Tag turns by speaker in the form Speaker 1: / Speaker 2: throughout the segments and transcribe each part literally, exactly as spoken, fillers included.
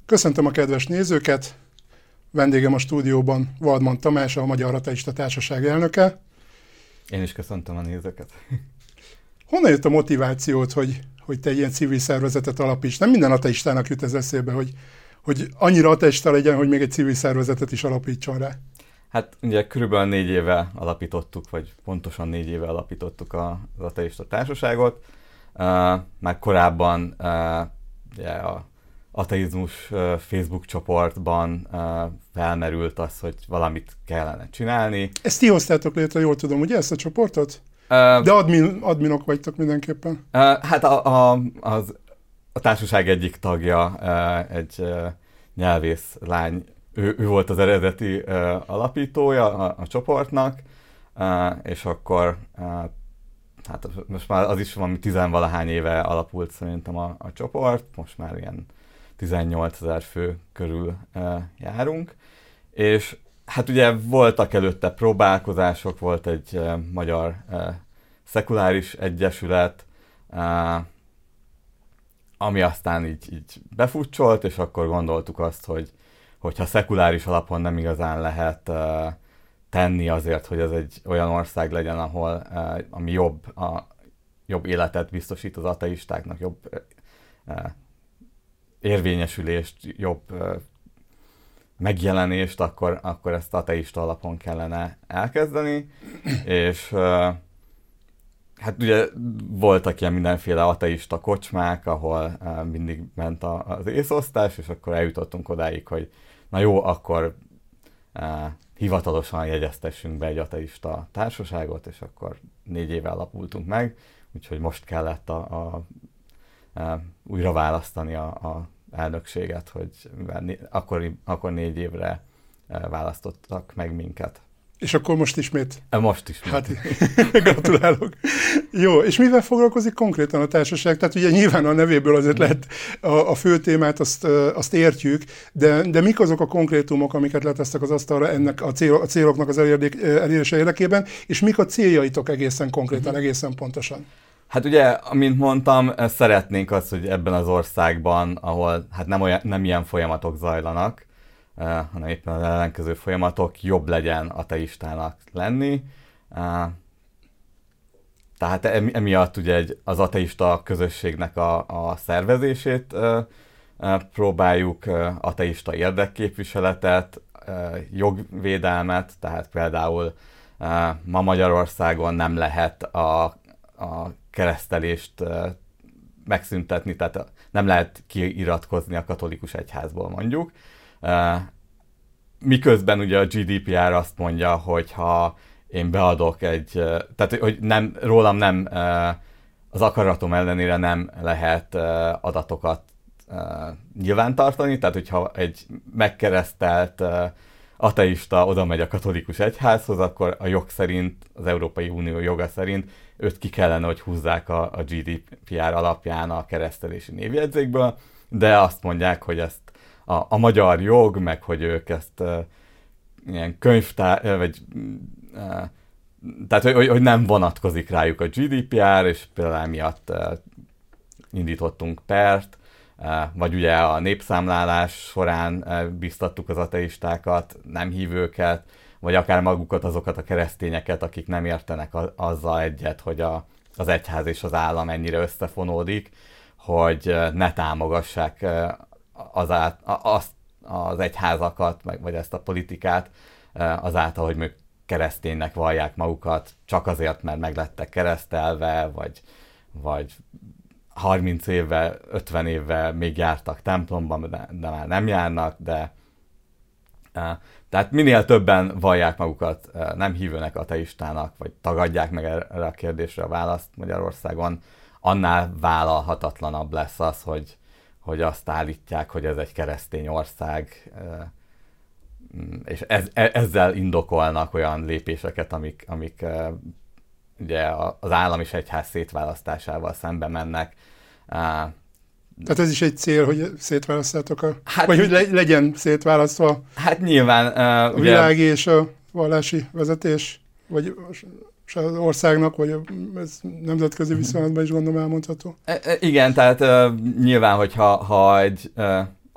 Speaker 1: Köszöntöm a kedves nézőket! Vendégem a stúdióban Waldman Tamás, a Magyar Ateista Társaság elnöke.
Speaker 2: Én is köszöntöm a nézőket.
Speaker 1: Honnan jött a motivációt, hogy, hogy te egy ilyen civil szervezetet alapíts? Nem minden ateistának jut ez eszébe, hogy, hogy annyira ateista legyen, hogy még egy civil szervezetet is alapítson rá.
Speaker 2: Hát ugye körülbelül négy éve alapítottuk, vagy pontosan négy éve alapítottuk az Ateista Társaságot. Uh, már korábban uh, ugye, a ateizmus uh, Facebook csoportban uh, felmerült az, hogy valamit kellene csinálni.
Speaker 1: Ezt ti hoztátok létre, jól tudom, ugye ezt a csoportot?
Speaker 2: Uh,
Speaker 1: De admin, adminok vagytok mindenképpen.
Speaker 2: Uh, hát a, a, az, a társaság egyik tagja, uh, egy uh, nyelvész lány, ő, ő volt az eredeti uh, alapítója a, a csoportnak, uh, és akkor uh, hát most már az is valami tizenvalahány éve alapult szerintem a, a csoport, most már ilyen tizennyolcezer fő körül uh, járunk, és hát ugye voltak előtte próbálkozások, volt egy uh, magyar uh, szekuláris egyesület, uh, ami aztán így, így befutcsolt, és akkor gondoltuk azt, hogy hogyha szekuláris alapon nem igazán lehet uh, tenni azért, hogy ez egy olyan ország legyen, ahol uh, ami jobb, a, jobb életet biztosít az ateistáknak, jobb uh, érvényesülést, jobb uh, megjelenést, akkor, akkor ezt ateista alapon kellene elkezdeni, és uh, hát ugye voltak ilyen mindenféle ateista kocsmák, ahol uh, mindig ment a, az észosztás, és akkor eljutottunk odáig, hogy na jó, akkor uh, hivatalosan jegyeztessünk be egy ateista társaságot, és akkor négy éve alapultunk meg, úgyhogy most kellett a, a, a, újra választani a, a elnökséget, hogy né, akkor, akkor négy évre uh, választottak meg minket.
Speaker 1: És akkor most ismét?
Speaker 2: Most ismét.
Speaker 1: Hát, gratulálok. Jó, és mivel foglalkozik konkrétan a társaság? Tehát ugye nyilván a nevéből azért lehet a, a fő témát, azt, azt értjük, de, de mik azok a konkrétumok, amiket letesztek az asztalra ennek a, cél, a céloknak az elérése érdekében, és mik a céljaitok egészen konkrétan, egészen pontosan?
Speaker 2: Hát ugye, amint mondtam, szeretnénk azt, hogy ebben az országban, ahol hát nem, olyan, nem ilyen folyamatok zajlanak, Uh, hanem éppen az ellenkező folyamatok, jobb legyen ateistának lenni. Uh, tehát emiatt ugye egy, az ateista közösségnek a, a szervezését uh, uh, próbáljuk, uh, ateista érdekképviseletet, uh, jogvédelmet, tehát például uh, ma Magyarországon nem lehet a, a keresztelést uh, megszüntetni, tehát nem lehet kiiratkozni a katolikus egyházból mondjuk. Uh, miközben ugye a gé dé pé er azt mondja, hogy ha én beadok egy, uh, tehát hogy nem, rólam nem, uh, az akaratom ellenére nem lehet uh, adatokat uh, nyilvántartani, tehát hogyha egy megkeresztelt uh, ateista oda megy a katolikus egyházhoz, akkor a jog szerint, az Európai Unió joga szerint őt ki kellene, hogy húzzák a, a gé dé pé er alapján a keresztelési névjegyzékből, de azt mondják, hogy ezt A, a magyar jog, meg hogy ők ezt uh, ilyen könyvtár, uh, vagy uh, tehát, hogy, hogy nem vonatkozik rájuk a gé dé pé er, és például emiatt uh, indítottunk pert, uh, vagy ugye a népszámlálás során uh, biztattuk az ateistákat, nem hívőket, vagy akár magukat, azokat a keresztényeket, akik nem értenek a, azzal egyet, hogy a, az egyház és az állam ennyire összefonódik, hogy uh, ne támogassák uh, Az, át, az, az egyházakat, meg, vagy ezt a politikát azáltal, hogy ők kereszténynek vallják magukat, csak azért, mert meglettek keresztelve, vagy, vagy harminc évvel, ötven évvel még jártak templomban, de, de már nem járnak, de tehát minél többen vallják magukat nem hívőnek, ateistának, vagy tagadják meg erre a kérdésre a választ Magyarországon, annál vállalhatatlanabb lesz az, hogy hogy azt állítják, hogy ez egy keresztény ország, és ez, ezzel indokolnak olyan lépéseket, amik, amik ugye az állam és egyház szétválasztásával szembe mennek.
Speaker 1: Tehát ez is egy cél, hogy szétválasztátok a...
Speaker 2: Hát,
Speaker 1: vagy hogy le, legyen szétválasztva
Speaker 2: hát nyilván,
Speaker 1: uh, a világi ugye, és a vallási vezetés, vagy az országnak, vagy ez nemzetközi viszonylatban is gondolom elmondható.
Speaker 2: Igen, tehát uh, nyilván, hogyha ha egy uh,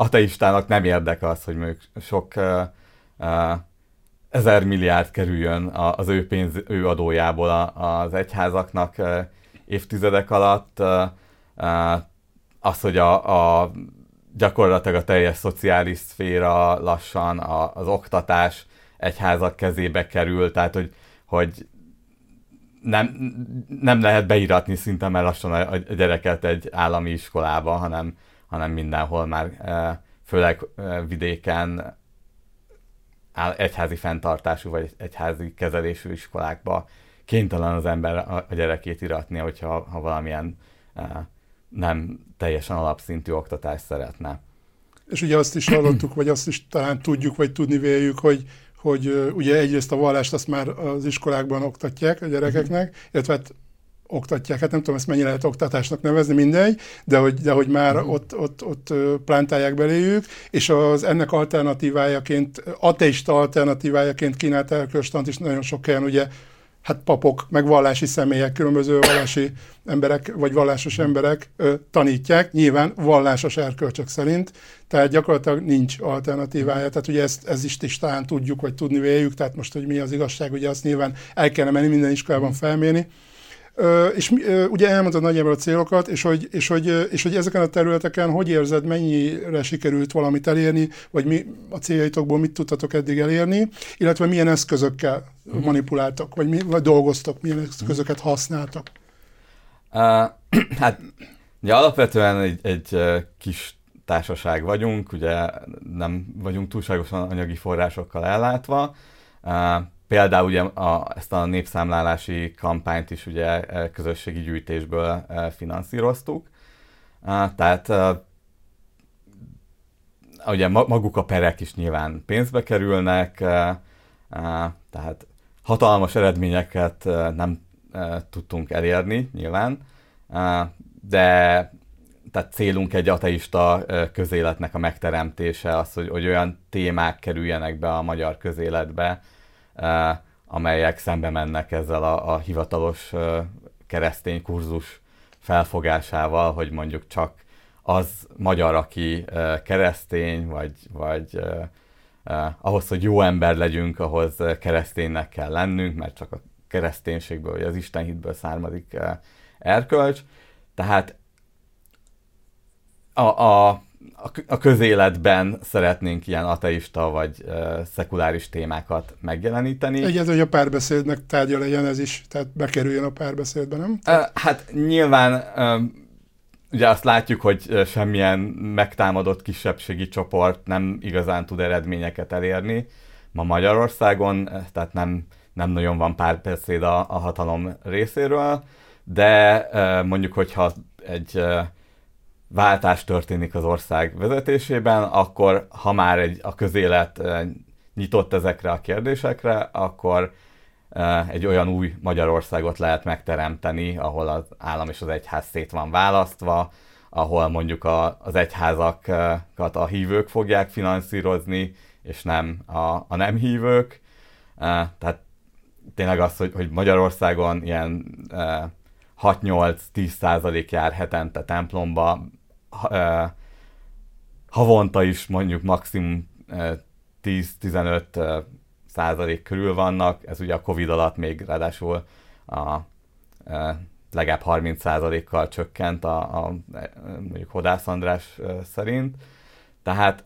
Speaker 2: ateistának nem érdeke az, hogy mondjuk sok uh, uh, ezer milliárd kerüljön az ő pénz, ő adójából az egyházaknak uh, évtizedek alatt. Uh, uh, az, hogy a, a gyakorlatilag a teljes szociális szféra lassan a, az oktatás egyházak kezébe kerül, tehát hogy, hogy nem, nem lehet beíratni szinte már lassan a, a gyereket egy állami iskolába, hanem, hanem mindenhol már főleg vidéken egyházi fenntartású vagy egyházi kezelésű iskolákba kénytelen az ember a, a gyerekét iratni, hogyha ha valamilyen nem teljesen alapszintű oktatást szeretne.
Speaker 1: És ugye azt is hallottuk, vagy azt is talán tudjuk, vagy tudni véljük, hogy, hogy uh, ugye egyrészt a vallást azt már az iskolákban oktatják a gyerekeknek, illetve hát oktatják, hát nem tudom, ezt mennyire lehet oktatásnak nevezni, mindegy, de hogy, de hogy már uh-huh. ott, ott, ott uh, plántálják beléjük, és az ennek alternatívájaként, ateista alternatívájaként kínált erkölcstant is nagyon sok helyen ugye hát papok, meg vallási személyek, különböző vallási emberek, vagy vallásos emberek ö, tanítják, nyilván vallásos erkölcsök szerint, tehát gyakorlatilag nincs alternatívája, tehát ugye ezt, ez is, is talán tudjuk, vagy tudni véljük, tehát most, hogy mi az igazság, ugye azt nyilván el kellene menni, minden iskolában felmérni. Ö, és ö, ugye elmondod nagyjából a célokat, és hogy, és, hogy, és hogy ezeken a területeken hogy érzed, mennyire sikerült valamit elérni, vagy mi a céljaitokból mit tudtatok eddig elérni, illetve milyen eszközökkel uh-huh. manipuláltok, vagy, mi, vagy dolgoztok, milyen eszközöket használtok?
Speaker 2: Uh, hát ugye alapvetően egy, egy kis társaság vagyunk, ugye nem vagyunk túlságosan anyagi forrásokkal ellátva. Uh, Például ugye a, ezt a népszámlálási kampányt is ugye közösségi gyűjtésből finanszíroztuk. Tehát ugye maguk a perek is nyilván pénzbe kerülnek, tehát hatalmas eredményeket nem tudtunk elérni nyilván, de tehát célunk egy ateista közéletnek a megteremtése, az, hogy, hogy olyan témák kerüljenek be a magyar közéletbe, Uh, amelyek szembe mennek ezzel a, a hivatalos uh, keresztény kurzus felfogásával, hogy mondjuk csak az magyar, aki uh, keresztény, vagy, vagy uh, uh, ahhoz, hogy jó ember legyünk, ahhoz uh, kereszténynek kell lennünk, mert csak a kereszténységből, vagy az istenhitből származik uh, erkölcs. Tehát a, a a közéletben szeretnénk ilyen ateista vagy uh, szekuláris témákat megjeleníteni.
Speaker 1: Egyet, hogy a párbeszédnek tárgya legyen ez is, tehát bekerüljön a párbeszédbe, nem?
Speaker 2: Uh, hát nyilván uh, ugye azt látjuk, hogy uh, semmilyen megtámadott kisebbségi csoport nem igazán tud eredményeket elérni ma Magyarországon, tehát nem, nem nagyon van párbeszéd a, a hatalom részéről, de uh, mondjuk, hogyha egy uh, váltás történik az ország vezetésében, akkor ha már egy, a közélet e, nyitott ezekre a kérdésekre, akkor e, egy olyan új Magyarországot lehet megteremteni, ahol az állam és az egyház szét van választva, ahol mondjuk a, az egyházakat a hívők fogják finanszírozni, és nem a, a nem hívők. E, tehát tényleg az, hogy, hogy Magyarországon ilyen e, hat-nyolc-tíz százalék jár hetente templomba, havonta is mondjuk maximum tíz-tizenöt százalék körül vannak, ez ugye a Covid alatt még ráadásul a legalább harminc százalékkal csökkent a, a mondjuk Hodász András szerint. Tehát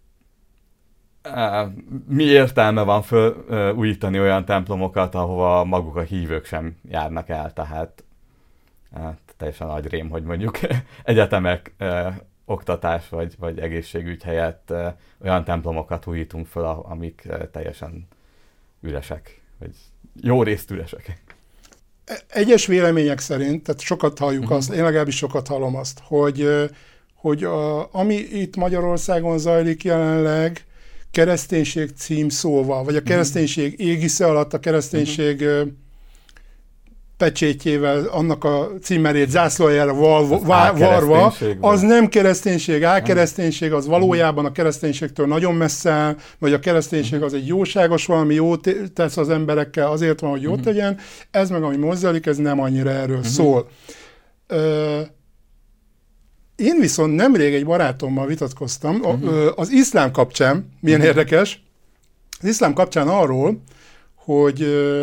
Speaker 2: mi értelme van felújítani olyan templomokat, ahova maguk a hívők sem járnak el, tehát teljesen nagy rém, hogy mondjuk egyetemek, eh, oktatás vagy, vagy egészségügy helyett eh, olyan templomokat újítunk föl, amik eh, teljesen üresek, vagy jó részt üresek.
Speaker 1: Egyes vélemények szerint, tehát sokat halljuk uh-huh. azt, én legalábbis sokat hallom azt, hogy, hogy a, ami itt Magyarországon zajlik jelenleg, kereszténység címszóval, vagy a kereszténység égisze alatt a kereszténység uh-huh. pecsétjével, annak a címerét zászlójára val, vá, varva, az nem kereszténység, álkereszténység, az valójában a kereszténységtől nagyon messze áll, vagy a kereszténység az egy jóságos valami, jót tesz az emberekkel, azért van, hogy jót tegyen, ez meg, ami mozzalik, ez nem annyira erről uh-huh. szól. Ö, Én viszont nemrég egy barátommal vitatkoztam, uh-huh. az iszlám kapcsán, milyen uh-huh. érdekes, az iszlám kapcsán arról, hogy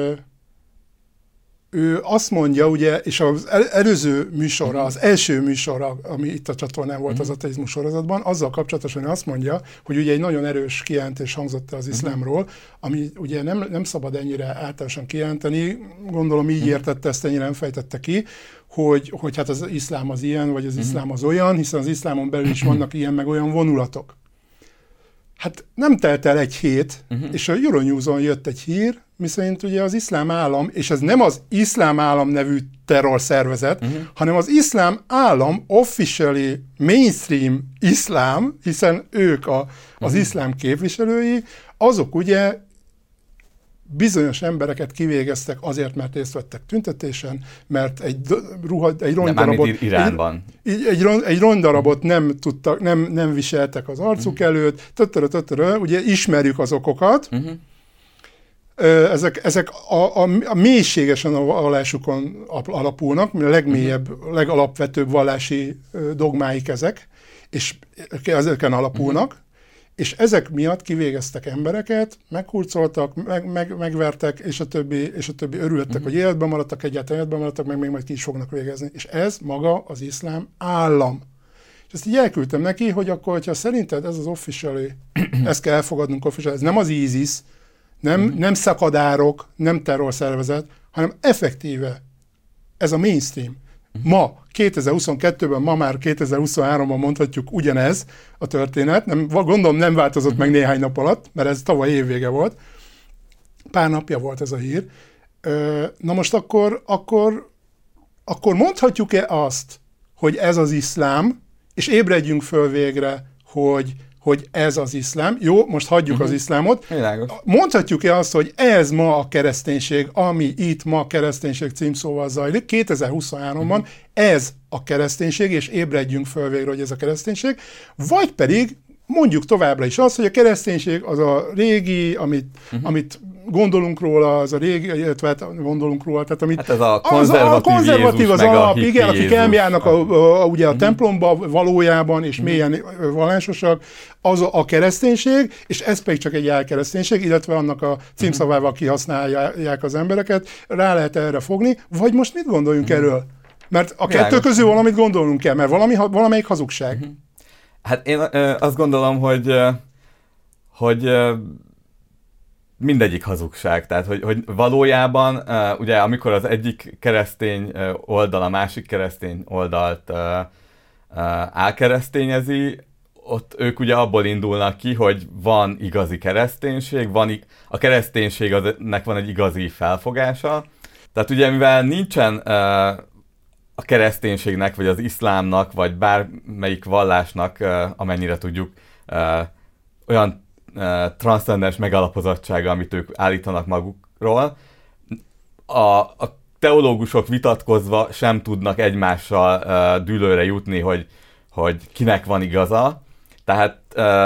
Speaker 1: ő azt mondja, ugye, és az előző műsorra, az első műsorra, ami itt a csatornán volt az ateizmus sorozatban, azzal kapcsolatosan ő azt mondja, hogy ugye egy nagyon erős kijelentés hangzott az iszlámról, ami ugye nem, nem szabad ennyire általánosan kijelenteni, gondolom így értette, ezt ennyire nem fejtette ki, hogy, hogy hát az iszlám az ilyen, vagy az iszlám az olyan, hiszen az iszlámon belül is vannak ilyen, meg olyan vonulatok. Hát nem telt el egy hét, uh-huh. és a Euronews-on jött egy hír, miszerint ugye az iszlám állam, és ez nem az iszlám állam nevű terrorszervezet, uh-huh. hanem az iszlám állam officially mainstream iszlám, hiszen ők a, az uh-huh. iszlám képviselői, azok ugye bizonyos embereket kivégeztek azért, mert részt vettek tüntetésen, mert egy, ruha, egy rondarabot,
Speaker 2: Iránban.
Speaker 1: Egy, egy, egy rondarabot nem tudtak, nem, nem viseltek az arcuk uh-huh. előtt, tötörö, tötörö, ugye ismerjük az okokat, uh-huh. Ezek, ezek a, a, a mélységesen a vallásukon alapulnak, a legmélyebb, uh-huh. legalapvetőbb vallási dogmáik ezek, és ezeken alapulnak, uh-huh. és ezek miatt kivégeztek embereket, meghurcoltak, meg, meg, megvertek, és a többi, és a többi örültek, uh-huh. hogy életben maradtak, egyáltalán életben maradtak, meg még majd ki is fognak végezni. És ez maga az iszlám állam. És ezt így elküldtem neki, hogy akkor, hogyha szerinted ez az officially, ezt kell elfogadnunk officially, ez nem az ISIS, nem, uh-huh. nem szakadárok, nem terrorszervezet, hanem effektíve ez a mainstream. Uh-huh. Ma, kétezer-huszonkettőben, ma már kétezer-huszonháromban mondhatjuk ugyanez a történet. Nem, gondolom nem változott uh-huh. meg néhány nap alatt, mert ez tavaly évvége volt. Pár napja volt ez a hír. Na most akkor, akkor, akkor mondhatjuk-e azt, hogy ez az iszlám, és ébredjünk föl végre, hogy hogy ez az iszlám. Jó, most hagyjuk uh-huh. az iszlámot.
Speaker 2: Világos.
Speaker 1: Mondhatjuk-e azt, hogy ez ma a kereszténység, ami itt ma kereszténység címszóval zajlik, kétezer-huszonháromban uh-huh. ez a kereszténység, és ébredjünk föl végre, hogy ez a kereszténység, vagy pedig mondjuk továbbra is azt, hogy a kereszténység az a régi, amit, uh-huh. amit gondolunk róla, az a régi, illetve gondolunk róla, tehát amit...
Speaker 2: Hát ez a konzervatív, az, a konzervatív Jézus,
Speaker 1: az alap, igen, akik elmjárnak a, a, a, ugye a uh-huh. templomba valójában, és uh-huh. mélyen vallásosak, az a, a kereszténység, és ez pedig csak egy elkereszténység, illetve annak a címszavával kihasználják az embereket, rá lehet erre fogni, vagy most mit gondoljunk uh-huh. erről? Mert a Világos. kettő közül valamit gondolnunk kell, mert valami, valamelyik hazugság. Uh-huh.
Speaker 2: Hát én ö, azt gondolom, hogy, ö, hogy ö, mindegyik hazugság. Tehát, hogy, hogy valójában, ö, ugye amikor az egyik keresztény oldal a másik keresztény oldalt ö, ö, álkeresztényezi, ott ők ugye abból indulnak ki, hogy van igazi kereszténység, van, a kereszténységnek van egy igazi felfogása. Tehát ugye mivel nincsen... Ö, a kereszténységnek, vagy az iszlámnak, vagy bármelyik vallásnak, amennyire tudjuk, olyan transzcendens megalapozottsága, amit ők állítanak magukról. A, a teológusok vitatkozva sem tudnak egymással dűlőre jutni, hogy, hogy kinek van igaza. Tehát,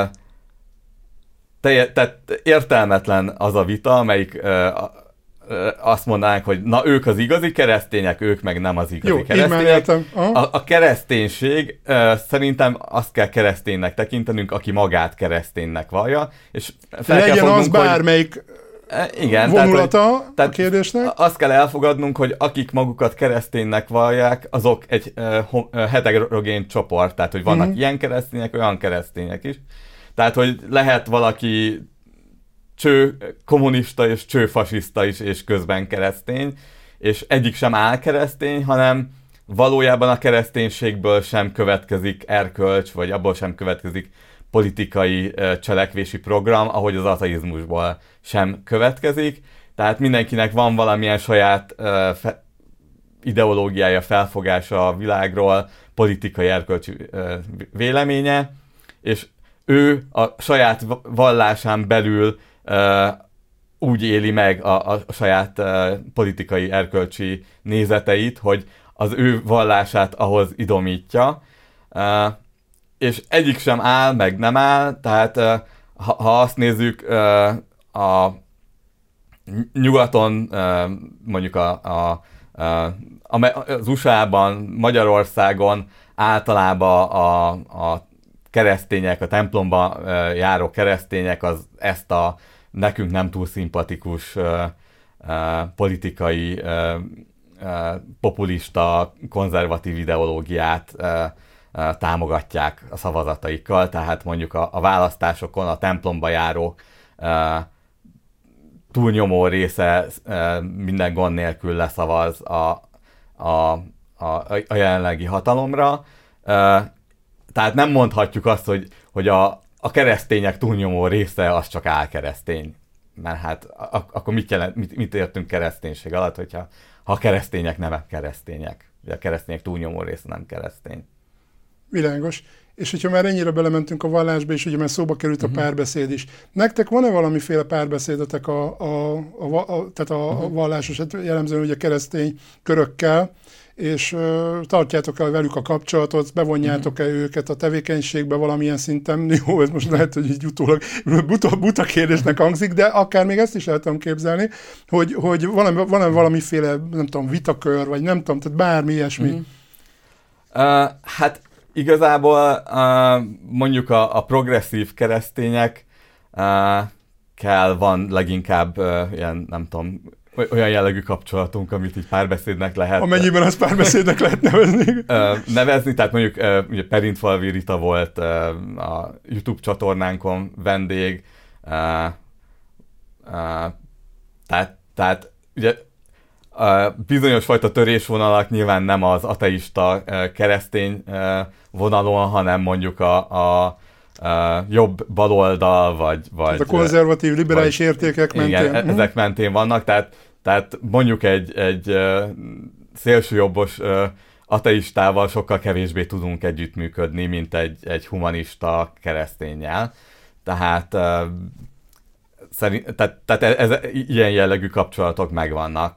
Speaker 2: te, tehát értelmetlen az a vita, amelyik azt mondanánk, hogy na ők az igazi keresztények, ők meg nem az igazi
Speaker 1: Jó,
Speaker 2: keresztények. A, a kereszténység uh, szerintem azt kell kereszténynek tekintenünk, aki magát kereszténynek vallja, és fel
Speaker 1: legyen
Speaker 2: kell fognunk,
Speaker 1: az bármelyik
Speaker 2: hogy, igen,
Speaker 1: vonulata
Speaker 2: tehát, hogy,
Speaker 1: a kérdésnek.
Speaker 2: Azt kell elfogadnunk, hogy akik magukat kereszténynek vallják, azok egy uh, heterogén csoport, tehát hogy vannak mm-hmm. ilyen keresztények, olyan keresztények is. Tehát, hogy lehet valaki cső kommunista és cső fasiszta is, és közben keresztény, és egyik sem álkeresztény, hanem valójában a kereszténységből sem következik erkölcs, vagy abból sem következik politikai cselekvési program, ahogy az ateizmusból sem következik. Tehát mindenkinek van valamilyen saját fe- ideológiája, felfogása a világról, politikai erkölcsi véleménye, és ő a saját vallásán belül Uh, úgy éli meg a, a saját uh, politikai erkölcsi nézeteit, hogy az ő vallását ahhoz idomítja, uh, és egyik sem áll, meg nem áll, tehát uh, ha, ha azt nézzük, uh, a nyugaton, uh, mondjuk a, a, a, az u es á-ban, Magyarországon általában a, a keresztények, a templomba járó keresztények az ezt a nekünk nem túl szimpatikus politikai, populista, konzervatív ideológiát támogatják a szavazataikkal, tehát mondjuk a, a választásokon a templomba járó túlnyomó része minden gond nélkül leszavaz a, a, a, a jelenlegi hatalomra. Tehát nem mondhatjuk azt, hogy, hogy a, a keresztények túlnyomó része az csak álkeresztény. Mert hát ak- akkor mit, jelent, mit, mit értünk kereszténység alatt, hogyha ha a keresztények nem keresztények. Ugye a keresztények túlnyomó része nem keresztény.
Speaker 1: Világos. És hogyha már ennyire belementünk a vallásba, és ugye már szóba került uh-huh. a párbeszéd is. Nektek van-e valamiféle párbeszédetek a, a, a, a, tehát a, uh-huh. a vallásos, jellemzően ugye keresztény körökkel, és uh, tartjátok el velük a kapcsolatot, bevonjátok-e uh-huh. őket a tevékenységbe valamilyen szinten? Jó, ez most lehet, hogy így utólag buta, buta kérdésnek hangzik, de akár még ezt is el tudom képzelni, hogy, hogy van-e, van-e valamiféle, nem tudom, vitakör, vagy nem tudom, tehát bármi ilyesmi. Uh-huh.
Speaker 2: Uh, hát igazából uh, mondjuk a, a progresszív keresztények uh, kell van leginkább uh, ilyen, nem tudom, olyan jellegű kapcsolatunk, amit így párbeszédnek lehet.
Speaker 1: Amennyiben az párbeszédnek lehet nevezni.
Speaker 2: Uh, nevezni, tehát mondjuk uh, ugye Perintfalvi Rita volt uh, a YouTube csatornánkon vendég, uh, uh, tehát, tehát ugye a bizonyos fajta törésvonalak nyilván nem az ateista keresztény vonalon, hanem mondjuk a, a, a jobb baloldal, vagy... vagy
Speaker 1: a konzervatív, liberális vagy, értékek mentén.
Speaker 2: Igen, hm. ezek mentén vannak, tehát, tehát mondjuk egy, egy szélsőjobbos ateistával sokkal kevésbé tudunk együttműködni, mint egy, egy humanista kereszténnyel. Tehát... Szerint, tehát, tehát ez, ilyen jellegű kapcsolatok megvannak.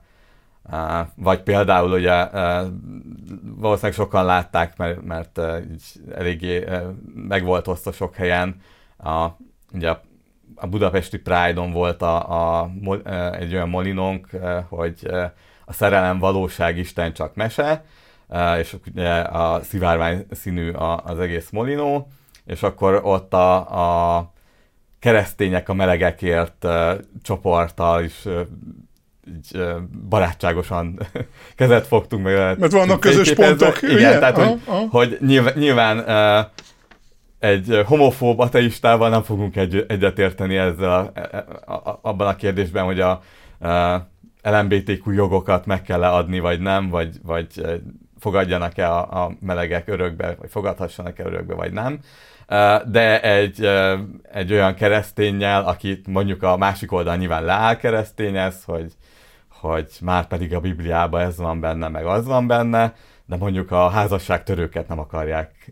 Speaker 2: Vagy például ugye valószínűleg sokan látták, mert, mert eléggé megvolt osztva sok helyen. A, ugye a budapesti Pride-on volt a, a, egy olyan molinónk, hogy a szerelem valóság, Isten csak mese, és ugye a szivárvány színű az egész molinó, és akkor ott a, a keresztények a melegekért uh, csoporttal is uh, így, uh, barátságosan kezet fogtunk meg.
Speaker 1: Mert vannak közös pontok.
Speaker 2: Igen, ugye? Tehát aha, hogy, aha. hogy nyilván, nyilván uh, egy homofób ateistával nem fogunk egy, egyetérteni ezzel a, a, a, abban a kérdésben, hogy a uh, el em bé té kú jogokat meg kell adni, vagy nem, vagy, vagy uh, fogadjanak-e a, a melegek örökbe, vagy fogadhassanak-e örökbe, vagy nem. De egy, egy olyan kereszténnyel, akit mondjuk a másik oldal nyilván leáll keresztényez, hogy, hogy már pedig a Bibliában ez van benne, meg az van benne, de mondjuk a házasságtörőket nem akarják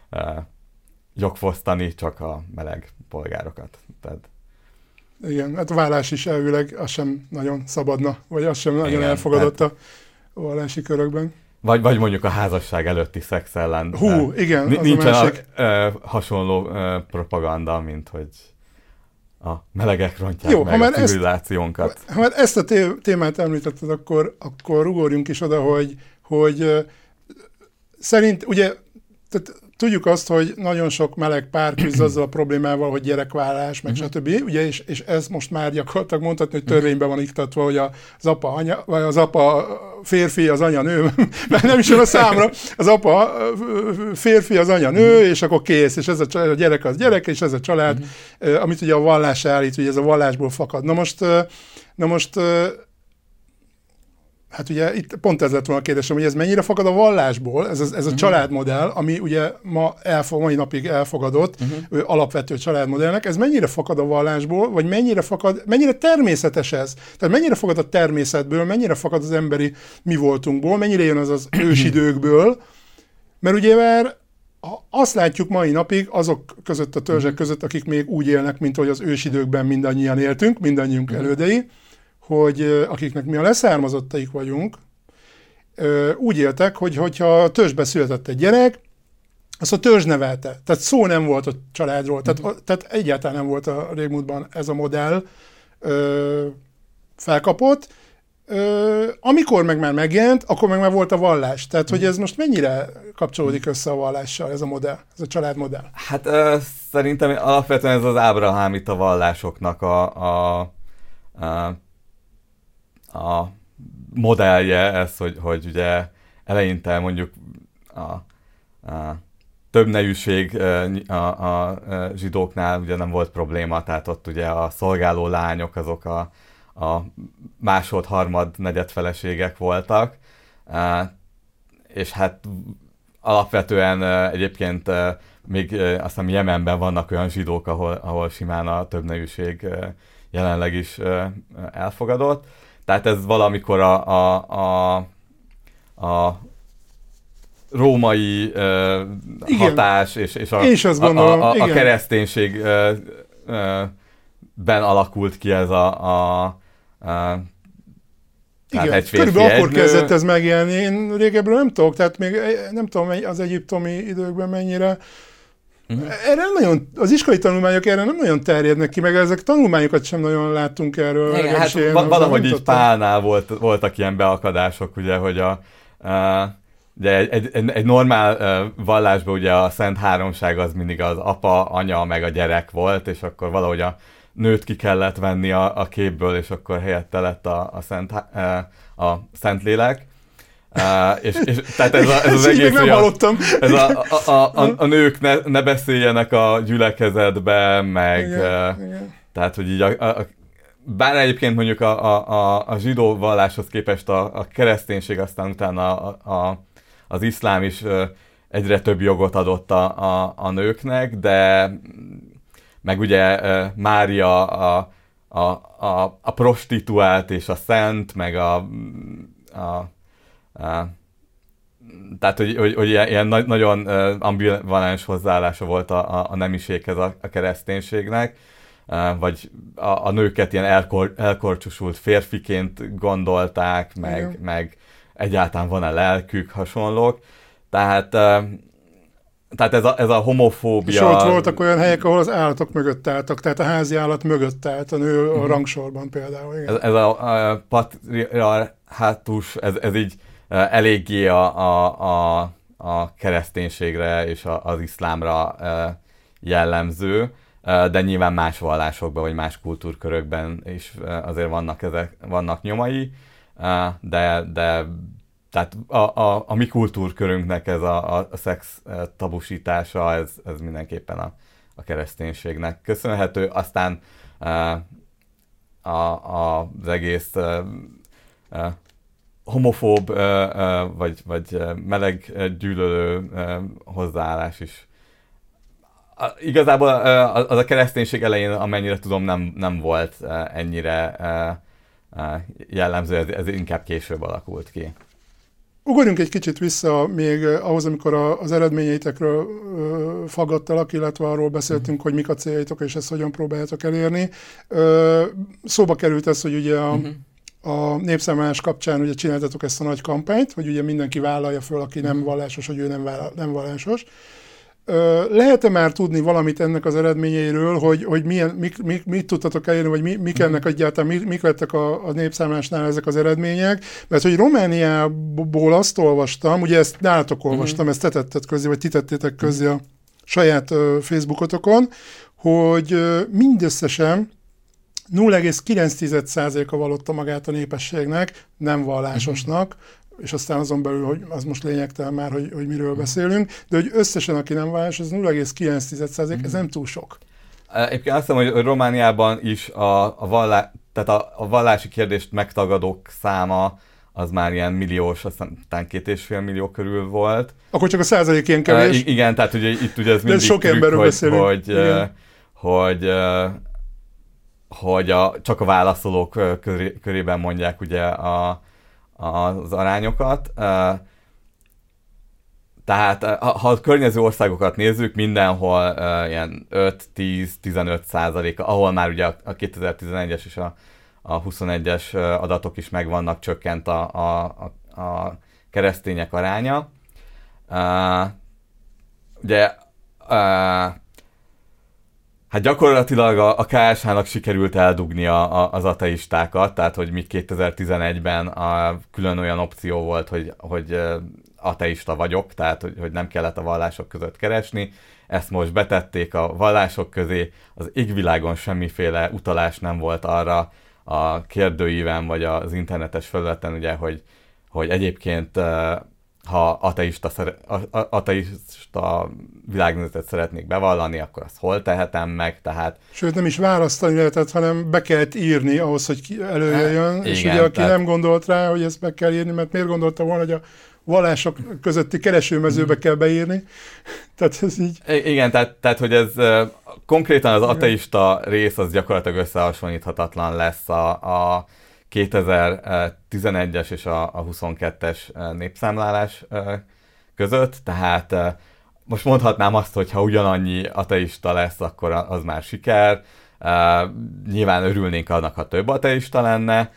Speaker 2: jogfosztani, csak a meleg polgárokat. Tehát...
Speaker 1: Igen, hát a vállás is elvileg az sem nagyon szabadna, vagy az sem nagyon igen, elfogadott tehát... a vallási körökben.
Speaker 2: Vagy, vagy mondjuk a házasság előtti szex ellen.
Speaker 1: Hú, igen,
Speaker 2: N-
Speaker 1: az
Speaker 2: nincsen
Speaker 1: a másik.
Speaker 2: A, a, hasonló a, propaganda, mint hogy a melegek rontják Jó, meg a civilizációnkat.
Speaker 1: Ezt, ha már ezt a témát említetted, akkor, akkor ugorjunk is oda, hogy, hogy szerint, ugye, tehát tudjuk azt, hogy nagyon sok meleg pár küzd azzal a problémával, hogy gyerekvállalás, meg stb. Ugye, és, és ez most már gyakorlatilag mondhatni, hogy törvényben van iktatva, hogy az apa, anya, vagy az apa férfi, az anya nő, mert nem is jön a számra, az apa férfi, az anya nő, és akkor kész, és ez a, a gyerek az gyerek, és ez a család, uh-huh. amit ugye a vallás állít, ugye ez a vallásból fakad. Na most, na most hát ugye itt pont ez lett volna a kérdésem, hogy ez mennyire fakad a vallásból, ez, ez, ez a uh-huh. családmodell, ami ugye ma elfog, mai napig elfogadott uh-huh. alapvető családmodellnek, ez mennyire fakad a vallásból, vagy mennyire fakad, mennyire természetes ez? Tehát mennyire fakad a természetből, mennyire fakad az emberi mi voltunkból, mennyire jön az az ősidőkből, mert ugye már azt látjuk mai napig azok között a törzsek között, akik még úgy élnek, mint hogy az ősidőkben mindannyian éltünk, mindannyiunk uh-huh. elődei, hogy akiknek mi a leszármazottaik vagyunk, úgy éltek, hogy hogyha a törzsbe született egy gyerek, azt a törzs nevelte. Tehát szó nem volt a családról. Tehát, uh-huh. tehát egyáltalán nem volt a régmúltban ez a modell ö, felkapott. Ö, amikor meg már megjelent, akkor meg már volt a vallás. Tehát, hogy ez most mennyire kapcsolódik össze a vallással, ez a modell, ez a családmodell?
Speaker 2: Hát ö, szerintem alapvetően ez az ábrahámita vallásoknak a, a, a, a modellje, ez, hogy, hogy ugye eleinte mondjuk a, a több nejűség a, a, a zsidóknál ugye nem volt probléma, tehát ott ugye a szolgáló lányok azok a, a másod, harmad, negyed feleségek voltak, és hát alapvetően egyébként még azt hiszem Jemenben vannak olyan zsidók, ahol, ahol simán a több nejűség jelenleg is elfogadott. Tehát ez valamikor a, a, a, a római uh, hatás és, és a,
Speaker 1: gondolom,
Speaker 2: a, a, a kereszténységben uh, uh, alakult ki ez a, a, a
Speaker 1: igen, egy körülbelül akkor kezdett ez megjelenni. Én régebről nem tudok, tehát még nem tudom az egyiptomi időkben mennyire. Uh-huh. Erre nem nagyon, az iskolai tanulmányok erre nem nagyon terjednek ki, meg ezek tanulmányokat sem nagyon láttunk erről.
Speaker 2: Igen, hát én, valahogy így Pálnál volt, voltak ilyen beakadások, ugye, hogy a, a ugye egy, egy, egy normál uh, vallásban ugye a Szent Háromság az mindig az apa, anya, meg a gyerek volt, és akkor valahogy a nőt ki kellett venni a, a képből, és akkor helyette lett a, a, Szent, uh, a Szentlélek. Uh, és, és, tehát ez, a, ez az egész,
Speaker 1: nem hallottam.
Speaker 2: Ez a, a, a, a, a nők ne, ne beszéljenek a gyülekezetbe, meg igen, uh, igen. Tehát, hogy így a, a, bár egyébként mondjuk a, a, a, a zsidó valláshoz képest a, a kereszténység aztán utána a, a az iszlám is egyre több jogot adott a, a, a nőknek, de meg ugye Mária a, a, a, a prostituált és a szent, meg a, a, a tehát, hogy, hogy, hogy ilyen nagyon ambivalens hozzáállása volt a, a, a nemiséghez a, a kereszténységnek, vagy a, a nőket ilyen elkor, elkorcsosult férfiként gondolták, meg, meg egyáltalán van-e lelkük, hasonlók. Tehát, tehát ez, a, ez a homofóbia...
Speaker 1: És ott voltak olyan helyek, ahol az állatok mögött álltak, tehát a házi állat mögött állt, a nő a rangsorban például. Igen.
Speaker 2: Ez, ez a, a patriarhátus, ez, ez így eléggé a, a, a, a kereszténységre és a, az iszlámra jellemző, de nyilván más vallásokban, vagy más kultúrkörökben is azért vannak, ezek, vannak nyomai. De, de tehát a, a, a mi kultúrkörünknek ez a, a, a szex tabusítása, ez, ez mindenképpen a, a kereszténységnek köszönhető. Aztán a, a, az egész homofób vagy, vagy meleggyűlölő hozzáállás is. Igazából az a kereszténység elején, amennyire tudom, nem, nem volt ennyire jellemző, ez, ez inkább később alakult ki.
Speaker 1: Ugorjunk egy kicsit vissza még ahhoz, amikor a, az eredményeitekről ö, faggattalak, illetve arról beszéltünk, uh-huh. hogy mik a céljaitok, és ezt hogyan próbáljátok elérni. Ö, szóba került ez, hogy ugye a, uh-huh. a népszámlálás kapcsán ugye csináltatok ezt a nagy kampányt, hogy ugye mindenki vállalja föl, aki nem vallásos, hogy ő nem, vállal, nem vallásos. Lehet-e már tudni valamit ennek az eredményeiről, hogy, hogy milyen, mik, mik, mit tudtatok elérni, vagy mi, mik ennek egyáltalán, mik, mik lettek a, a népszámlásnál ezek az eredmények? Mert hogy Romániából azt olvastam, ugye ezt nálatok olvastam, ezt te tetted közé, vagy ti tettétek közé a saját uh, Facebookotokon, hogy uh, mindösszesen nulla egész kilenc százaléka vallotta magát a népességnek nem vallásosnak, és aztán azon belül, hogy az most lényegtelen már, hogy, hogy miről beszélünk, de hogy összesen, aki nem vallás, az nulla egész kilenc százalék, ez nem túl sok.
Speaker 2: Egyébként azt hiszem, hogy Romániában is a, a, vallá, tehát a, a vallási kérdést megtagadók száma az már ilyen milliós, aztán két és fél millió körül volt.
Speaker 1: Akkor csak a százalék ilyen kevés?
Speaker 2: Uh, igen, tehát ugye itt ugye ez mindig
Speaker 1: sok
Speaker 2: trükk, hogy,
Speaker 1: beszélünk.
Speaker 2: hogy, uh, hogy, uh, hogy a, csak a válaszolók köré, körében mondják ugye a az arányokat. Tehát ha a környező országokat nézzük, mindenhol ilyen öt-tíz-tizenöt százaléka, ahol már ugye a kétezer-tizenegyes és a, a huszonegyes adatok is megvannak, csökkent a, a, a, a keresztények aránya. Ugye Hát gyakorlatilag a, a ká es há-nak sikerült eldugni a, a, az ateistákat, tehát hogy míg kétezer-tizenegyben a külön olyan opció volt, hogy, hogy ateista vagyok, tehát hogy, hogy nem kellett a vallások között keresni, ezt most betették a vallások közé, az égvilágon semmiféle utalás nem volt arra a kérdőíven, vagy az internetes felületen, ugye, hogy, hogy egyébként ha ateista, ateista világnézetet szeretnék bevallani, akkor azt hol tehetem meg, tehát...
Speaker 1: Sőt, nem is választani lehetett, hanem be kellett írni ahhoz, hogy előjöjjön, hát, és igen, ugye aki tehát... nem gondolt rá, hogy ezt be kell írni, mert miért gondolta volna, hogy a vallások közötti keresőmezőbe kell beírni. Tehát ez így...
Speaker 2: Igen, tehát, tehát hogy ez konkrétan az ateista rész az gyakorlatilag összehasonlíthatatlan lesz a, a kétezer-tizenegyes és a, a huszonkettes népszámlálás között, tehát most mondhatnám azt, hogy ha ugyanannyi ateista lesz, akkor az már siker. Nyilván örülnénk annak, ha több ateista lenne.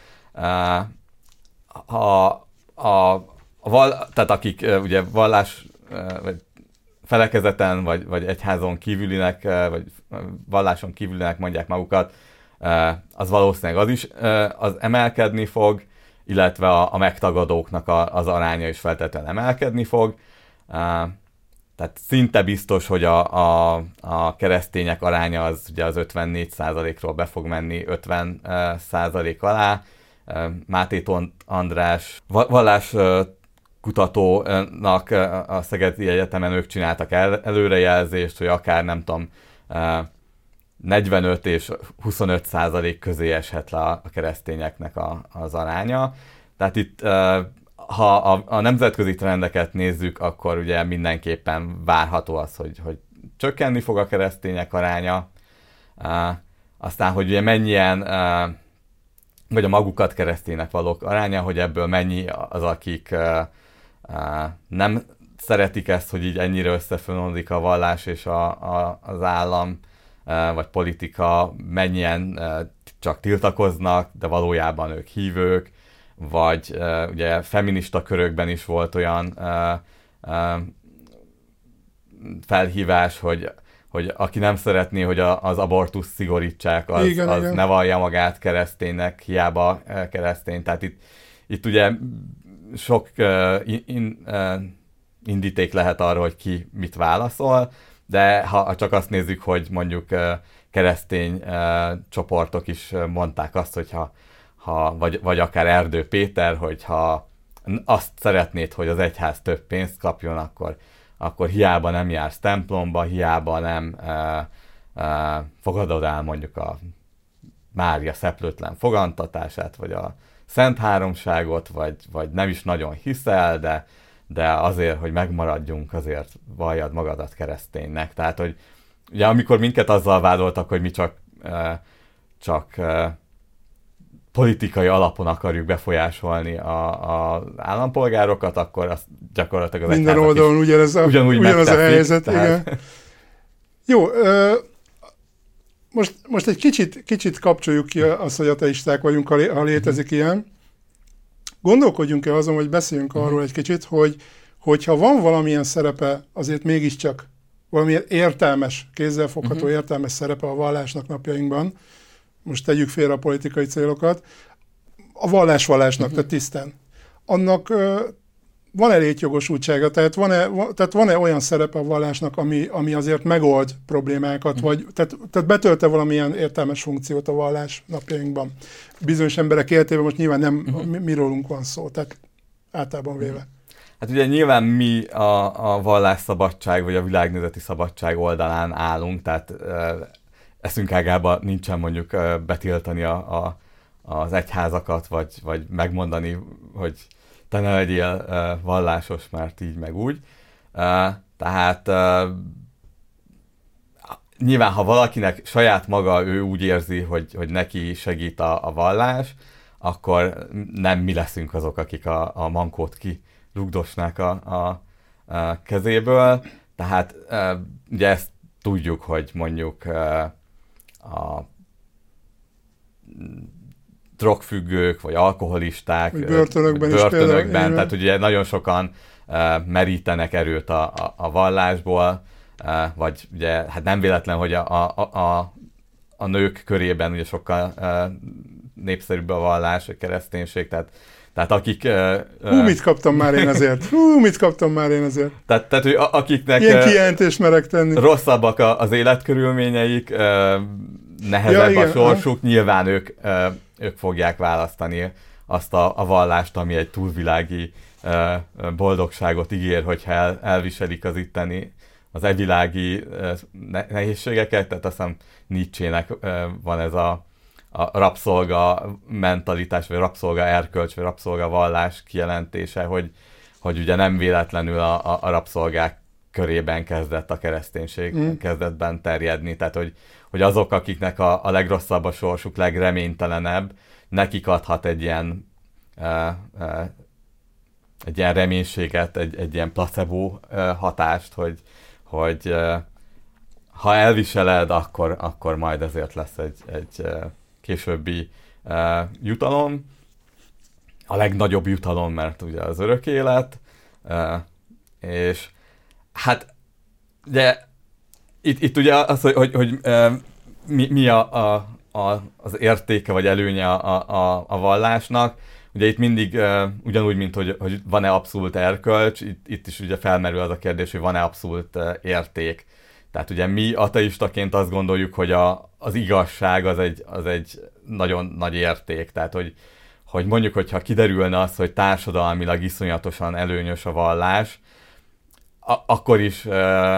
Speaker 2: A, a, a val, tehát akik ugye vallás, vagy felekezeten, vagy, vagy egyházon kívülinek, vagy valláson kívülinek mondják magukat, az valószínűleg az is az emelkedni fog, illetve a, a megtagadóknak a, az aránya is feltétlenül emelkedni fog. Tehát szinte biztos, hogy a, a, a keresztények aránya az ugye az ötvennégy százalékról be fog menni ötven százalék alá. Máté András vallás kutatónak a Szegedi Egyetemen ők csináltak el, előrejelzést, hogy akár nem tudom, negyvenöt és huszonöt százalék közé eshet le a keresztényeknek a, az aránya. Tehát itt, ha a, a nemzetközi trendeket nézzük, akkor ugye mindenképpen várható az, hogy, hogy csökkenni fog a keresztények aránya. Aztán, hogy ugye mennyien, vagy a magukat kereszténynek valók aránya, hogy ebből mennyi az, akik nem szeretik ezt, hogy így ennyire összefonódik a vallás és a, a, az állam, vagy politika, mennyien csak tiltakoznak, de valójában ők hívők, vagy ugye feminista körökben is volt olyan felhívás, hogy, hogy aki nem szeretné, hogy az abortusz szigorítsák, az, igen, az igen. ne vallja magát kereszténynek, hiába keresztény. Tehát itt, itt ugye sok in, in, indíték lehet arra, hogy ki mit válaszol, de ha csak azt nézzük, hogy mondjuk keresztény csoportok is mondták azt, hogy ha, ha vagy, vagy akár Erdő Péter, hogyha azt szeretnéd, hogy az egyház több pénzt kapjon, akkor, akkor hiába nem jársz templomba, hiába nem e, e, fogadod el mondjuk a Mária szeplőtlen fogantatását, vagy a Szent Háromságot, vagy, vagy nem is nagyon hiszel, de de azért, hogy megmaradjunk, azért valljad magadat kereszténynek. Tehát, hogy ugye amikor minket azzal vádoltak, hogy mi csak, csak politikai alapon akarjuk befolyásolni a, a állampolgárokat, akkor azt gyakorlatilag az
Speaker 1: minden oldalon ugyanez a,
Speaker 2: ugyanúgy
Speaker 1: ugyanaz a helyzet.
Speaker 2: Tehát...
Speaker 1: Igen. Jó, most, most egy kicsit, kicsit kapcsoljuk ki azt, hogy ateisták vagyunk, ha létezik uh-huh. ilyen. Gondolkodjunk-e azon, hogy beszéljünk uh-huh. arról egy kicsit, hogy hogyha van valamilyen szerepe, azért mégiscsak valamilyen értelmes, kézzelfogható uh-huh. értelmes szerepe a vallásnak napjainkban, most tegyük félre a politikai célokat, a vallás vallásnak, uh-huh. tehát tisztán. Annak uh, van-e létjogosultsága, tehát van-e, tehát van-e olyan szerepe a vallásnak, ami, ami azért megold problémákat, uh-huh. vagy tehát, tehát betölte valamilyen értelmes funkciót a vallás napjainkban. Bizonyos emberek életében most nyilván nem uh-huh. mi, mirólunk van szó, tehát általában véve. Uh-huh.
Speaker 2: Hát ugye nyilván mi a, a vallásszabadság, vagy a világnézeti szabadság oldalán állunk, tehát uh, eszünk ágában nincsen mondjuk uh, betiltani a, a, az egyházakat, vagy, vagy megmondani, hogy te ne legyél uh, vallásos, mert így meg úgy. Uh, tehát uh, nyilván, ha valakinek saját maga ő úgy érzi, hogy, hogy neki segít a, a vallás, akkor nem mi leszünk azok, akik a, a mankót kirugdosnák a, a, a kezéből. Tehát uh, ugye ezt tudjuk, hogy mondjuk uh, a drogfüggők, vagy alkoholisták,
Speaker 1: börtönökben,
Speaker 2: börtönökben tehát ugye nagyon sokan uh, merítenek erőt a, a, a vallásból. vagy ugye hát nem véletlen, hogy a, a, a, a nők körében ugye sokkal népszerűbb a vallás, a kereszténység, tehát Tehát akik... Uh,
Speaker 1: Hú, mit kaptam már én azért? Hú, mit kaptam már én azért?
Speaker 2: Tehát, tehát hogy akiknek...
Speaker 1: Ilyen kijelentést merek tenni.
Speaker 2: Rosszabbak az életkörülményeik, uh, nehezebb ja, a sorsuk, ha. Nyilván ők, uh, ők fogják választani azt a, a vallást, ami egy túlvilági uh, boldogságot ígér, hogyha el, elviselik az itteni, az evilági uh, nehézségeket. Tehát azt hiszem Nietzsének uh, van ez a a rabszolga mentalitás, vagy rabszolga erkölcs, vagy rabszolga vallás kijelentése, hogy, hogy ugye nem véletlenül a, a, a rabszolgák körében kezdett a kereszténység, mm. kezdetben terjedni. Tehát, hogy, hogy azok, akiknek a, a legrosszabb a sorsuk, legreménytelenebb, nekik adhat egy ilyen, uh, uh, egy ilyen reménységet, egy, egy ilyen placebo uh, hatást, hogy, hogy uh, ha elviseled, akkor, akkor majd ezért lesz egy, egy uh, későbbi uh, jutalom, a legnagyobb jutalom, mert ugye az örök élet, uh, és hát ugye itt, itt ugye az, hogy, hogy, hogy uh, mi, mi a, a, a, az értéke vagy előnye a, a, a vallásnak. Ugye itt mindig uh, ugyanúgy, mint hogy, hogy van-e abszolút erkölcs, itt, itt is ugye felmerül az a kérdés, hogy van-e abszolút uh, érték. Tehát ugye mi ateistaként azt gondoljuk, hogy a, az igazság az egy, az egy nagyon nagy érték. Tehát, hogy, hogy mondjuk, hogyha kiderülne az, hogy társadalmilag iszonyatosan előnyös a vallás, a, akkor is uh,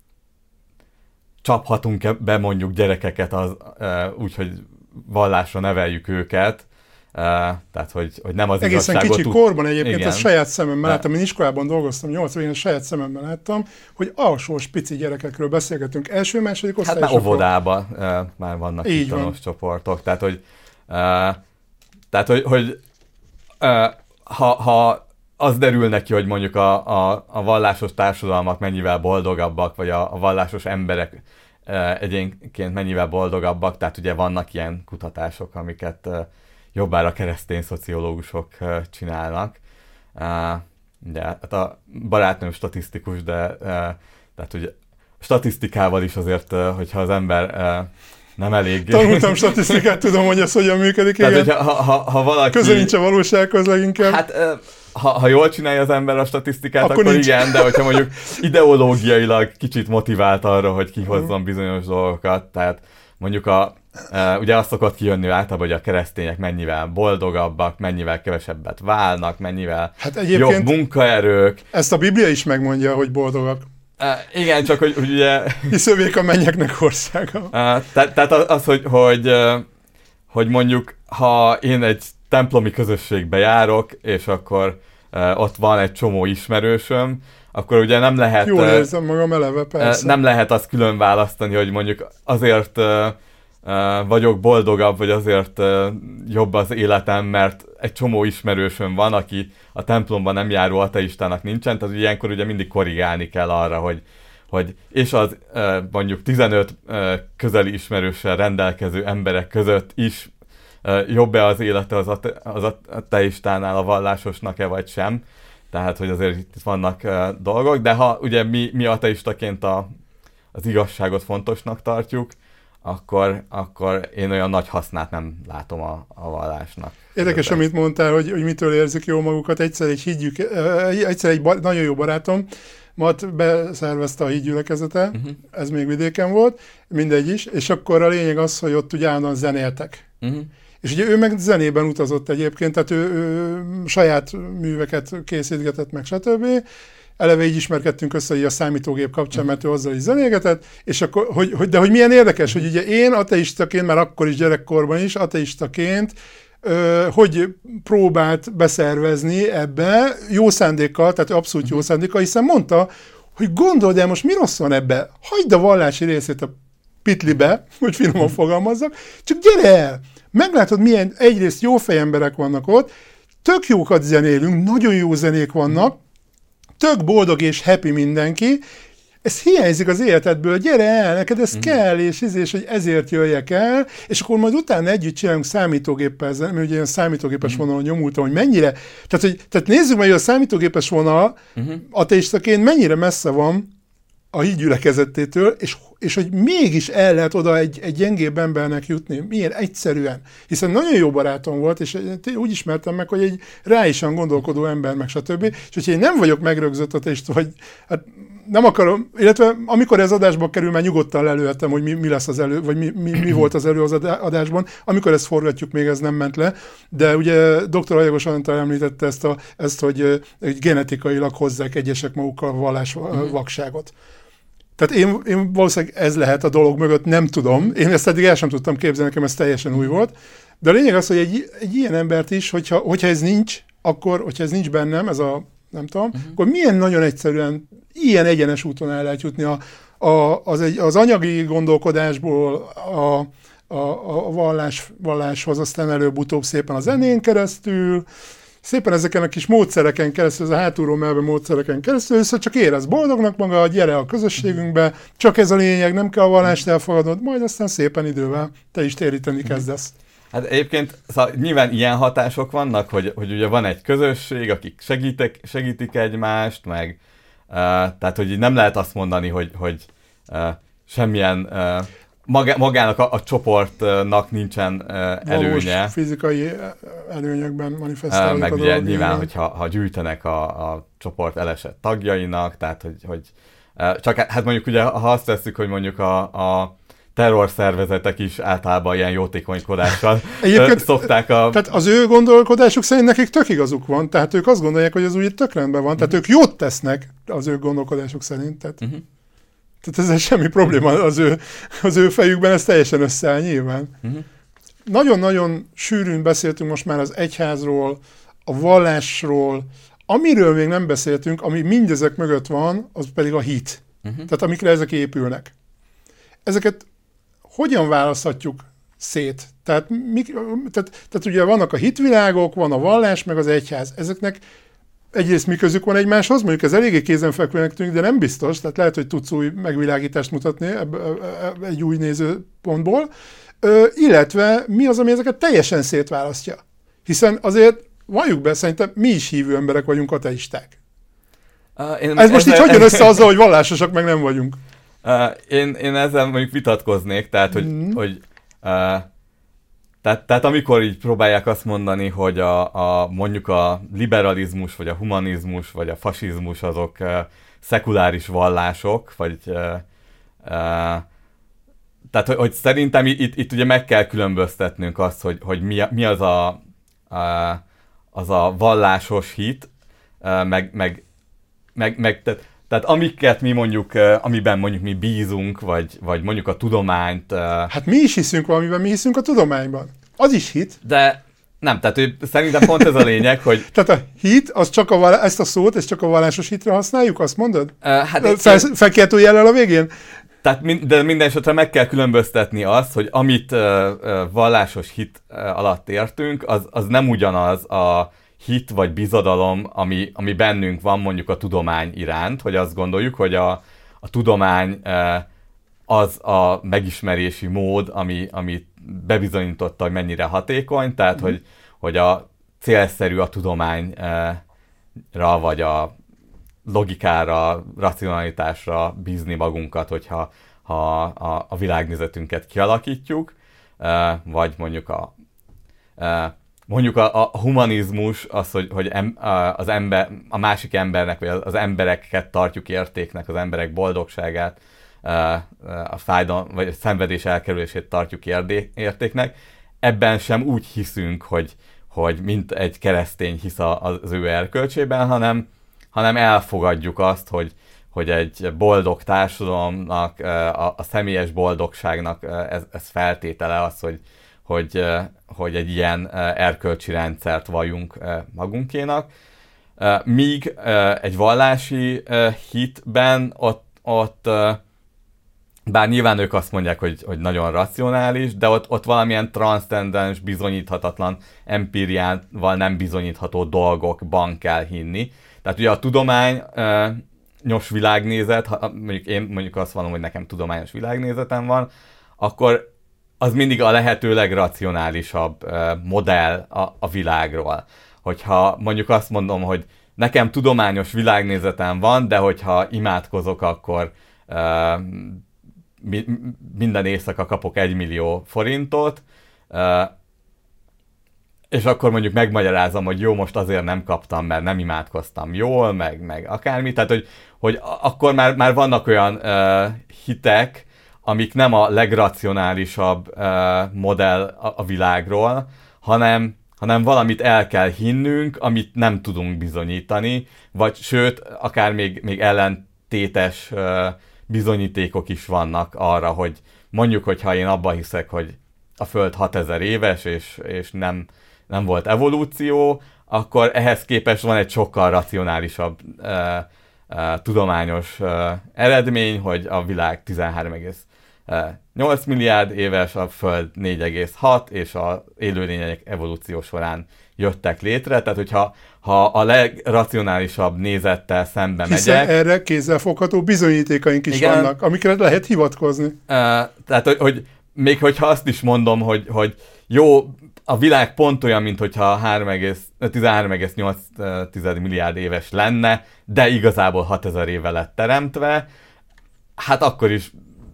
Speaker 2: csaphatunk be mondjuk gyerekeket az, uh, úgy, hogy vallásra neveljük őket. Uh, tehát, hogy, hogy nem az
Speaker 1: egészen
Speaker 2: igazságot...
Speaker 1: Egészen kicsi korban egyébként,
Speaker 2: igen.
Speaker 1: ezt saját szememmel láttam, én iskolában dolgoztam, nyolc évén saját szememmel láttam, hogy alsós pici gyerekekről beszélgetünk. Első-második osztályos.
Speaker 2: Hát már óvodában uh, már vannak tanos van. csoportok. Tehát, hogy, uh, tehát, hogy, hogy uh, ha, ha az derül neki, hogy mondjuk a, a, a vallásos társadalmak mennyivel boldogabbak, vagy a, a vallásos emberek uh, egyénként mennyivel boldogabbak, tehát ugye vannak ilyen kutatások, amiket uh, jobbára keresztény szociológusok uh, csinálnak. Uh, ugye, hát a barátnőm statisztikus, de uh, tehát ugye statisztikával is azért, uh, hogyha az ember uh, nem elég...
Speaker 1: Tanultam statisztikát, tudom, hogy ez hogyan működik.
Speaker 2: Tehát, hogyha, ha, ha, ha valaki...
Speaker 1: Közelítse a valósághoz leginkább.
Speaker 2: Hát, uh, ha, ha jól csinálja az ember a statisztikát, akkor,
Speaker 1: akkor
Speaker 2: igen, de hogyha mondjuk ideológiailag kicsit motivált arra, hogy kihozzon bizonyos dolgokat, tehát mondjuk a Uh, ugye azt szokott kijönni általában, hogy a keresztények mennyivel boldogabbak, mennyivel kevesebbet válnak, mennyivel
Speaker 1: hát
Speaker 2: jobb munkaerők.
Speaker 1: Ezt a Biblia is megmondja, hogy boldogak.
Speaker 2: Uh, igen, csak hogy, hogy ugye...
Speaker 1: Hisz övék a mennyeknek országa. Uh,
Speaker 2: tehát, tehát az, hogy, hogy, uh, hogy mondjuk, ha én egy templomi közösségbe járok, és akkor uh, ott van egy csomó ismerősöm, akkor ugye nem lehet...
Speaker 1: Jól érzem magam eleve, persze.
Speaker 2: Uh, nem lehet azt külön választani, hogy mondjuk azért... Uh, Uh, vagyok boldogabb, vagy azért uh, jobb az életem, mert egy csomó ismerősöm van, aki a templomban nem járó ateistának nincsen, tehát ilyenkor ugye mindig korrigálni kell arra, hogy, hogy és az uh, mondjuk tizenöt uh, közeli ismerőssel rendelkező emberek között is uh, jobb-e az élete az, ate- az ateistánál a vallásosnak-e, vagy sem. Tehát, hogy azért itt vannak uh, dolgok, de ha ugye mi, mi ateistaként a, az igazságot fontosnak tartjuk, Akkor, akkor én olyan nagy hasznát nem látom a, a vallásnak.
Speaker 1: Érdekes, de amit mondtál, hogy, hogy mitől érzik jól magukat. Egyszer egy hídgyük, egyszer egy bar, nagyon jó barátom, mat beszervezte a hídgyülekezete, uh-huh. ez még vidéken volt, mindegy is, és akkor a lényeg az, hogy ott ugye állandóan zenéltek. Uh-huh. És ugye ő meg zenében utazott egyébként, tehát ő, ő saját műveket készítgetett meg, stb. Eleve így ismerkedtünk össze így a számítógép kapcsán, mert ő azzal is zenélgetett, és akkor, hogy, hogy, de hogy milyen érdekes, hogy ugye én ateistaként, már akkor is gyerekkorban is, ateistaként, ö, hogy próbált beszervezni ebbe jó szándékkal, tehát abszolút jó szándékkal, hiszen mondta, hogy gondold el, most mi rossz van ebbe, hagyd a vallási részét a pitlibe, hogy finoman fogalmazzak, csak gyere el, meglátod, milyen egyrészt jó fejemberek vannak ott, tök jókat zenélünk, nagyon jó zenék vannak, tök boldog és happy mindenki, ez hiányzik az életedből, gyere el, neked ez mm. kell, és, és hogy ezért jöjjek el, és akkor majd utána együtt csinálunk számítógéppel, mert ugye ilyen számítógépes mm. vonalon nyomultam, hogy mennyire, tehát, hogy, tehát nézzük meg, hogy a számítógépes vonal mm-hmm. ateistaként mennyire messze van a hídgyülekezettétől, és, és hogy mégis el lehet oda egy, egy gyengébb embernek jutni, milyen egyszerűen. Hiszen nagyon jó barátom volt, és úgy ismertem meg, hogy egy ráisan gondolkodó ember, meg stb. És hogyha én nem vagyok megrögzött, és hogy hát nem akarom, illetve amikor ez adásba kerül, már nyugodtan lelőhettem, hogy mi, mi lesz az elő, vagy mi, mi, mi volt az előadásban. Amikor ezt forgatjuk, még ez nem ment le, de ugye doktor Ajagos Antal említette ezt, a, ezt hogy, hogy genetikailag hozzák egyesek magukkal a vallásvakságot. Tehát én, én valószínűleg ez lehet a dolog mögött, nem tudom. Én ezt eddig el sem tudtam képzelni, nekem ez teljesen új volt. De a lényeg az, hogy egy, egy ilyen embert is, hogyha, hogyha ez nincs, akkor, hogyha ez nincs bennem, ez a, nem tudom, uh-huh. akkor milyen nagyon egyszerűen, ilyen egyenes úton el lehet jutni a, a, az, egy, az anyagi gondolkodásból a, a, a vallás, valláshoz, aztán előbb-utóbb szépen a zenén keresztül, szépen ezeken a kis módszereken keresztül, ez a hátulról melve módszereken keresztül, össze csak érez boldognak maga, gyere a közösségünkbe, csak ez a lényeg, nem kell a vallást elfogadnod, majd aztán szépen idővel te is téríteni kezdesz.
Speaker 2: Hát egyébként szóval nyilván ilyen hatások vannak, hogy, hogy ugye van egy közösség, akik segítek, segítik egymást, meg uh, tehát, hogy nem lehet azt mondani, hogy, hogy uh, semmilyen uh, Magá, magának a, a csoportnak nincsen uh, előnye.
Speaker 1: Valós fizikai előnyökben manifestálódik
Speaker 2: uh, meg
Speaker 1: a
Speaker 2: ugye
Speaker 1: dolog.
Speaker 2: nyilván, hogyha ha gyűjtenek a, a csoport elesett tagjainak, tehát hogy, hogy uh, csak hát mondjuk ugye, ha azt tesszük, hogy mondjuk a, a terrorszervezetek is általában ilyen jótékonykodással szokták a...
Speaker 1: Tehát az ő gondolkodásuk szerint nekik tök igazuk van, tehát ők azt gondolják, hogy ez úgy tök rendben van, tehát uh-huh. ők jót tesznek az ő gondolkodásuk szerint, tehát... Uh-huh. Tehát ezzel semmi probléma az ő, az ő fejükben, ez teljesen összeáll nyilván. Uh-huh. Nagyon-nagyon sűrűn beszéltünk most már az egyházról, a vallásról, amiről még nem beszéltünk, ami mindezek mögött van, az pedig a hit. Uh-huh. Tehát amikre ezek épülnek. Ezeket hogyan választhatjuk szét? Tehát, mi, tehát, tehát ugye vannak a hitvilágok, van a vallás, meg az egyház. Ezeknek egyrészt mi közük van egymáshoz, mondjuk ez eléggé kézenfekvőnek tűnik, de nem biztos, tehát lehet, hogy tudsz új megvilágítást mutatni ebb, ebb, egy új nézőpontból, Ö, illetve mi az, ami ezeket teljesen szétválasztja. Hiszen azért, valljuk be, szerintem mi is hívő emberek vagyunk, ateisták. Uh, én ez most ezzel... így hogyan össze azzal, hogy vallásosak meg nem vagyunk?
Speaker 2: Uh, én, én ezzel mondjuk vitatkoznék, tehát, hogy, mm. hogy uh, Tehát, tehát amikor így próbálják azt mondani, hogy a, a, mondjuk a liberalizmus, vagy a humanizmus, vagy a fasizmus azok uh, szekuláris vallások, vagy uh, uh, tehát, hogy, hogy szerintem itt, itt ugye meg kell különböztetnünk azt, hogy, hogy mi, mi az a, uh, az a vallásos hit, uh, meg, meg, meg, meg tehát, tehát amiket mi mondjuk, uh, amiben mondjuk mi bízunk, vagy, vagy mondjuk a tudományt... Uh...
Speaker 1: Hát mi is hiszünk valamiben, mi hiszünk a tudományban. Az is hit.
Speaker 2: De nem, tehát hogy szerintem pont ez a lényeg, hogy...
Speaker 1: Tehát a hit, az csak a val- ezt a szót, ezt csak a vallásos hitre használjuk, azt mondod? Uh, hát Fel, felkiáltó jellel a végén?
Speaker 2: Tehát min- de minden esetre meg kell különböztetni azt, hogy amit uh, uh, vallásos hit uh, alatt értünk, az, az nem ugyanaz a hit vagy bizodalom, ami, ami bennünk van mondjuk a tudomány iránt, hogy azt gondoljuk, hogy a, a tudomány uh, az a megismerési mód, ami, ami bebizonyította, hogy mennyire hatékony, tehát mm. hogy, hogy a célszerű a tudományra, vagy a logikára, racionalitásra bízni magunkat, hogyha ha a, a világnézetünket kialakítjuk, vagy mondjuk a mondjuk a, a humanizmus az, hogy, hogy em, az ember, a másik embernek, vagy az embereket tartjuk értéknek, az emberek boldogságát, a fájdalom, vagy a szenvedés elkerülését tartjuk értéknek. Ebben sem úgy hiszünk, hogy, hogy mint egy keresztény hisz az ő erkölcsében, hanem, hanem elfogadjuk azt, hogy, hogy egy boldog társadalomnak, a, a személyes boldogságnak ez, ez feltétele az, hogy, hogy, hogy egy ilyen erkölcsi rendszert valljunk magunkénak. Míg egy vallási hitben ott, ott bár nyilván ők azt mondják, hogy, hogy nagyon racionális, de ott, ott valamilyen transzcendens, bizonyíthatatlan, empíriával nem bizonyítható dolgokban kell hinni. Tehát ugye a tudományos világnézet, ha mondjuk én mondjuk azt mondom, hogy nekem tudományos világnézetem van, akkor az mindig a lehető legracionálisabb modell a, a világról. Hogyha mondjuk azt mondom, hogy nekem tudományos világnézetem van, de hogyha imádkozok, akkor minden éjszaka kapok egy millió forintot, és akkor mondjuk megmagyarázom, hogy jó, most azért nem kaptam, mert nem imádkoztam jól, meg, meg akármi. Tehát, hogy, hogy akkor már, már vannak olyan uh, hitek, amik nem a legracionálisabb uh, modell a, a világról, hanem, hanem valamit el kell hinnünk, amit nem tudunk bizonyítani, vagy sőt, akár még, még ellentétes uh, bizonyítékok is vannak arra, hogy mondjuk, hogyha én abban hiszek, hogy a Föld hatezer éves, és, és nem, nem volt evolúció, akkor ehhez képest van egy sokkal racionálisabb uh, uh, tudományos uh, eredmény, hogy a világ tizenhárom egész nyolc milliárd éves, a Föld négy egész hat, és az élőlények evolúció során jöttek létre. Tehát, hogyha ha a legracionálisabb nézettel szembe
Speaker 1: Hiszen
Speaker 2: megyek...
Speaker 1: erre kézzelfogható bizonyítékaink is igen, vannak, amikre lehet hivatkozni. Uh,
Speaker 2: tehát, hogy, hogy még hogyha azt is mondom, hogy, hogy jó, a világ pont olyan, mint hogyha tizenhárom egész nyolc milliárd éves lenne, de igazából hatezer éve lett teremtve, hát akkor is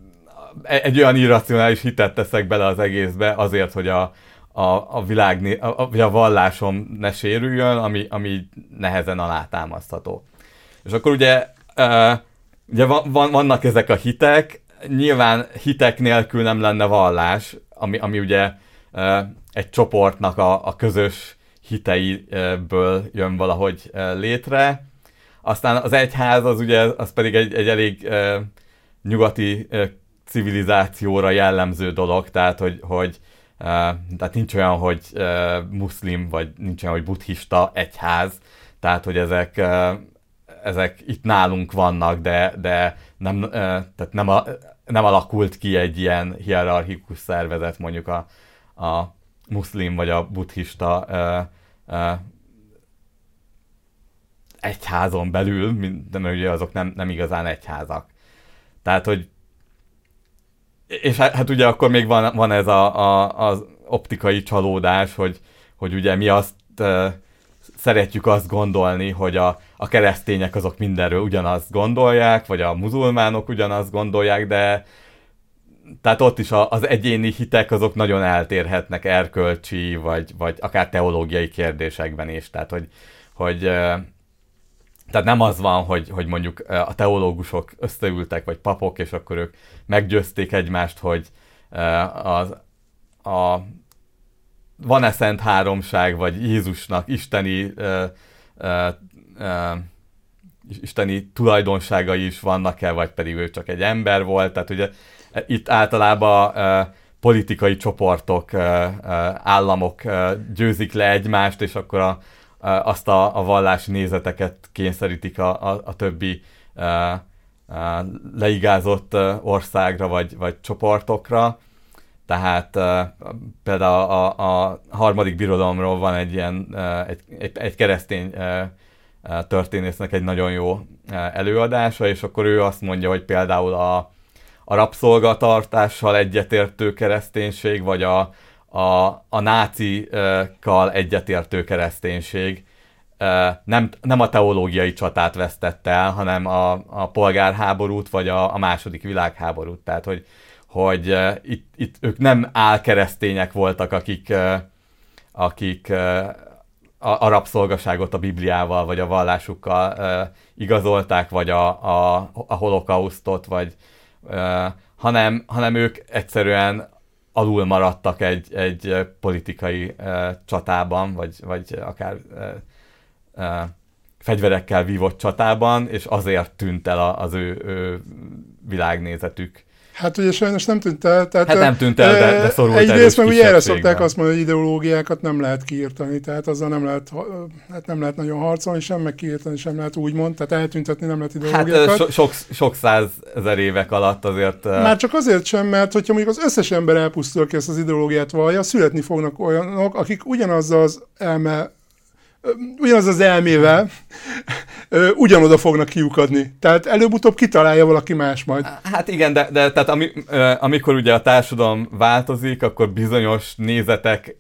Speaker 2: egy olyan irracionális hitet teszek bele az egészbe azért, hogy a, a, a világ, a, a vallásom ne sérüljön, ami, ami nehezen alátámasztható. És akkor ugye, uh, ugye van, vannak ezek a hitek, nyilván hitek nélkül nem lenne vallás, ami, ami ugye uh, egy csoportnak a, a közös hiteiből jön valahogy uh, létre. Aztán az egyház az ugye, az pedig egy, egy elég uh, nyugati uh, civilizációra jellemző dolog, tehát hogy, hogy uh, tehát nincs olyan, hogy uh, muszlim, vagy nincs olyan, hogy buddhista egyház, tehát hogy ezek, uh, ezek itt nálunk vannak, de, de nem, uh, tehát nem, a, nem alakult ki egy ilyen hierarchikus szervezet, mondjuk a, a muszlim vagy a buddhista uh, uh, egyházon belül, de mert ugye azok nem, nem igazán egyházak. Tehát, hogy és hát, hát ugye akkor még van, van ez a, a, az optikai csalódás, hogy, hogy ugye mi azt uh, szeretjük azt gondolni, hogy a, a keresztények azok mindenről ugyanazt gondolják, vagy a muzulmánok ugyanazt gondolják, de tehát ott is a, az egyéni hitek azok nagyon eltérhetnek erkölcsi, vagy, vagy akár teológiai kérdésekben is. Tehát, hogy, hogy uh, tehát nem az van, hogy, hogy mondjuk a teológusok összeültek, vagy papok, és akkor ők meggyőzték egymást, hogy az, a, van-e szent háromság, vagy Jézusnak isteni, uh, uh, uh, isteni tulajdonságai is vannak-e, vagy pedig ő csak egy ember volt. Tehát ugye itt általában uh, politikai csoportok, uh, uh, államok uh, győzik le egymást, és akkor a azt a, a vallási nézeteket kényszerítik a, a, a többi a, a leigázott országra vagy, vagy csoportokra. Tehát a, például a, a harmadik birodalomról van egy ilyen egy, egy, egy keresztény történésznek egy nagyon jó előadása, és akkor ő azt mondja, hogy például a, a rabszolgatartással egyetértő kereszténység, vagy a A, a nácikkal egyetértő kereszténység nem, nem a teológiai csatát vesztette el, hanem a, a polgárháborút, vagy a, a második világháborút. Tehát, hogy, hogy itt, itt ők nem álkeresztények voltak, akik, akik a, a rabszolgaságot a Bibliával, vagy a vallásukkal igazolták, vagy a, a, a holokausztot, vagy, hanem, hanem ők egyszerűen alul maradtak egy, egy politikai uh, csatában, vagy, vagy akár uh, uh, fegyverekkel vívott csatában, és azért tűnt el a, az ő, ő világnézetük.
Speaker 1: Hát ugye sajnos nem tűnt el. Tehát,
Speaker 2: hát nem tűnt el, de, de szorult erős
Speaker 1: egyrészt meg ugye erre szokták azt mondani, hogy ideológiákat nem lehet kiírtani, tehát azzal nem lehet, hát nem lehet nagyon harcolni, sem meg kiírtani, sem lehet úgymond, tehát eltüntetni nem lehet ideológiákat.
Speaker 2: Hát so, sok, sok százezer évek alatt azért...
Speaker 1: Már csak azért sem, mert hogyha mondjuk az összes ember elpusztul, aki ezt az ideológiát vallja, születni fognak olyanok, akik ugyanazzal az elme ugyanaz az elmével ugyanoda fognak kiukadni. Tehát előbb-utóbb kitalálja valaki más majd.
Speaker 2: Hát igen, de, de tehát ami, amikor ugye a társadalom változik, akkor bizonyos nézetek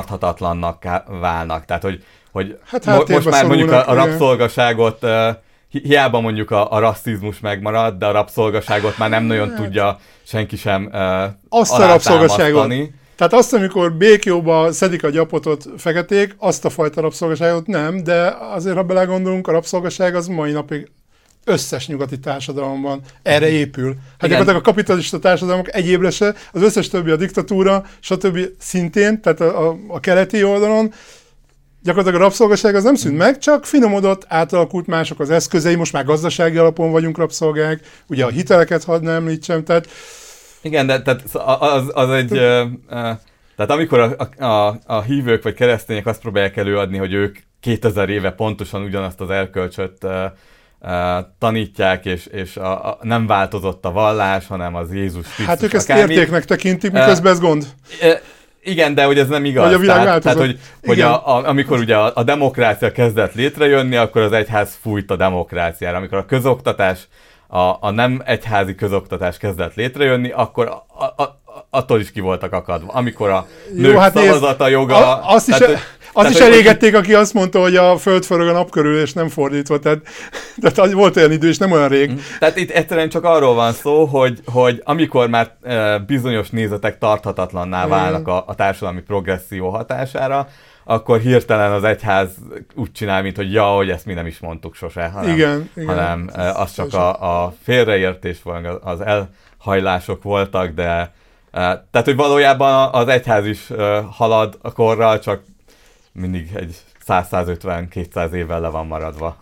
Speaker 2: tarthatatlannak válnak. Tehát, hogy, hogy
Speaker 1: hát
Speaker 2: mo- most már mondjuk a, a rabszolgaságot hiába mondjuk a, a rasszizmus megmarad, de a rabszolgaságot már nem nagyon tudja senki sem uh,
Speaker 1: azt a rabszolgaságot. Tehát azt, amikor békjóba szedik a gyapotot feketék, azt a fajta rabszolgaságot nem, de azért, ha belegondolunk, a rabszolgaság az mai napig összes nyugati társadalomban erre épül. Hát gyakorlatilag a kapitalista társadalmak egyébre se, az összes többi a diktatúra, stb. Szintén, tehát a, a, a keleti oldalon, gyakorlatilag a rabszolgaság az nem szűnt meg, csak finomodott, átalakult, mások az eszközei, most már gazdasági alapon vagyunk rabszolgák, ugye a hiteleket hadd ne említsem, tehát...
Speaker 2: Igen, de tehát az, az egy... Uh, uh, tehát amikor a, a, a hívők vagy keresztények azt próbálják előadni, hogy ők kétezer éve pontosan ugyanazt az erkölcsöt uh, uh, tanítják, és, és a, a, nem változott a vallás, hanem az Jézus Krisztus.
Speaker 1: Hát ők ezt értéknek tekintik, miközben uh, ez gond.
Speaker 2: Uh, Igen, de hogy ez nem igaz.
Speaker 1: Hogy a világ
Speaker 2: tehát, tehát, hogy, hogy a, a, amikor ugye a, a demokrácia kezdett létrejönni, akkor az egyház fújt a demokráciára. Amikor a közoktatás, a, a nem egyházi közoktatás kezdett létrejönni, akkor a, a, a, attól is ki voltak akadva. Amikor a nők Jó, hát szavazata, nézd, joga...
Speaker 1: A, azt is, tehát, e, azt is elégették, aki azt mondta, hogy a föld forog a nap körül, és nem fordítva. Tehát, tehát volt olyan idő, és nem olyan rég.
Speaker 2: Tehát itt egyszerűen csak arról van szó, hogy, hogy amikor már e, bizonyos nézetek tarthatatlanná válnak a, a társadalmi progresszió hatására, akkor hirtelen az egyház úgy csinál, mint hogy ja, hogy ezt mi nem is mondtuk sose, hanem,
Speaker 1: igen, igen.
Speaker 2: hanem e, az csak a, a félreértés volt, az elhajlások voltak, de tehát, hogy valójában az egyház is halad a korral, csak mindig egy száz-százötven-kétszáz évvel le van maradva.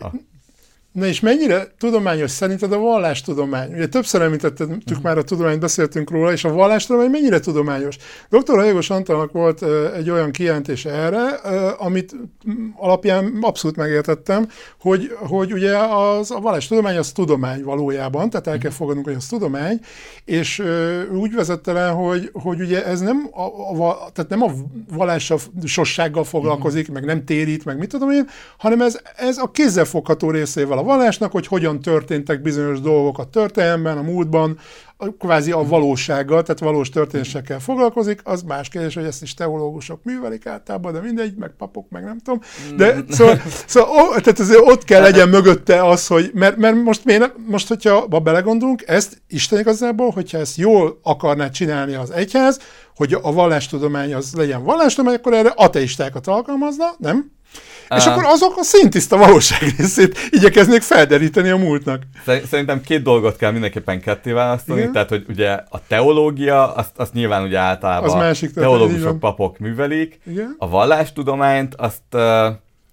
Speaker 1: Na és mennyire tudományos szerinted a vallástudomány? Ugye többször említettük uh-huh. már a tudományt, beszéltünk róla, és a vallástudomány mennyire tudományos? doktor Hajogos Antalnak volt uh, egy olyan kijelentése erre, uh, amit alapján abszolút megértettem, hogy, hogy ugye az, a vallástudomány az tudomány valójában, tehát el kell fogadnunk, hogy az tudomány, és uh, úgy vezette le, hogy, hogy ugye ez nem a, a, tehát nem a vallássossággal foglalkozik, uh-huh. meg nem térít, meg mit tudom én, hanem ez, ez a kézzelfogható részével a vallásnak, hogy hogyan történtek bizonyos dolgok a történelemben, a múltban, kvázi a valósággal, tehát valós történésekkel foglalkozik, az más kérdés, hogy ezt is teológusok művelik általában, de mindegy, meg papok, meg nem tudom. De szóval, szóval ó, tehát azért ott kell legyen mögötte az, hogy, mert, mert most, miért, most, hogyha belegondolunk, ezt Isten igazából, hogyha ezt jól akarná csinálni az egyház, hogy a vallástudomány az legyen vallástudomány, akkor erre ateistákat alkalmazna, nem? És uh, akkor azok a szintiszta valóság részét igyekeznék felderíteni a múltnak.
Speaker 2: Szerintem két dolgot kell mindenképpen ketté választani, igen? Tehát, hogy ugye a teológia, azt, azt nyilván ugye általában az másik teológusok, papok művelik, igen? A vallástudományt, azt, uh, uh,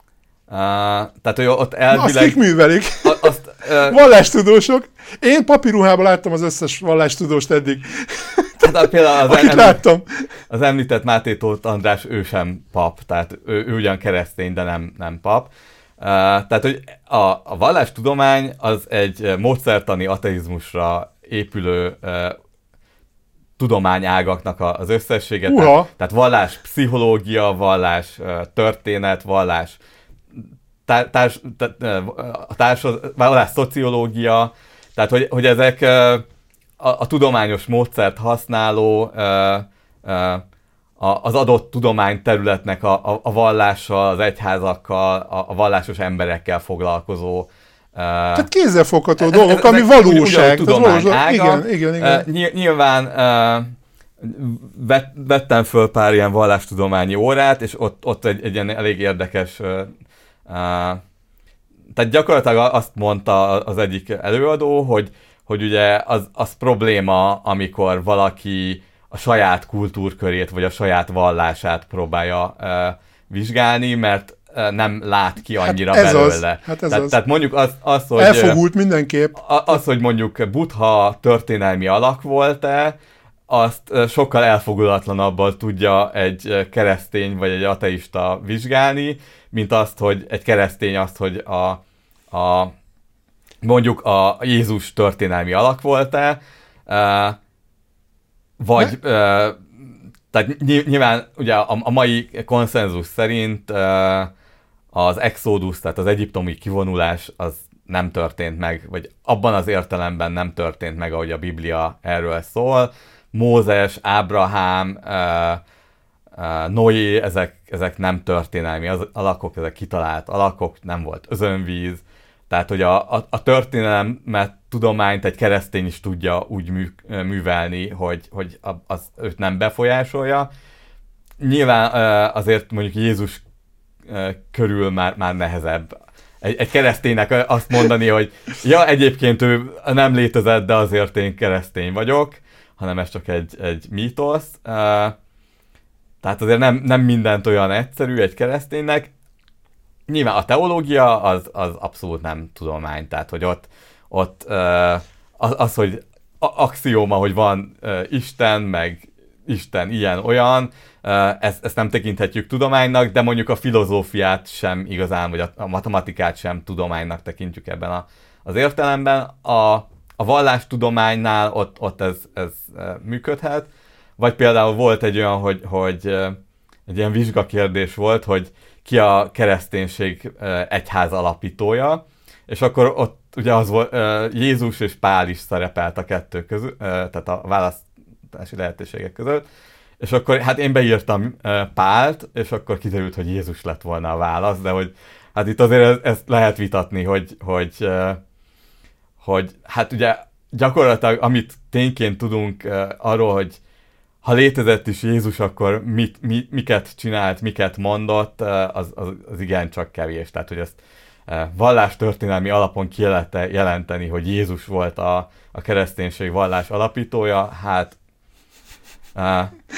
Speaker 2: tehát, hogy ott elvileg...
Speaker 1: Na, azt kik művelik? A, azt, uh, vallástudósok. Én papiruhában láttam az összes vallástudóst eddig.
Speaker 2: Hát például az,
Speaker 1: Akit láttam.
Speaker 2: Az említett Máté Tóth András, ő sem pap, tehát ő, ő ugyan keresztény, de nem, nem pap. Uh, tehát, hogy a, a vallástudomány az egy módszertani ateizmusra épülő uh, tudományágaknak az összessége. Uh-huh. Tehát, tehát vallás pszichológia, vallás uh, történet, vallás társ, társ, társ, vallás szociológia, tehát, hogy, hogy ezek... Uh, A, a tudományos módszert használó, ö, ö, a, az adott tudományterületnek a, a, a vallással, az egyházakkal, a, a vallásos emberekkel foglalkozó. Ö,
Speaker 1: Tehát kézzelfogható dolgok, ami valóság.
Speaker 2: Tudomány ága.
Speaker 1: Igen, igen, igen.
Speaker 2: Ö, nyilván ö, vettem föl pár ilyen vallástudományi órát, és ott, ott egy, egy ilyen elég érdekes... Ö, ö, tehát gyakorlatilag azt mondta az egyik előadó, hogy hogy ugye az, az probléma, amikor valaki a saját kultúrkörét, vagy a saját vallását próbálja uh, vizsgálni, mert uh, nem lát ki annyira hát ez belőle. Az. Hát ez tehát, az. tehát mondjuk az, az hogy...
Speaker 1: Elfogult mindenképp.
Speaker 2: Az, hogy mondjuk Buddha történelmi alak volt-e, azt uh, sokkal elfogulatlanabbal tudja egy keresztény, vagy egy ateista vizsgálni, mint azt, hogy egy keresztény azt, hogy a, a mondjuk a Jézus történelmi alak volt-e, vagy, tehát nyilván ugye a mai konszenzus szerint az exodus, tehát az egyiptomi kivonulás az nem történt meg, vagy abban az értelemben nem történt meg, ahogy a Biblia erről szól. Mózes, Ábrahám, Noé, ezek, ezek nem történelmi alakok, ezek kitalált alakok, nem volt özönvíz. Tehát, hogy a, a, a történelmet, tudományt egy keresztény is tudja úgy mű, művelni, hogy, hogy az őt nem befolyásolja. Nyilván azért mondjuk Jézus körül már, már nehezebb egy, egy kereszténynek azt mondani, hogy ja, egyébként ő nem létezett, de azért én keresztény vagyok, hanem ez csak egy, egy mítosz. Tehát azért nem, nem mindent olyan egyszerű egy kereszténynek. Nyilván a teológia az, az abszolút nem tudomány, tehát hogy ott, ott az, az, hogy axióma, hogy van Isten, meg Isten ilyen-olyan, ezt, ezt nem tekinthetjük tudománynak, de mondjuk a filozófiát sem igazán, vagy a, a matematikát sem tudománynak tekintjük ebben a, az értelemben. A, a vallástudománynál ott, ott ez, ez működhet, vagy például volt egy olyan, hogy, hogy egy ilyen vizsgakérdés volt, hogy ki a kereszténység egyház alapítója, és akkor ott ugye az volt, Jézus és Pál is szerepelt a kettő között, tehát a választási lehetőségek között, és akkor hát én beírtam Pált, és akkor kiderült, hogy Jézus lett volna a válasz, de hogy hát itt azért ezt lehet vitatni, hogy, hogy, hogy hát ugye gyakorlatilag amit tényként tudunk arról, hogy ha létezett is Jézus, akkor mit, mi, miket csinált, miket mondott, az, az, az igencsak kevés. Tehát, hogy ezt vallástörténelmi alapon ki lehet jelenteni, hogy Jézus volt a, a kereszténység vallás alapítója, hát a,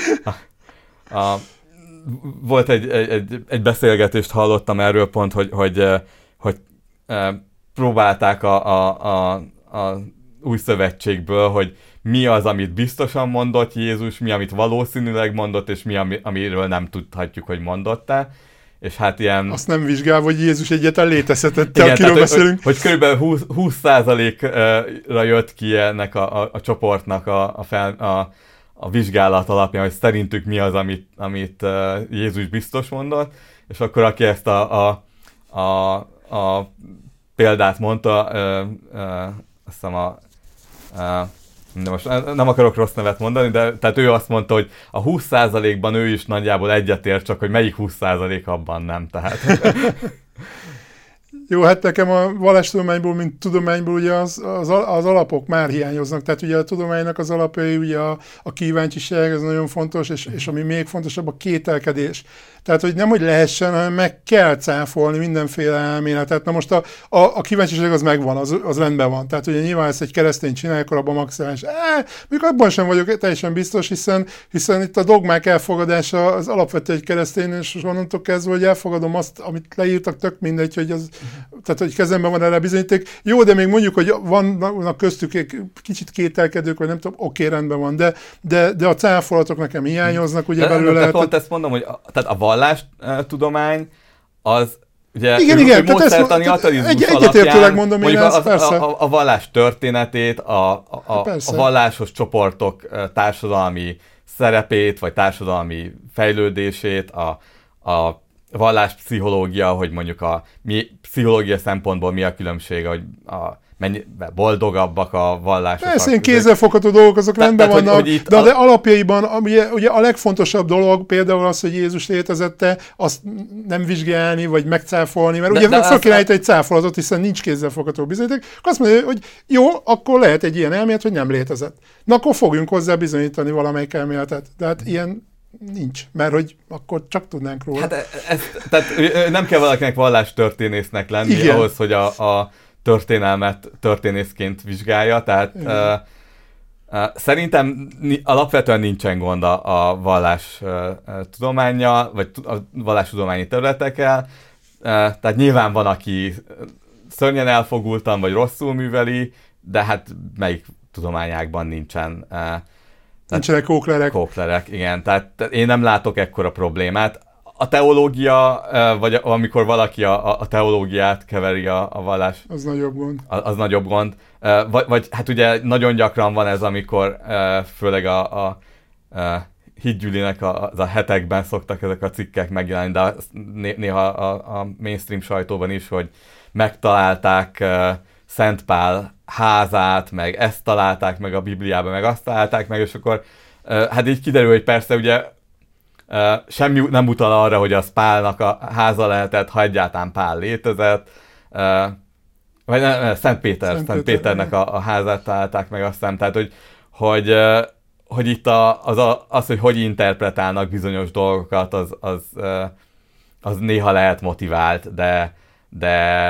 Speaker 2: a, a, volt egy, egy, egy beszélgetést hallottam erről pont, hogy, hogy, hogy próbálták a, a, a, a új szövetségből, hogy mi az, amit biztosan mondott Jézus, mi, amit valószínűleg mondott, és mi, amiről nem tudhatjuk, hogy mondott-e. És hát ilyen...
Speaker 1: Azt nem vizsgál, hogy Jézus egyáltalán létezhetett, akiről
Speaker 2: tehát,
Speaker 1: beszélünk.
Speaker 2: Hogy, hogy körülbelül húsz százalékra jött ki ennek a, a, a csoportnak a, a, fel, a, a vizsgálat alapján, hogy szerintük mi az, amit, amit Jézus biztos mondott, és akkor aki ezt a, a, a, a példát mondta, ö, ö, azt hiszem a... a de most nem akarok rossz nevet mondani, de tehát ő azt mondta, hogy a húsz százalékban ő is nagyjából egyetért, csak hogy melyik húsz százalék abban nem, tehát...
Speaker 1: Jó, hát nekem a vallástudományból, mint tudományból ugye az, az, az alapok már hiányoznak, tehát ugye a tudománynak az alapjai, ugye a, a kíváncsiság, ez nagyon fontos, és, és ami még fontosabb, a kételkedés. Tehát, hogy nem, hogy lehessen, hanem meg kell cáfolni mindenféle elméletet. Na most a, a, a kíváncsiság az megvan, az, az rendben van. Tehát ugye nyilván ezt egy keresztény csinálja, akkor abban maximális. Eh, még abban sem vagyok teljesen biztos, hiszen, hiszen itt a dogmák elfogadása az alapvető egy keresztény, és onnantól kezdve, hogy elfogadom azt, amit leírtak, tök mindegy, hogy az, tehát, hogy kezemben van erre bizonyíték. Jó, de még mondjuk, hogy vannak köztük egy kicsit kételkedők, vagy nem tudom, oké, rendben van, de, de, de a cáfolatok nekem hiányoznak, ugye
Speaker 2: de,
Speaker 1: belőle.
Speaker 2: De pont ezt mondom, hogy a, tehát a vallástudomány az ugye
Speaker 1: igen, igen,
Speaker 2: módszertani ateizmus
Speaker 1: egy,
Speaker 2: alapján
Speaker 1: mondom
Speaker 2: mondjuk
Speaker 1: én ezt,
Speaker 2: az,
Speaker 1: persze.
Speaker 2: A, a vallás történetét, a, a, a, a vallásos csoportok társadalmi szerepét, vagy társadalmi fejlődését, a, a valláspszichológia, hogy mondjuk a mi, pszichológia szempontból mi a különbség, hogy a mennyi boldogabbak a vallások.
Speaker 1: Persze, én kézzelfogható dolgok, azok Te, rendben tehát, vannak, hogy, hogy de, a... de alapjaiban ugye, ugye a legfontosabb dolog például az, hogy Jézus létezette, azt nem vizsgálni, vagy megcáfolni, mert de, ugye fel kéne egy cáfolatot, hiszen nincs kézzelfogható bizonyíték, akkor azt mondja, hogy jó, akkor lehet egy ilyen elmélet, hogy nem létezett. Na akkor fogjunk hozzá bizonyítani valamelyik elméletet. Tehát ilyen nincs, mert hogy akkor csak tudnánk róla. Hát
Speaker 2: ez, tehát nem kell valakinek vallástörténésznek lenni igen. ahhoz, hogy a, a történelmet történészként vizsgálja, tehát uh, uh, szerintem ni- alapvetően nincsen gond a, a vallás uh, tudománya, vagy a vallástudományi területekkel, uh, tehát nyilván van, aki szörnyen elfogultan, vagy rosszul műveli, de hát melyik tudományákban nincsen. Uh,
Speaker 1: Nincsenek kóklerek.
Speaker 2: Kóklerek, igen, tehát én nem látok ekkora problémát. A teológia, vagy amikor valaki a, a teológiát keveri a, a vallás...
Speaker 1: Az nagyobb gond.
Speaker 2: Az, az nagyobb gond. Vagy, vagy hát ugye nagyon gyakran van ez, amikor főleg a, a, a Hitgyülinek a, az a hetekben szoktak ezek a cikkek megjelenni, de néha a, a mainstream sajtóban is, hogy megtalálták Szent Pál házát, meg ezt találták meg a Bibliában, meg azt találták meg, és akkor hát így kiderül, hogy persze ugye Uh, semmi nem utal arra, hogy az Pálnak a háza lehetett, ha egyáltalán Pál létezett. Uh, vagy ne, ne, Szent Péter, Szent, Szent Péter, Péternek a, a házát találták meg, azt hiszem, tehát hogy, hogy, hogy itt a, az, a, az, hogy hogy interpretálnak bizonyos dolgokat, az, az, az néha lehet motivált, de, de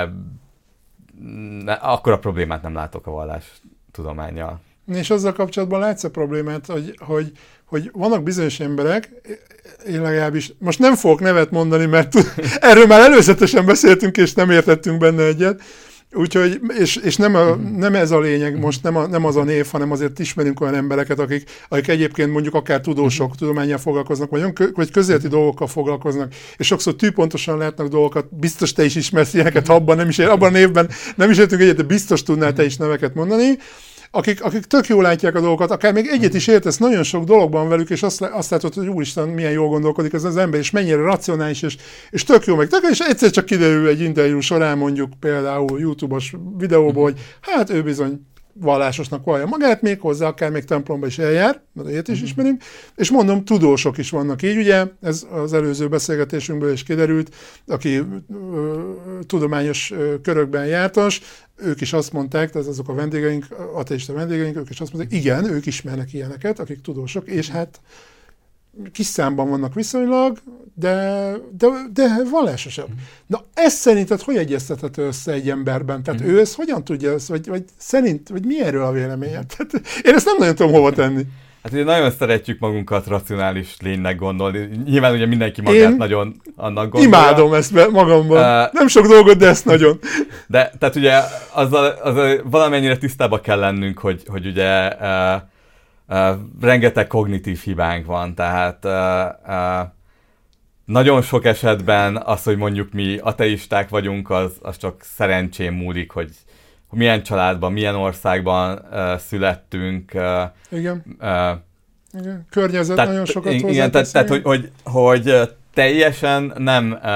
Speaker 2: ne, akkora problémát nem látok a vallás tudománnyal.
Speaker 1: És azzal kapcsolatban látsz a problémát, hogy, hogy, hogy vannak bizonyos emberek, én legalábbis, most nem fogok nevet mondani, mert erről már előzetesen beszéltünk, és nem értettünk benne egyet, úgyhogy, és, és nem, a, nem ez a lényeg, most nem, a, nem az a név, hanem azért ismerünk olyan embereket, akik, akik egyébként mondjuk akár tudósok, tudománnyal foglalkoznak, vagy, vagy közéleti dolgokkal foglalkoznak, és sokszor tűpontosan látnak dolgokat, biztos te is ismersz ilyeneket, abban nem is ér, abban a névben nem is értünk egyet, de biztos tudnál te is neveket mondani, Akik, akik tök jól látják a dolgokat, akár még egyet is értesz nagyon sok dologban velük, és azt, azt látod, hogy úristen, milyen jól gondolkodik ez az ember, és mennyire racionális, és, és tök jó meg. Tök, és egyszer csak kiderül egy interjú során, mondjuk például YouTube-os videóból, hogy hát ő bizony vallásosnak vallja magát, még hozzá akár még templomba is eljár, mert ilyet is ismerünk, és mondom, tudósok is vannak így, ugye, ez az előző beszélgetésünkből is kiderült, aki ö, tudományos ö, körökben jártas, ők is azt mondták, tehát azok a vendégeink, ateista vendégeink, ők is azt mondták, igen, ők ismernek ilyeneket, akik tudósok, és hát kis számban vannak viszonylag, de, de, de vallásosabb. Na, ez szerinted hogy egyeztethető össze egy emberben? Tehát mm. ő ezt hogyan tudja, ezt, vagy, vagy szerint, vagy mi erről a véleményed? Tehát én ezt nem nagyon tudom hova tenni.
Speaker 2: Hát ugye nagyon szeretjük magunkat racionális lénynek gondolni. Nyilván ugye mindenki magát én nagyon annak gondolja.
Speaker 1: Imádom ezt magamban. Uh, nem sok dolgot, de ezt nagyon.
Speaker 2: De tehát ugye azzal, azzal valamennyire tisztába kell lennünk, hogy, hogy ugye uh, uh, rengeteg kognitív hibánk van. Tehát uh, uh, nagyon sok esetben az, hogy mondjuk mi ateisták vagyunk, az, az csak szerencsén múlik, hogy milyen családban, milyen országban uh, születtünk. Uh,
Speaker 1: igen.
Speaker 2: Uh,
Speaker 1: igen. Környezet tehát, nagyon sokat hozzá.
Speaker 2: Igen, tehát, tehát hogy, hogy, hogy teljesen nem uh,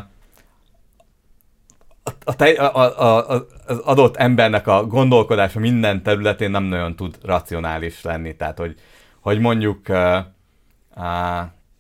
Speaker 2: a, a, a, a, az adott embernek a gondolkodása minden területén nem nagyon tud racionális lenni. Tehát, hogy, hogy mondjuk uh, uh,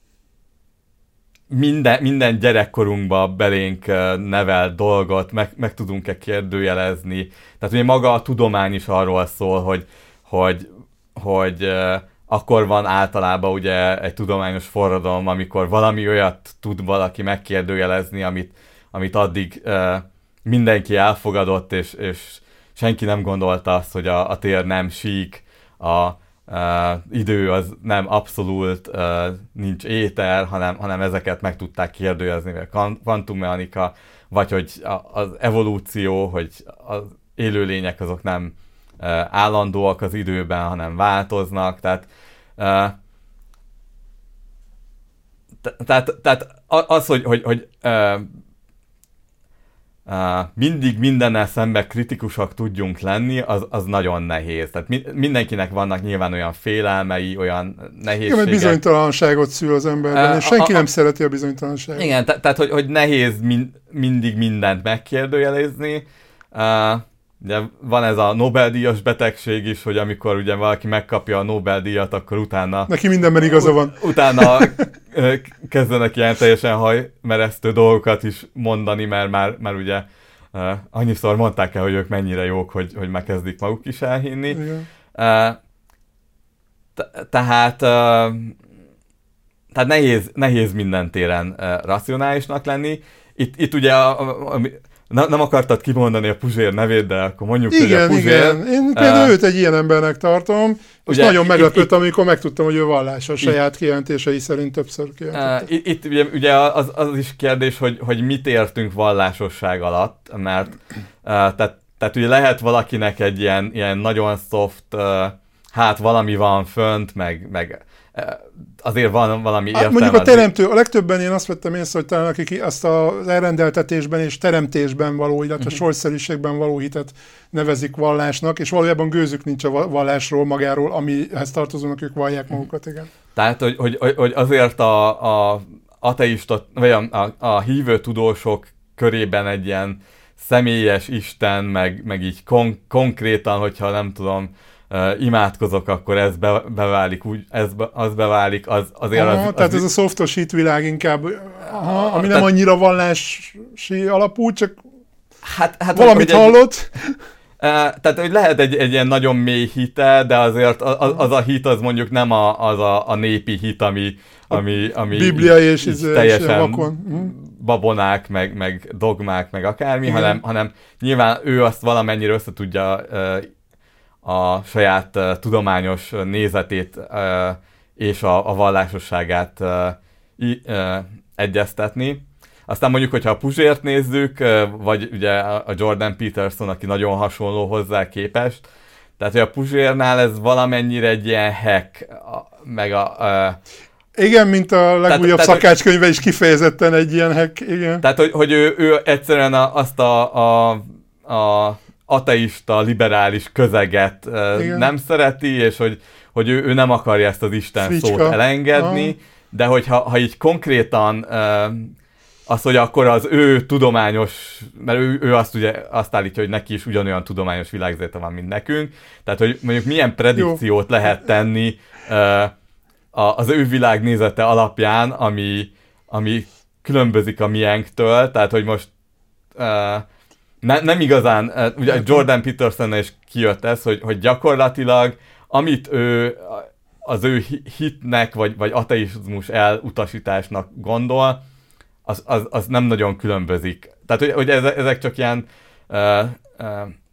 Speaker 2: Minden, minden gyerekkorunkba belénk nevel dolgot, meg, meg tudunk-e kérdőjelezni. Tehát ugye maga a tudomány is arról szól, hogy, hogy, hogy uh, akkor van általában ugye egy tudományos forradalom, amikor valami olyat tud valaki megkérdőjelezni, amit, amit addig uh, mindenki elfogadott, és, és senki nem gondolta azt, hogy a, a tér nem sík, a Uh, idő az nem abszolút, uh, nincs éter, hanem, hanem ezeket meg tudták kérdőjelezni, a kvantummechanika, vagy hogy a, az evolúció, hogy az élőlények azok nem uh, állandóak az időben, hanem változnak, tehát uh, tehát, tehát az, hogy, hogy, hogy uh, Uh, mindig mindennel szemben kritikusak tudjunk lenni, az, az nagyon nehéz. Tehát mi, mindenkinek vannak nyilván olyan félelmei, olyan nehézségek.
Speaker 1: Igen, mert bizonytalanságot szül az emberben, uh, és senki a, a, nem szereti a bizonytalanságot.
Speaker 2: Igen, te, tehát hogy, hogy nehéz min, mindig mindent megkérdőjelezni. Uh, ugye van ez a Nobel-díjas betegség is, hogy amikor ugye valaki megkapja a Nobel-díjat, akkor utána...
Speaker 1: Neki mindenben igaza van.
Speaker 2: Utána kezdenek ilyen teljesen hajmeresztő dolgokat is mondani, mert már, már ugye uh, annyiszor mondták el, hogy ők mennyire jók, hogy, hogy megkezdik maguk is elhinni. Uh, t- tehát uh, tehát nehéz, nehéz minden téren uh, racionálisnak lenni. Itt, itt ugye a, a, a, Nem, nem akartad kimondani a Puzsér nevét, de akkor mondjuk,
Speaker 1: igen,
Speaker 2: hogy a Puzsér...
Speaker 1: Igen, én például uh, őt egy ilyen embernek tartom, és ugye, nagyon meglepődtem, itt, amikor megtudtam, hogy ő vallás a saját itt, kijelentései szerint többször kijelentette.
Speaker 2: Uh, itt, itt ugye, ugye az, az is kérdés, hogy, hogy mit értünk vallásosság alatt, mert uh, tehát, tehát ugye lehet valakinek egy ilyen, ilyen nagyon soft, uh, hát valami van fönt, meg... meg azért van valami értelme.
Speaker 1: Mondjuk a teremtő, a legtöbben én azt vettem észre, hogy talán akik azt az elrendeltetésben és teremtésben való, illetve uh-huh. sorszerűségben való hitet nevezik vallásnak, és valójában gőzük nincs a vallásról magáról, amihez tartozónak, ők vallják magukat, igen.
Speaker 2: Tehát, hogy, hogy, hogy azért a, a ateista, vagy a, a, a hívő tudósok körében egy ilyen személyes Isten, meg, meg így kon- konkrétan, hogyha nem tudom, Uh, imádkozok, akkor ez be, beválik, úgy, ez be, az beválik, az azért
Speaker 1: aha,
Speaker 2: az... az
Speaker 1: tehát
Speaker 2: az
Speaker 1: ez a szoftos hitvilág inkább, aha, ami nem annyira vallási alapú, csak...
Speaker 2: Hát, hát
Speaker 1: Valamit
Speaker 2: hogy
Speaker 1: hallott?
Speaker 2: Egy, tehát, hogy lehet egy, egy ilyen nagyon mély hite, de azért az, az a hit az mondjuk nem a, az a, a népi hit, ami, ami, ami
Speaker 1: Biblia
Speaker 2: így,
Speaker 1: és,
Speaker 2: így
Speaker 1: és
Speaker 2: teljesen
Speaker 1: vakon.
Speaker 2: babonák, meg, meg dogmák, meg akármi, hanem, hanem nyilván ő azt valamennyire össze tudja a saját tudományos nézetét és a, a vallásosságát egyeztetni. Aztán mondjuk, hogyha a Puzsért nézzük, vagy ugye a Jordan Peterson, aki nagyon hasonló hozzá képest, tehát hogy a Puzsérnál ez valamennyire egy ilyen hack, meg a... a
Speaker 1: igen, mint a legújabb tehát, szakácskönyve is kifejezetten egy ilyen hack, igen.
Speaker 2: Tehát, hogy, hogy ő, ő egyszerűen azt a, a, a ateista, liberális közeget igen. nem szereti, és hogy, hogy ő, ő nem akarja ezt az Isten Fricska. szót elengedni, ah. de hogyha ha így konkrétan az, hogy akkor az ő tudományos, mert ő, ő azt, ugye, azt állítja, hogy neki is ugyanolyan tudományos világzete van, mint nekünk, tehát hogy mondjuk milyen predikciót Jó. lehet tenni uh, az ő világnézete alapján, ami, ami különbözik a miénktől, tehát hogy most uh, ne, nem igazán, uh, ugye Jordan Petersonnal is kijött ez, hogy, hogy gyakorlatilag amit ő az ő hitnek, vagy, vagy ateizmus elutasításnak gondol, Az, az, az nem nagyon különbözik. Tehát, hogy, hogy ezek csak ilyen uh, uh,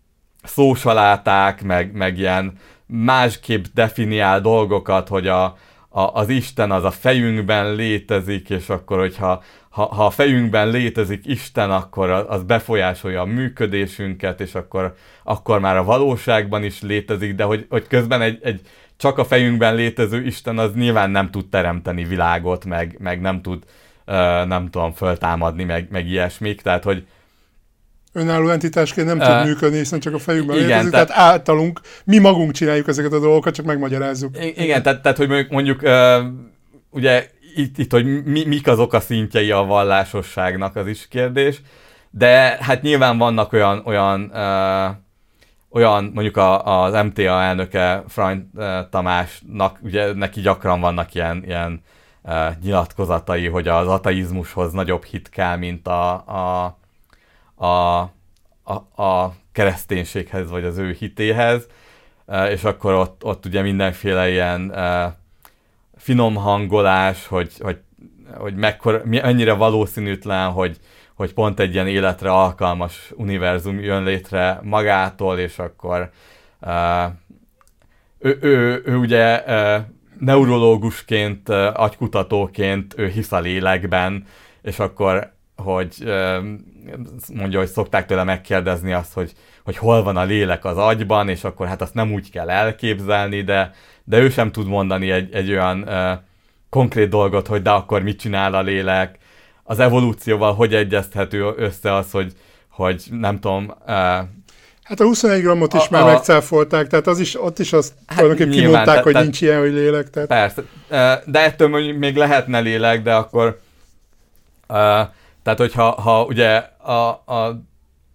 Speaker 2: szósaláták, meg, meg ilyen másképp definiál dolgokat, hogy a, a, az Isten az a fejünkben létezik, és akkor, hogyha ha, ha a fejünkben létezik Isten, akkor az befolyásolja a működésünket, és akkor, akkor már a valóságban is létezik, de hogy, hogy közben egy, egy csak a fejünkben létező Isten az nyilván nem tud teremteni világot, meg, meg nem tud Uh, nem tudom, föltámadni, meg, meg ilyesmik, tehát, hogy
Speaker 1: önálló entitásként nem uh, tud működni, hiszen csak a fejünkben
Speaker 2: igen,
Speaker 1: létezik, tehát, tehát általunk, mi magunk csináljuk ezeket a dolgokat, csak megmagyarázzuk.
Speaker 2: Igen, tehát, tehát hogy mondjuk uh, ugye itt, itt hogy mi, mik azok a szintjei a vallásosságnak, az is kérdés, de hát nyilván vannak olyan olyan, uh, olyan mondjuk a, az em té á elnöke Freund uh, Tamásnak, ugye neki gyakran vannak ilyen, ilyen Uh, nyilatkozatai, hogy az ateizmushoz nagyobb hit kell, mint a, a, a, a, a kereszténységhez, vagy az ő hitéhez, uh, és akkor ott, ott ugye mindenféle ilyen uh, finom hangolás, hogy, hogy, hogy mekkora, mennyire valószínűtlen, hogy, hogy pont egy ilyen életre alkalmas univerzum jön létre magától, és akkor uh, ő, ő, ő ugye uh, neurológusként, agykutatóként ő hisz a lélekben, és akkor, hogy mondja, hogy szokták tőle megkérdezni azt, hogy, hogy hol van a lélek az agyban, és akkor hát azt nem úgy kell elképzelni, de, de ő sem tud mondani egy, egy olyan uh, konkrét dolgot, hogy de akkor mit csinál a lélek, az evolúcióval hogy egyezthető össze az, hogy, hogy nem tudom... Uh,
Speaker 1: Hát a huszonegy grammot is a, már a... megcáfolták, tehát az is, ott is azt hát tulajdonképpen kimondták, te, hogy te, nincs ilyen, hogy lélek. Tehát...
Speaker 2: Persze, de ettől mondjuk még lehetne lélek, de akkor uh, tehát hogyha ha ugye a, a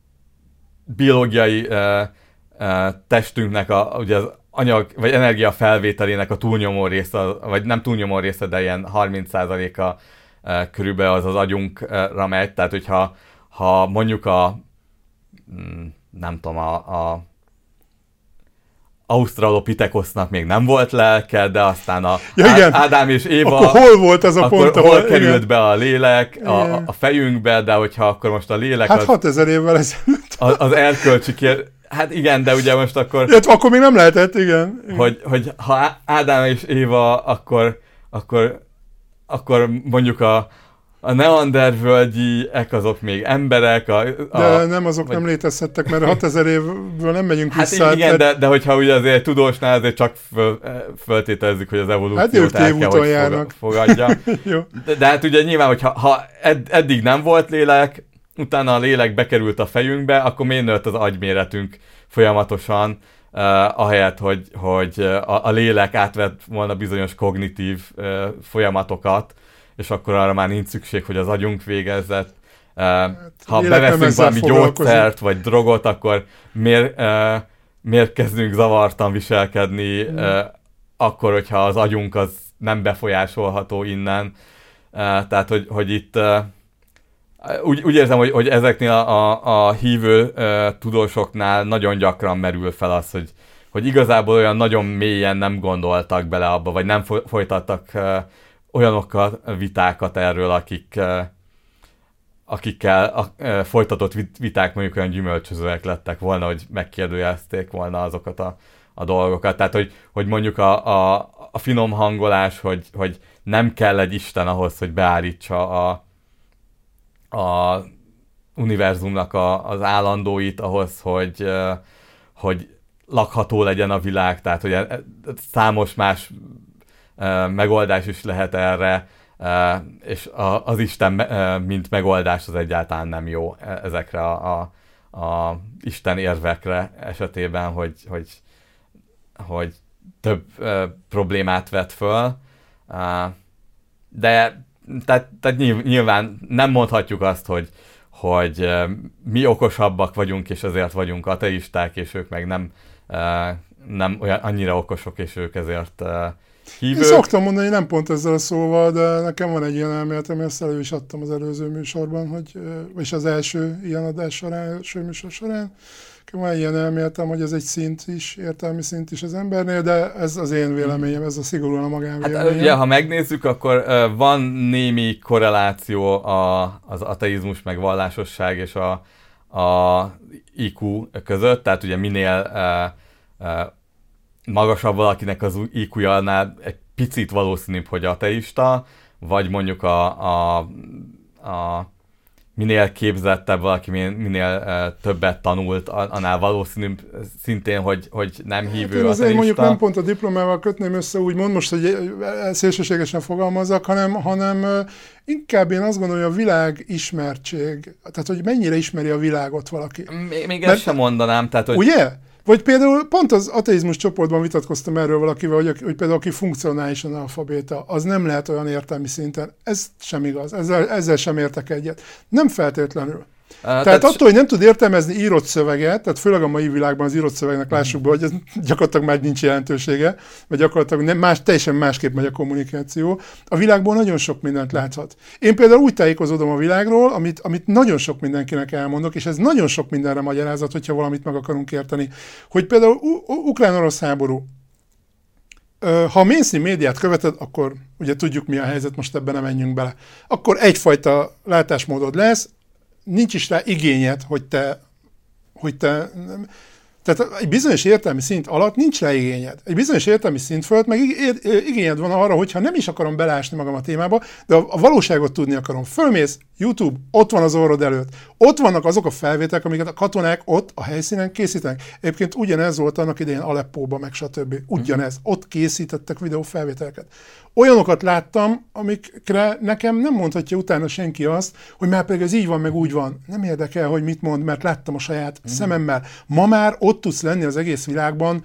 Speaker 2: biológiai uh, uh, testünknek a, ugye az anyag, vagy energia felvételének a túlnyomó része, vagy nem túlnyomó része, de ilyen harminc százaléka uh, körülbelül az az agyunkra megy, tehát hogyha ha mondjuk a mm, nem tudom, a, a Australopithecusnak még nem volt lelke, de aztán a
Speaker 1: ja,
Speaker 2: Ádám és Éva...
Speaker 1: Akkor hol volt az a
Speaker 2: akkor
Speaker 1: pont,
Speaker 2: hol
Speaker 1: ahol...
Speaker 2: került
Speaker 1: igen.
Speaker 2: be a lélek a, a fejünkbe, de hogyha akkor most a lélek...
Speaker 1: Hát hatezer évvel ezelőtt.
Speaker 2: Az, az erkölcsi kér... Hát igen, de ugye most akkor...
Speaker 1: Ja, akkor még nem lehetett, igen. igen.
Speaker 2: Hogy, hogy ha Ádám és Éva, akkor, akkor, akkor mondjuk a a neandervölgyiek azok még emberek. A, a,
Speaker 1: de nem, azok vagy... nem létezhettek, mert hatezer évből nem megyünk
Speaker 2: hát
Speaker 1: vissza.
Speaker 2: Igen, tehát... de, de hogyha ugye azért tudósnál azért csak föl, föltételezzük, hogy az evolúciót
Speaker 1: hát
Speaker 2: el kell, hogy járnak. fogadja. de, de hát ugye nyilván, hogyha ha ed, eddig nem volt lélek, utána a lélek bekerült a fejünkbe, akkor miért nőtt az agyméretünk folyamatosan, uh, ahelyett, hogy, hogy a, a lélek átvett volna bizonyos kognitív uh, folyamatokat, és akkor arra már nincs szükség, hogy az agyunk végezzett. Uh, hát, ha beveszünk valami gyógyszert, vagy drogot, akkor miért, uh, miért kezdünk zavartan viselkedni, hmm. uh, akkor, hogyha az agyunk az nem befolyásolható innen. Uh, tehát, hogy, hogy itt uh, Úgy, úgy érzem, hogy, hogy ezeknél a, a, a hívő uh, tudósoknál nagyon gyakran merül fel az, hogy, hogy igazából olyan nagyon mélyen nem gondoltak bele abba, vagy nem folytattak uh, olyanokkal vitákat erről, akik, uh, akikkel a uh, folytatott viták mondjuk olyan gyümölcsözőek lettek volna, hogy megkérdőjelezték volna azokat a, a dolgokat. Tehát, hogy, hogy mondjuk a, a, a finom hangolás, hogy, hogy nem kell egy Isten ahhoz, hogy beállítsa a a univerzumnak a, az állandóit ahhoz, hogy, hogy lakható legyen a világ, tehát hogy számos más megoldás is lehet erre, és az Isten mint megoldás az egyáltalán nem jó ezekre a, a, a Isten érvekre esetében, hogy, hogy, hogy több problémát vet föl, de Tehát, tehát nyilván nem mondhatjuk azt, hogy, hogy mi okosabbak vagyunk, és ezért vagyunk ateisták, és ők meg nem, nem olyan annyira okosok, és ők ezért hívők.
Speaker 1: Én szoktam mondani, nem pont ezzel a szóval, de nekem van egy ilyen elméletem, ezt elő is adtam az előző műsorban, hogy, és az első ilyen adás során, első műsor során, van egy ilyen elméletem, hogy ez egy szint is, értelmi szint is az embernél, de ez az én véleményem, ez a szigorúan a magánvéleményem.
Speaker 2: Hát ugye, ha megnézzük, akkor uh, van némi korreláció a, az ateizmus meg vallásosság és a, a i kú között, tehát ugye minél uh, uh, magasabb valakinek az i kúja, annál egy picit valószínűbb, hogy ateista, vagy mondjuk a, a, a minél képzettebb valaki, minél uh, többet tanult, annál valószínűbb szintén, hogy, hogy nem hívő hát ateista.
Speaker 1: Azért mondjuk nem pont a diplomával kötném össze, úgymond most, hogy szélsőségesen fogalmazzak, hanem, hanem uh, inkább én azt gondolom, hogy a világ ismertség, tehát hogy mennyire ismeri a világot valaki.
Speaker 2: Még, még ezt sem mondanám. Tehát, hogy...
Speaker 1: Ugye? Vagy például pont az ateizmus csoportban vitatkoztam erről valakivel, hogy, hogy például aki funkcionálisan analfabéta, az nem lehet olyan értelmi szinten. Ez sem igaz, ezzel, ezzel sem értek egyet. Nem feltétlenül. Uh, tehát, tehát attól, hogy nem tud értelmezni írott szöveget, tehát főleg a mai világban az írott szövegnek lássuk be, hogy ez gyakorlatilag már nincs jelentősége, vagy gyakorlatilag nem, más, teljesen másképp megy a kommunikáció. A világból nagyon sok mindent láthat. Én például úgy tájékozódom a világról, amit, amit nagyon sok mindenkinek elmondok, és ez nagyon sok mindenre magyarázat, hogyha valamit meg akarunk érteni. Hogy például ukrán-orosz háború. Ha a mainstream médiát követed, akkor ugye tudjuk, mi a helyzet, most ebben nem menjünk bele. Akkor egyfajta látásmódod lesz, nincs is rá igényed, hogy te, hogy te, tehát egy bizonyos értelmi szint alatt nincs rá igényed. Egy bizonyos értelmi szint fölött meg igényed van arra, hogyha nem is akarom belásni magam a témába, de a valóságot tudni akarom. Fölmész, YouTube, ott van az orrod előtt. Ott vannak azok a felvételek, amiket a katonák ott a helyszínen készítenek. Egyébként ugyanez volt annak idején Aleppóban, meg stb. Ugyanez. Ott készítettek videófelvételeket. Olyanokat láttam, amikre nekem nem mondhatja utána senki azt, hogy már pedig ez így van, meg úgy van. Nem érdekel, hogy mit mond, mert láttam a saját mm. szememmel. Ma már ott tudsz lenni az egész világban,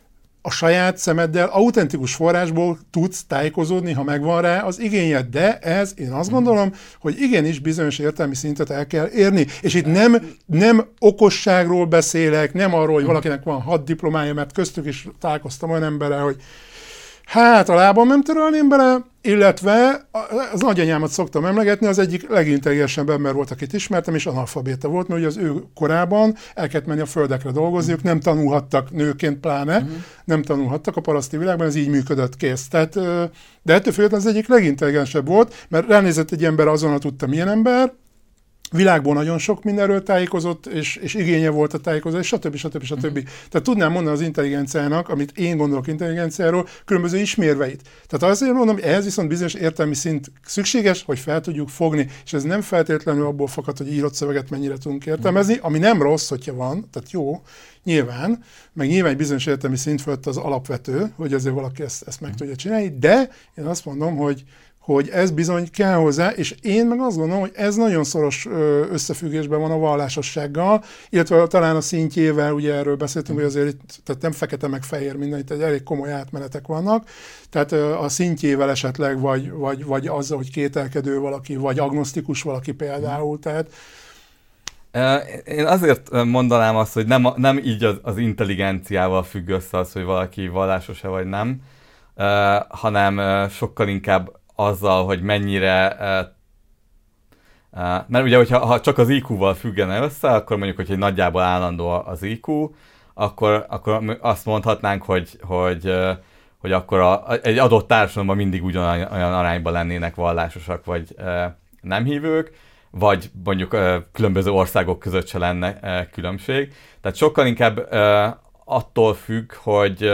Speaker 1: a saját szemeddel, autentikus forrásból tudsz tájékozódni, ha megvan rá az igényed. De ez, én azt gondolom, hogy igenis bizonyos értelmi szintet el kell érni. És itt nem, nem okosságról beszélek, nem arról, hogy valakinek van hat diplomája, mert köztük is találkoztam olyan emberrel, hogy hát a lábam nem törölném bele, illetve az nagyanyámat szoktam emlegetni, az egyik legintelligensebb ember volt, akit ismertem, és analfabéta volt, mert ugye az ő korában el kellett menni a földekre dolgozni, ők nem tanulhattak nőként pláne, uh-huh. nem tanulhattak a paraszti világban, ez így működött, kész. Tehát, de ettől függetlenül az egyik legintelligensebb volt, mert ránézett egy ember, azonnal tudta, milyen ember, világból nagyon sok mindenről tájékozott, és, és igénye volt a tájékozás, stb. stb. stb. Mm-hmm. Tehát tudnám mondani az intelligenciának, amit én gondolok intelligenciáról, különböző ismérveit. Tehát azért mondom, hogy ehhez viszont bizonyos értelmi szint szükséges, hogy fel tudjuk fogni, és ez nem feltétlenül abból fakad, hogy írott szöveget mennyire tudunk értelmezni, ami nem rossz, hogyha van, tehát jó, nyilván, meg nyilván egy bizonyos értelmi szint fölött az alapvető, hogy azért valaki ezt, ezt meg tudja csinálni, de én azt mondom, hogy hogy ez bizony kell hozzá, és én meg azt gondolom, hogy ez nagyon szoros összefüggésben van a vallásossággal, illetve talán a szintjével, ugye erről beszéltünk, hogy azért itt, tehát nem fekete meg fehér minden, itt egy elég komoly átmenetek vannak, tehát a szintjével esetleg, vagy, vagy, vagy azzal, hogy kételkedő valaki, vagy agnosztikus valaki például, tehát
Speaker 2: én azért mondanám azt, hogy nem, nem így az, az intelligenciával függ össze az, hogy valaki vallásos-e vagy nem, hanem sokkal inkább azzal, hogy mennyire Mert ugye, hogyha ha csak az í kú-val függene össze, akkor mondjuk, hogy nagyjából állandó az í kú, akkor, akkor azt mondhatnánk, hogy, hogy, hogy akkor a, egy adott társadalomban mindig ugyanolyan arányban lennének vallásosak vagy nem hívők, vagy mondjuk különböző országok között se lenne különbség. Tehát sokkal inkább attól függ, hogy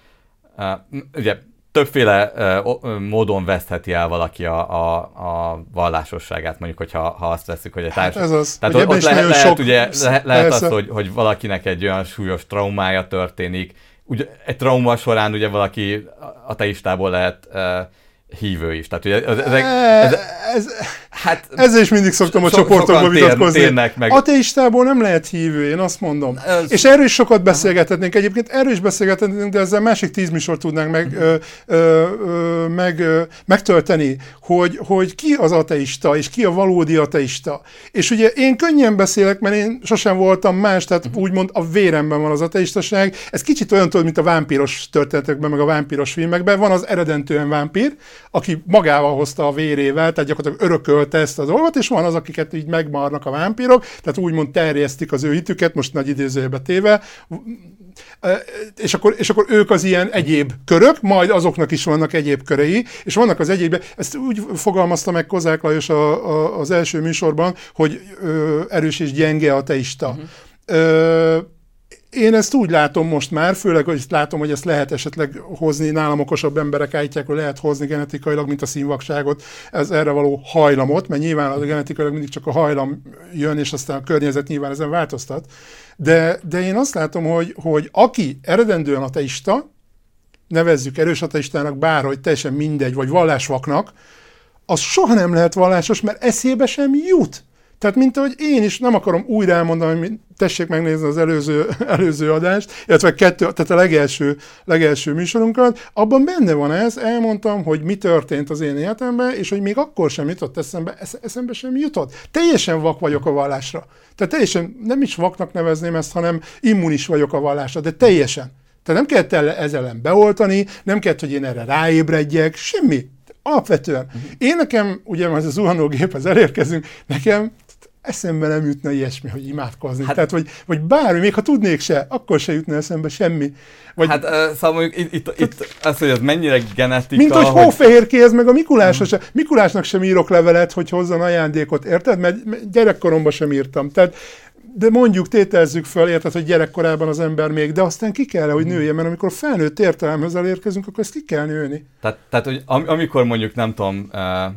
Speaker 2: ugye többféle uh, módon vesztheti el valaki a, a, a vallásosságát, mondjuk, hogyha ha azt veszük, hogy a társadalom...
Speaker 1: Hát ez az.
Speaker 2: Tehát
Speaker 1: ugye
Speaker 2: ott, ott lehet, lehet,
Speaker 1: sok...
Speaker 2: ugye, lehet, lehet az, hogy, hogy valakinek egy olyan súlyos traumája történik. Ugye, egy trauma során ugye valaki ateistából lehet uh, hívő is. Tehát ugye ez, ezek, ez,
Speaker 1: ez,
Speaker 2: hát,
Speaker 1: ezzel is mindig szoktam so, a csoportokban vitatkozni.
Speaker 2: Tér, meg...
Speaker 1: Ateistából nem lehet hívő, én azt mondom. Ez... És erről is sokat beszélgethetnénk. Egyébként erről is beszélgethetnénk, de ezzel másik tíz műsort tudnánk meg, ö, ö, ö, meg, ö, megtölteni, hogy, hogy ki az ateista, és ki a valódi ateista. És ugye én könnyen beszélek, mert én sosem voltam más, tehát uh-huh. úgymond a véremben van az ateistaság. Ez kicsit olyan tudod, mint a vámpíros történetekben, meg a vámpíros filmekben. Van az eredentően vámpír, aki magával hozta a vérével, tehát gyakorlatilag örökölte ezt a dolgot, és van az, akiket így megmarnak a vámpírok, tehát úgymond terjesztik az ő hitüket, most nagy idézőjelbe téve, és akkor, és akkor ők az ilyen egyéb körök, majd azoknak is vannak egyéb körei, és vannak az egyéb, ezt úgy fogalmazta meg Kozák Lajos a, a, az első műsorban, hogy ö, erős és gyenge ateista. Uh-huh. Ö, Én ezt úgy látom most már, főleg, hogy látom, hogy ezt lehet esetleg hozni, nálam okosabb emberek állítják, hogy lehet hozni genetikailag, mint a színvakságot, ez erre való hajlamot, mert nyilván a genetikailag mindig csak a hajlam jön, és aztán a környezet nyilván ezen változtat. De, de én azt látom, hogy, hogy aki eredendően ateista, nevezzük erős ateistának, bárhogy teljesen mindegy, vagy vallásvaknak, az soha nem lehet vallásos, mert eszébe sem jut. Tehát, mint ahogy én is nem akarom újra elmondani, tessék megnézni az előző, előző adást, illetve kettő, tehát a legelső, legelső műsorunkat, abban benne van ez, elmondtam, hogy mi történt az én életemben, és hogy még akkor sem jutott eszembe, eszembe sem jutott. Teljesen vak vagyok a vallásra. Tehát teljesen, nem is vaknak nevezném ezt, hanem immunis vagyok a vallásra, de teljesen. Tehát nem kellett ezzel ellen beoltani, nem kellett, hogy én erre ráébredjek, semmi. Alapvetően. Uh-huh. Én nekem, ugye az a zuhanógéphez elérkezünk, nekem eszembe nem jutna ilyesmi, hogy imádkozni. Hát, tehát, vagy, vagy bármi, még ha tudnék se, akkor se jutna eszembe semmi. Vagy,
Speaker 2: hát uh, szóval mondjuk itt, itt, itt az, hogy ez mennyire genetika...
Speaker 1: Mint hogy, hogy... hófehérkéhez, meg a Mikulásra se. Mikulásnak sem írok levelet, hogy hozzon ajándékot, érted? Mert gyerekkoromban sem írtam. Tehát, de mondjuk tételezzük föl, érted, hogy gyerekkorában az ember még, de aztán ki kell, hogy nője, mert amikor felnőtt értelemhez elérkezünk, akkor ezt ki kell nőni. Tehát,
Speaker 2: tehát hogy am- amikor mondjuk, nem tudom,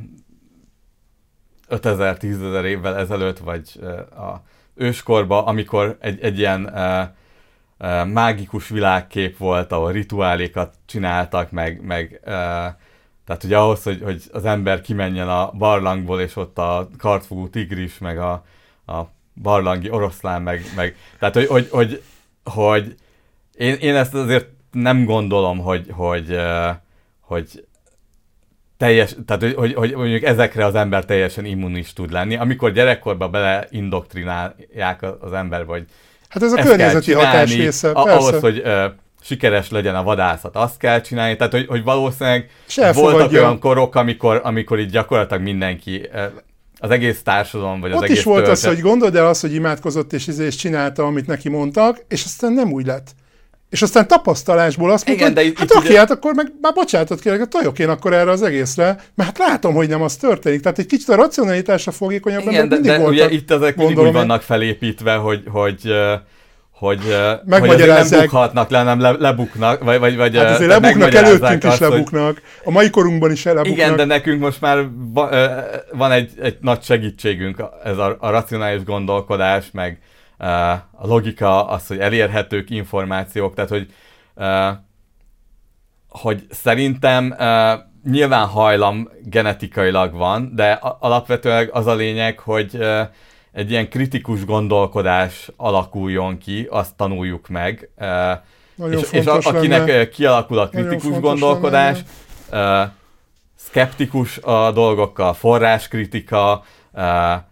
Speaker 2: ötezer-tízezer évvel ezelőtt, vagy a őskorban, amikor egy, egy ilyen mágikus világkép volt, ahol rituálékat csináltak, meg, meg tehát ugye ahhoz, hogy, hogy az ember kimenjen a barlangból, és ott a kartfogú tigris, meg a, a barlangi oroszlán, meg, meg tehát, hogy, hogy, hogy, hogy én, én ezt azért nem gondolom, hogy, hogy, hogy teljes, tehát, hogy, hogy, hogy mondjuk ezekre az ember teljesen immunis tud lenni, amikor gyerekkorban beleindoktrinálják az ember, vagy
Speaker 1: hát ez a környezeti hatás része,
Speaker 2: persze. Ahhoz, hogy uh, sikeres legyen a vadászat, azt kell csinálni, tehát, hogy, hogy valószínűleg voltak olyan korok, amikor, amikor itt gyakorlatilag mindenki, uh, az egész társadalom, vagy az
Speaker 1: ott
Speaker 2: egész
Speaker 1: is volt
Speaker 2: törzset...
Speaker 1: az, hogy gondold el azt, hogy imádkozott és, és csinálta, amit neki mondtak, és aztán nem úgy lett. És aztán tapasztalásból azt mondta, hogy hát oké, ugye... hát akkor meg már bocsánatot kérek, tojok én akkor erre az egészre, mert hát látom, hogy nem az történik. Tehát egy kicsit a racionalitásra fogékonyabb
Speaker 2: emberek mindig de, de voltak. Ugye itt ezek mindig úgy vannak felépítve, hogy, hogy, hogy, hogy nem bukhatnak le, nem le, lebuknak. Vagy, vagy, vagy,
Speaker 1: hát azért lebuknak, előttünk is lebuknak. Hogy... A mai korunkban is lebuknak.
Speaker 2: Igen, de nekünk most már van egy, egy nagy segítségünk, ez a, a racionális gondolkodás, meg a logika, az, hogy elérhetők információk, tehát, hogy, uh, hogy szerintem uh, nyilván hajlam genetikailag van, de alapvetően az a lényeg, hogy uh, egy ilyen kritikus gondolkodás alakuljon ki, azt tanuljuk meg, uh, és, és a, akinek lenne. Kialakul a kritikus gondolkodás, uh, szkeptikus a dolgokkal, forráskritika, uh,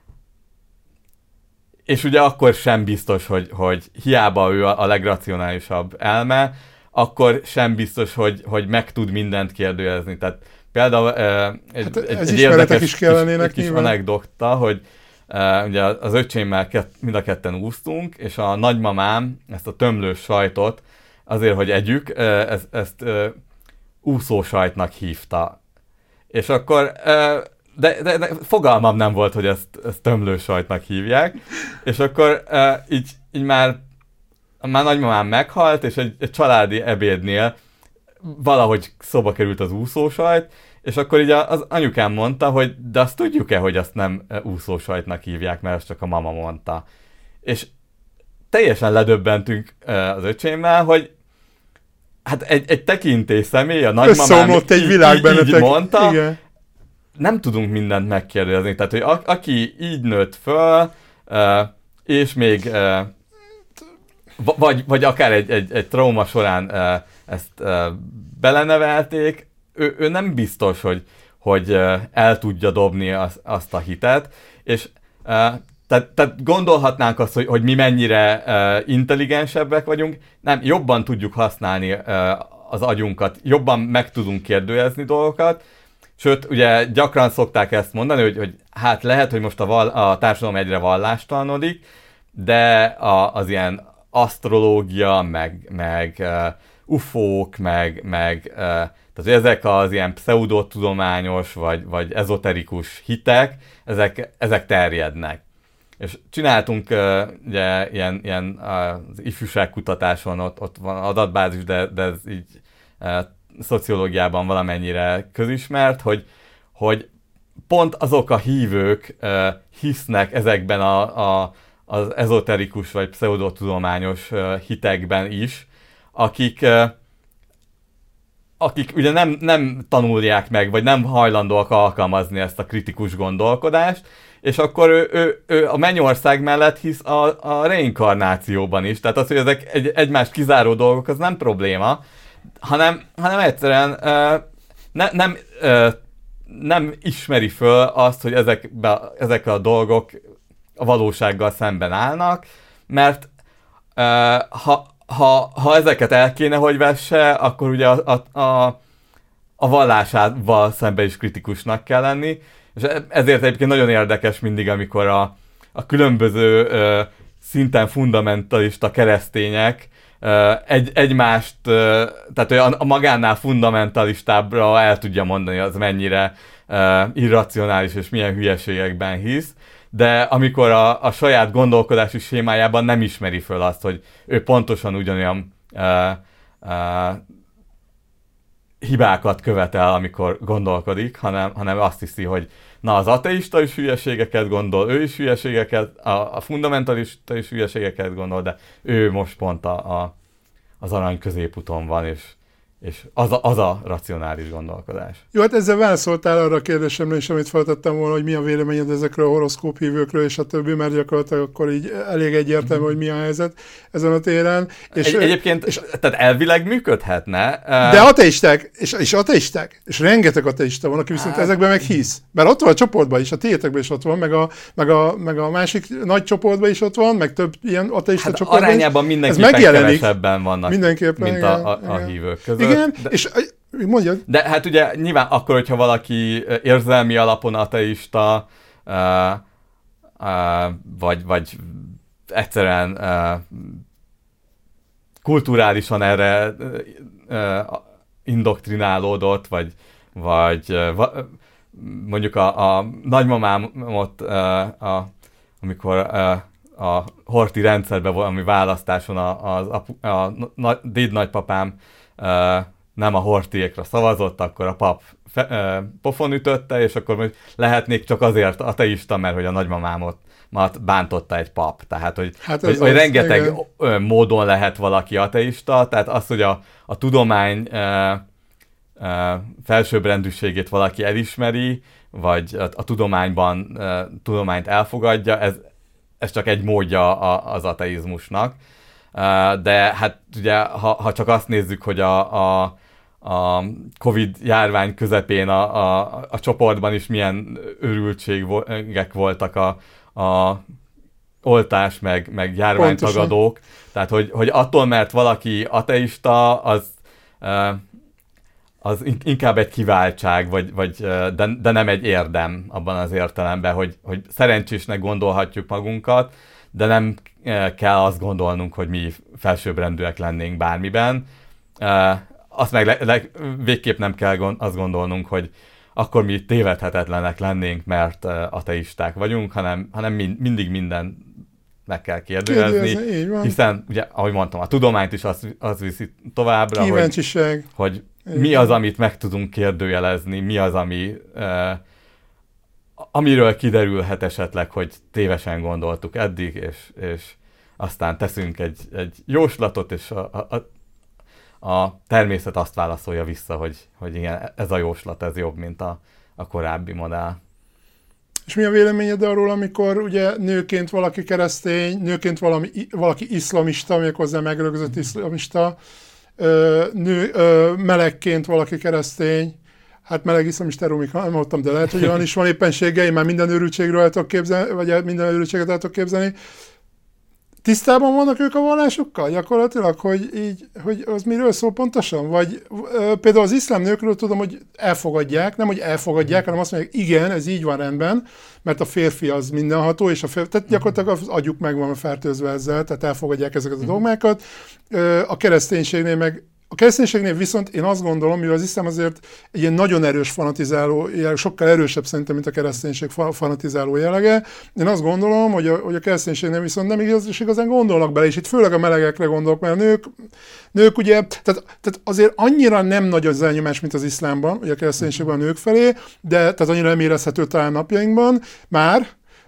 Speaker 2: és ugye akkor sem biztos, hogy, hogy hiába ő a legracionálisabb elme, akkor sem biztos, hogy, hogy meg tud mindent kérdőjelezni. Tehát Például egy,
Speaker 1: hát
Speaker 2: egy,
Speaker 1: ez
Speaker 2: egy
Speaker 1: érdekes
Speaker 2: is
Speaker 1: kellenének
Speaker 2: kis, kis anekdota, hogy uh, ugye az öcsémmel kett, mind a ketten úsztunk, és a nagymamám ezt a tömlős sajtot azért, hogy együk, uh, ezt, ezt uh, úszósajtnak hívta. És akkor, uh, de, de, de fogalmam nem volt, hogy ezt, ezt tömlősajtnak hívják, és akkor uh, így, így már, már nagymamám meghalt, és egy, egy családi ebédnél valahogy szóba került az úszósajt, és akkor így az anyukám mondta, hogy de azt tudjuk-e, hogy azt nem úszósajtnak hívják, mert azt csak a mama mondta. És teljesen ledöbbentünk az öcsémmel, hogy hát egy, egy tekintély személy, a nagymamám így,
Speaker 1: egy világ
Speaker 2: így, így mondta,
Speaker 1: igen.
Speaker 2: Nem tudunk mindent megkérdezni. Tehát, hogy a, aki így nőtt föl, és még vagy, vagy akár egy, egy, egy trauma során ezt belenevelték, ő, ő nem biztos, hogy, hogy el tudja dobni az, azt a hitet, és tehát, tehát gondolhatnánk azt, hogy, hogy mi mennyire intelligensebbek vagyunk, nem, jobban tudjuk használni az agyunkat, jobban meg tudunk kérdőjezni dolgokat, sőt, ugye gyakran szokták ezt mondani, hogy, hogy hát lehet, hogy most a, val- a társadalom egyre vallástalanodik, de a, az ilyen asztrológia, meg, meg uh, ufók, meg, meg uh, tehát ezek az ilyen pseudotudományos, vagy, vagy ezoterikus hitek, ezek, ezek terjednek. És csináltunk uh, ugye ilyen, ilyen uh, az ifjúságkutatáson, ott, ott van adatbázis, de, de ez így uh, szociológiában valamennyire közismert, hogy, hogy pont azok a hívők uh, hisznek ezekben a, a az ezoterikus vagy pseudotudományos uh, hitekben is, akik, uh, akik ugye nem, nem tanulják meg, vagy nem hajlandóak alkalmazni ezt a kritikus gondolkodást, és akkor ő, ő, ő a mennyország mellett hisz a, a reinkarnációban is. Tehát az, hogy ezek egy, egymást kizáró dolgok, az nem probléma, hanem, hanem egyszerűen uh, ne, nem, uh, nem ismeri föl azt, hogy ezek, ezek a dolgok a valósággal szemben állnak, mert uh, ha, ha, ha ezeket el kéne, hogy vesse, akkor ugye a, a, a, a vallásával szemben is kritikusnak kell lenni, és ezért egyébként nagyon érdekes mindig, amikor a, a különböző uh, szinten fundamentalista keresztények uh, egy, egymást, uh, tehát a, a magánál fundamentalistábbra el tudja mondani, az mennyire uh, irracionális és milyen hülyeségekben hisz, de amikor a, a saját gondolkodási sémájában nem ismeri föl azt, hogy ő pontosan ugyanolyan uh, uh, hibákat követel, amikor gondolkodik, hanem, hanem azt hiszi, hogy na, az ateista is hülyeségeket gondol, ő is hülyeségeket, a, a fundamentalista is hülyeségeket gondol, de ő most pont a, a, az arany középúton van, és és az a, az a racionális gondolkodás.
Speaker 1: Jó, hát ezzel válaszoltál arra a kérdésemre is, amit feltettem volna, hogy mi a véleményed ezekről a horoszkóp hívőkről, és a többi, mert gyakorlatilag akkor így elég egyértelmű, hogy mi a helyzet ezen a téren.
Speaker 2: És, Egy, egyébként, és, tehát elvileg működhetne.
Speaker 1: De ateisták, és, és ateisták, és rengeteg ateista van, aki viszont hát, ezekben meg hisz. Mert ott van a csoportban is, a tiétekben is ott van, meg a, meg a, meg a másik nagy csoportban is ott van, meg több ilyen ateista hát csoportban
Speaker 2: arányában
Speaker 1: is.
Speaker 2: mindenképpen kevesebben vannak,
Speaker 1: mindenképpen,
Speaker 2: mint a, a, a hívők között.
Speaker 1: Igen,
Speaker 2: de,
Speaker 1: és mondjad.
Speaker 2: De hát ugye nyilván akkor, hogyha valaki érzelmi alapon ateista, uh, uh, vagy, vagy egyszerűen uh, kulturálisan erre uh, indoktrinálódott, vagy, vagy uh, mondjuk a, a nagymamámot, uh, a, amikor uh, a horthy rendszerben valami választáson az apu, a, a dédnagypapám uh, nem a horthyékra szavazott, akkor a pap fe, uh, pofon ütötte, és akkor lehetnék csak azért ateista, mert hogy a nagymamámat bántotta egy pap. Tehát, hogy, hát hogy, hogy rengeteg igen. módon lehet valaki ateista, tehát az, hogy a, a tudomány uh, uh, felsőbbrendűségét valaki elismeri, vagy a, a tudományban uh, tudományt elfogadja, ez ez csak egy módja az ateizmusnak. De hát ugye, ha, ha csak azt nézzük, hogy a, a, a Covid járvány közepén a, a, a csoportban is milyen örültségek voltak a, a oltás, meg, meg járványtagadók. Pontosan. Tehát, hogy, hogy attól, mert valaki ateista, az, az inkább egy kiváltság, vagy, vagy, de, de nem egy érdem abban az értelemben, hogy, hogy szerencsésnek gondolhatjuk magunkat, de nem kell azt gondolnunk, hogy mi felsőbbrendűek lennénk bármiben. Azt meg le, le, végképp nem kell gond, azt gondolnunk, hogy akkor mi tévedhetetlenek lennénk, mert ateisták vagyunk, hanem, hanem mind, mindig minden meg kell kérdőjelezni, hiszen, ugye, ahogy mondtam, a tudományt is az, az viszi továbbra, hogy, hogy mi az, amit meg tudunk kérdőjelezni, mi az, ami, uh, amiről kiderülhet esetleg, hogy tévesen gondoltuk eddig, és, és aztán teszünk egy, egy jóslatot, és a, a, a természet azt válaszolja vissza, hogy, hogy igen, ez a jóslat, ez jobb, mint a, a korábbi modell.
Speaker 1: És mi a véleményed arról, amikor ugye nőként valaki keresztény, nőként valami, valaki iszlamista, méghozzá megrögzött iszlamista, nő, melegként valaki keresztény, hát meleg iszlamista, erről még nem mondtam, de lehet, hogy olyan is van éppenséggel, én már minden őrültségről el tudok képzelni, vagy minden őrültséget el tudok képzelni. Tisztában vannak ők a vallásukkal gyakorlatilag, hogy, így, hogy az miről szól pontosan? Vagy ö, például az iszlám nőkről tudom, hogy elfogadják, nem hogy elfogadják, hanem azt mondják, igen, ez így van rendben, mert a férfi az mindenható, és a férfi, tehát gyakorlatilag az agyuk meg van fertőzve ezzel, tehát elfogadják ezeket a dogmákat. Ö, a kereszténységnél meg A kereszténységnél viszont én azt gondolom, mivel az iszlám azért egy ilyen nagyon erős fanatizáló, sokkal erősebb szerintem, mint a kereszténység fanatizáló jellege. Én azt gondolom, hogy a, hogy a kereszténységnél viszont nem igaz, és igazán gondolnak bele, és itt főleg a melegekre gondolok, mert a nők, nők ugye, tehát, tehát azért annyira nem nagy az elnyomás, mint az iszlámban, ugye a kereszténységben a nők felé, de tehát annyira nem érezhető talán napjainkban már,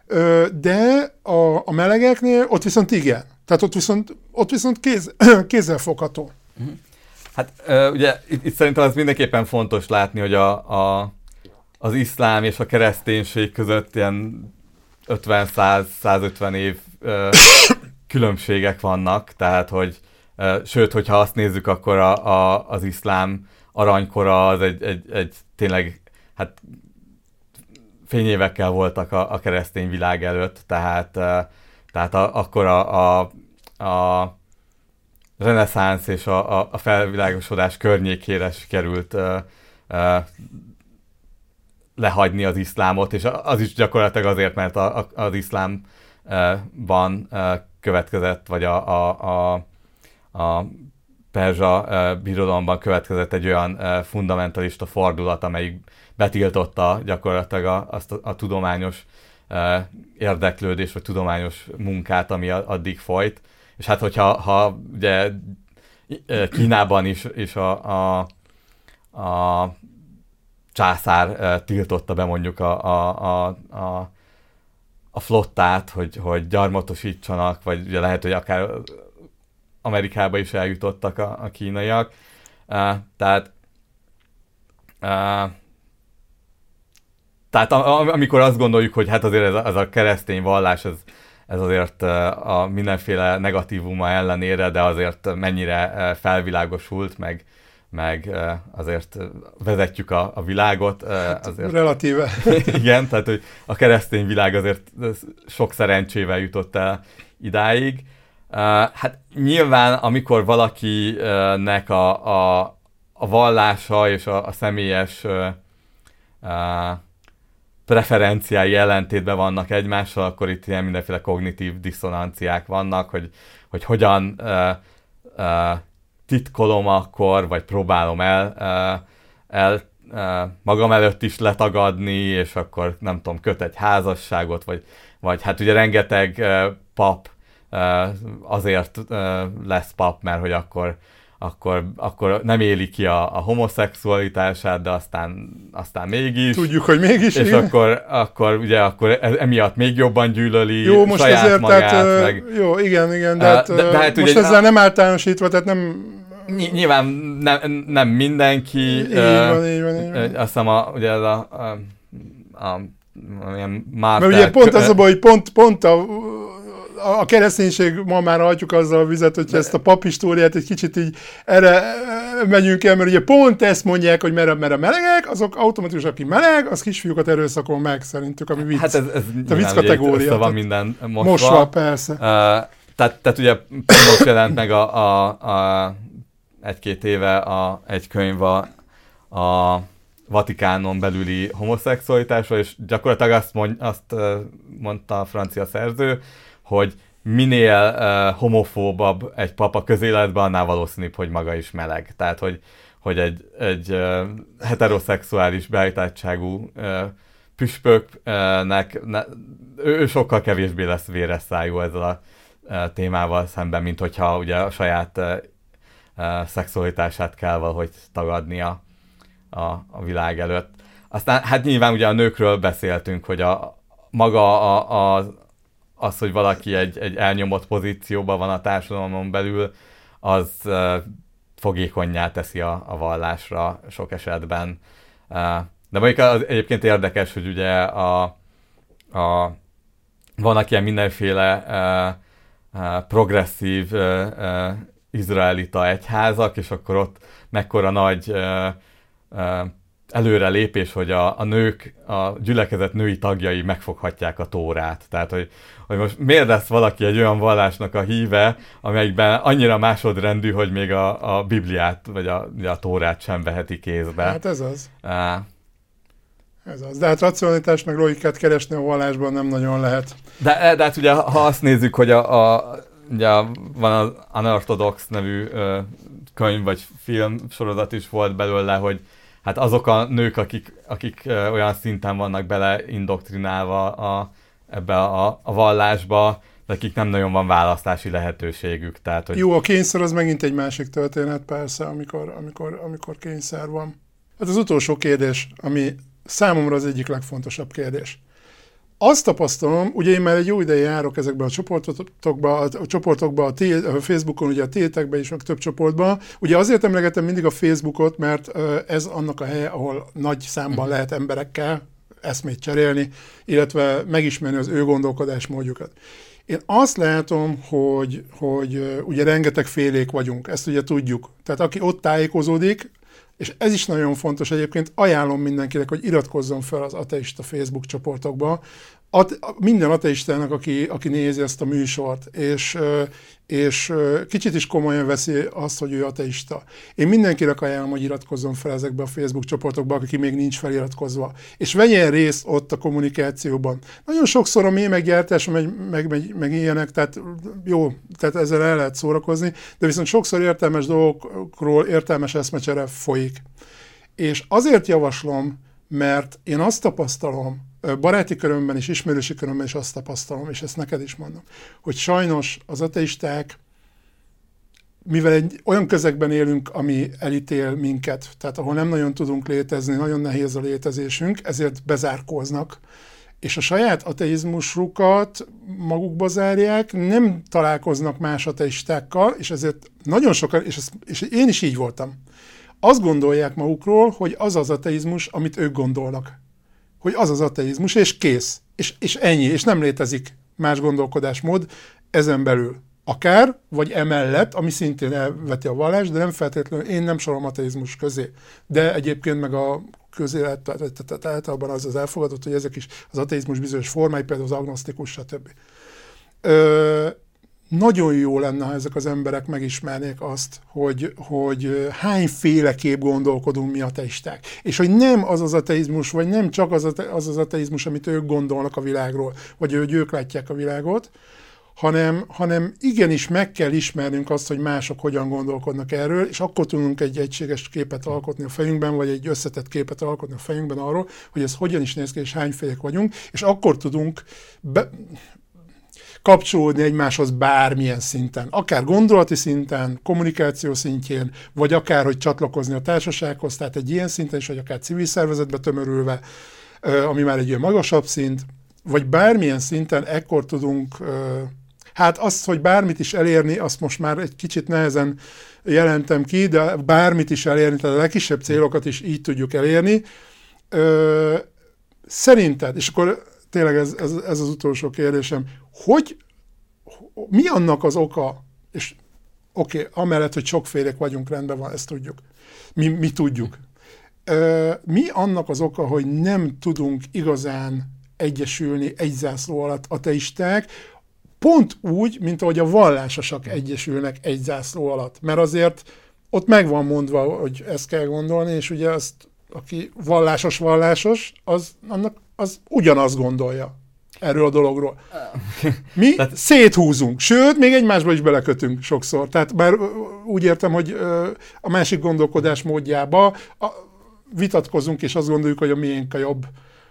Speaker 1: de a, a melegeknél ott viszont igen. Tehát ott viszont, ott viszont kéz, kézzel fogható.
Speaker 2: Uh-huh. Hát ugye itt, itt szerintem az mindenképpen fontos látni, hogy a, a, az iszlám és a kereszténység között ilyen ötven-száz-százötven év ö, különbségek vannak, tehát hogy ö, sőt, hogyha azt nézzük, akkor a, a, az iszlám aranykora az egy, egy, egy tényleg hát fényévekkel voltak a, a keresztény világ előtt, tehát, ö, tehát a, akkor a, a, a reneszánsz és a, a, a felvilágosodás környékére sikerült uh, uh, lehagyni az iszlámot, és az is gyakorlatilag azért, mert a, a, az iszlámban uh, következett, vagy a, a, a, a perzsa uh, birodalomban következett egy olyan uh, fundamentalista fordulat, amelyik betiltotta gyakorlatilag a, azt a, a tudományos uh, érdeklődést, vagy tudományos munkát, ami a, addig folyt. És hát, hogyha ha, ugye Kínában is, is a, a, a császár tiltotta be mondjuk a, a, a, a flottát, hogy, hogy gyarmatosítsanak, vagy ugye lehet, hogy akár Amerikába is eljutottak a, a kínaiak. Uh, tehát uh, tehát amikor azt gondoljuk, hogy hát azért ez a, ez a keresztény vallás, ez ez azért a mindenféle negatívuma ellenére, de azért mennyire felvilágosult, meg, meg azért vezetjük a, a világot. Azért,
Speaker 1: relatíve.
Speaker 2: Igen, tehát hogy a keresztény világ azért sok szerencsével jutott el idáig. Hát nyilván, amikor valakinek a, a, a vallása és a, a személyes a, preferenciái ellentétben vannak egymással, akkor itt ilyen mindenféle kognitív diszonanciák vannak, hogy, hogy hogyan uh, uh, titkolom akkor, vagy próbálom el, uh, el uh, magam előtt is letagadni, és akkor nem tudom, köt egy házasságot, vagy, vagy hát ugye rengeteg uh, pap uh, azért uh, lesz pap, mert hogy akkor Akkor, akkor nem éli ki a, a homoszexualitását, de aztán, aztán mégis.
Speaker 1: Tudjuk, hogy mégis.
Speaker 2: És akkor, akkor, ugye, akkor emiatt még jobban gyűlöli
Speaker 1: jó, most
Speaker 2: saját
Speaker 1: ezért,
Speaker 2: magát.
Speaker 1: Tehát,
Speaker 2: meg...
Speaker 1: Jó, igen, igen, de, hát,
Speaker 2: de, de hát
Speaker 1: most
Speaker 2: ugye,
Speaker 1: ezzel nem általánosítva, tehát nem...
Speaker 2: Nyilván nem, nem mindenki.
Speaker 1: Így van, így van, így van.
Speaker 2: Azt hiszem, a, ugye ez a, a, a, a ilyen Márter...
Speaker 1: Mert ugye pont az a baj, hogy pont, pont a... A kereszténység ma már hagyjuk azzal a vizet, hogyha ezt a paphistóriát egy kicsit így erre megyünk el, mert ugye pont ezt mondják, hogy mert a, mert a melegek, azok automatikusan, aki meleg, az kisfiúkat erőszakol meg szerintük, ami vicc.
Speaker 2: Hát ez, ez
Speaker 1: a vicc kategória.
Speaker 2: Van minden mosva.
Speaker 1: Mosva, persze. Uh,
Speaker 2: tehát, tehát ugye most jelent meg a, a, a egy-két éve a, egy könyv a, a Vatikánon belüli homoszexualitásról, és gyakorlatilag azt, mond, azt mondta a francia szerző, hogy minél uh, homofóbabb egy pap a közéletben, annál valószínűbb, hogy maga is meleg. Tehát, hogy, hogy egy, egy uh, heteroszexuális beállítottságú uh, püspöknek ne, ő, ő sokkal kevésbé lesz véres szájú ezzel a uh, témával szemben, mint hogyha ugye a saját uh, uh, szexualitását kell valahogy tagadnia a, a világ előtt. Aztán hát nyilván ugye a nőkről beszéltünk, hogy a maga a, a az, hogy valaki egy, egy elnyomott pozícióban van a társadalmon belül, az uh, fogékonnyá teszi a, a vallásra sok esetben. Uh, de mondjuk az egyébként érdekes, hogy ugye a, a, vannak ilyen mindenféle uh, uh, progresszív uh, uh, izraelita egyházak, és akkor ott mekkora nagy uh, uh, előrelépés, hogy a, a nők, a gyülekezet női tagjai megfoghatják a Tórát. Tehát, hogy, hogy most miért lesz valaki egy olyan vallásnak a híve, amelyikben annyira másodrendű, hogy még a, a Bibliát, vagy a, a Tórát sem veheti kézbe.
Speaker 1: Hát ez az.
Speaker 2: Uh,
Speaker 1: ez az. De hát racionalitást meg logikát keresni a vallásban nem nagyon lehet.
Speaker 2: De, de hát ugye, ha azt nézzük, hogy a, a, ugye van az Unorthodox nevű uh, könyv, vagy film sorozat is volt belőle, hogy hát azok a nők, akik, akik ö, olyan szinten vannak bele indoktrinálva a, ebbe a, a vallásba, nekik nem nagyon van választási lehetőségük. Tehát, hogy...
Speaker 1: Jó, a kényszer az megint egy másik történet, persze, amikor, amikor, amikor kényszer van. Hát az utolsó kérdés, ami számomra az egyik legfontosabb kérdés. Azt tapasztalom, ugye én már egy jó ideje járok ezekben a csoportokba, a csoportokba, a, té- a Facebookon, ugye a tétekben is, meg több csoportban. Ugye azért emlegetem mindig a Facebookot, mert ez annak a helye, ahol nagy számban lehet emberekkel eszmét cserélni, illetve megismerni az ő gondolkodásmódjukat. Én azt látom, hogy, hogy ugye rengeteg félék vagyunk, ezt ugye tudjuk. Tehát aki ott tájékozódik, és ez is nagyon fontos egyébként, ajánlom mindenkinek, hogy iratkozzon fel az ateista Facebook csoportokba, At, minden ateistának, aki, aki nézi ezt a műsort, és, és kicsit is komolyan veszi azt, hogy ő ateista. Én mindenkinek ajánlom, hogy iratkozzon fel ezekbe a Facebook csoportokba, aki még nincs feliratkozva. És vegyen részt ott a kommunikációban. Nagyon sokszor a mémeggyártás, meg, meg, meg, meg ilyenek, tehát jó, tehát ezzel el lehet szórakozni, de viszont sokszor értelmes dolgokról értelmes eszmecsere folyik. És azért javaslom, mert én azt tapasztalom, baráti körömben és ismerősi körömben is azt tapasztalom, és ezt neked is mondom, hogy sajnos az ateisták, mivel egy olyan közegben élünk, ami elítél minket, tehát ahol nem nagyon tudunk létezni, nagyon nehéz a létezésünk, ezért bezárkóznak, és a saját ateizmusukat magukba zárják, nem találkoznak más ateistákkal, és ezért nagyon sokan, és, ez, és én is így voltam, azt gondolják magukról, hogy az az ateizmus, amit ők gondolnak. Hogy az az ateizmus, és kész. És, és ennyi, és nem létezik más gondolkodásmód ezen belül. Akár, vagy emellett, ami szintén elveti a vallást, de nem feltétlenül, én nem sorolom ateizmus közé. De egyébként meg a közélet, tehát általában az az elfogadott, hogy ezek is az ateizmus bizonyos formái, például az agnosztikus, stb. Ö, Nagyon jó lenne, ha ezek az emberek megismernék azt, hogy, hogy hányféleképp gondolkodunk mi ateisták. És hogy nem az az ateizmus, vagy nem csak az az, az ateizmus, amit ők gondolnak a világról, vagy hogy ők látják a világot, hanem, hanem igenis meg kell ismernünk azt, hogy mások hogyan gondolkodnak erről, és akkor tudunk egy egységes képet alkotni a fejünkben, vagy egy összetett képet alkotni a fejünkben arról, hogy ez hogyan is néz ki, és hányfélek vagyunk, és akkor tudunk be, kapcsolódni egymáshoz bármilyen szinten. Akár gondolati szinten, kommunikáció szintjén, vagy akár, hogy csatlakozni a társasághoz, tehát egy ilyen szinten is, vagy akár civil szervezetbe tömörülve, ami már egy olyan magasabb szint, vagy bármilyen szinten ekkor tudunk, hát azt, hogy bármit is elérni, azt most már egy kicsit nehezen jelentem ki, de bármit is elérni, tehát a legkisebb célokat is így tudjuk elérni. Szerinted, és akkor tényleg ez, ez, ez az utolsó kérdésem, hogy mi annak az oka, és oké, okay, amellett, hogy sokfélek vagyunk, rendben van, ezt tudjuk, mi, mi tudjuk. Mi annak az oka, hogy nem tudunk igazán egyesülni egy zászló alatt ateisták, pont úgy, mint ahogy a vallásosak egyesülnek egy zászló alatt. Mert azért ott meg van mondva, hogy ezt kell gondolni, és ugye azt, aki vallásos, vallásos, az, annak, az ugyanazt gondolja erről a dologról. Mi Tehát... széthúzunk, sőt, még egymásba is belekötünk sokszor. Tehát már úgy értem, hogy a másik gondolkodás módjába vitatkozunk, és azt gondoljuk, hogy a miénk a jobb.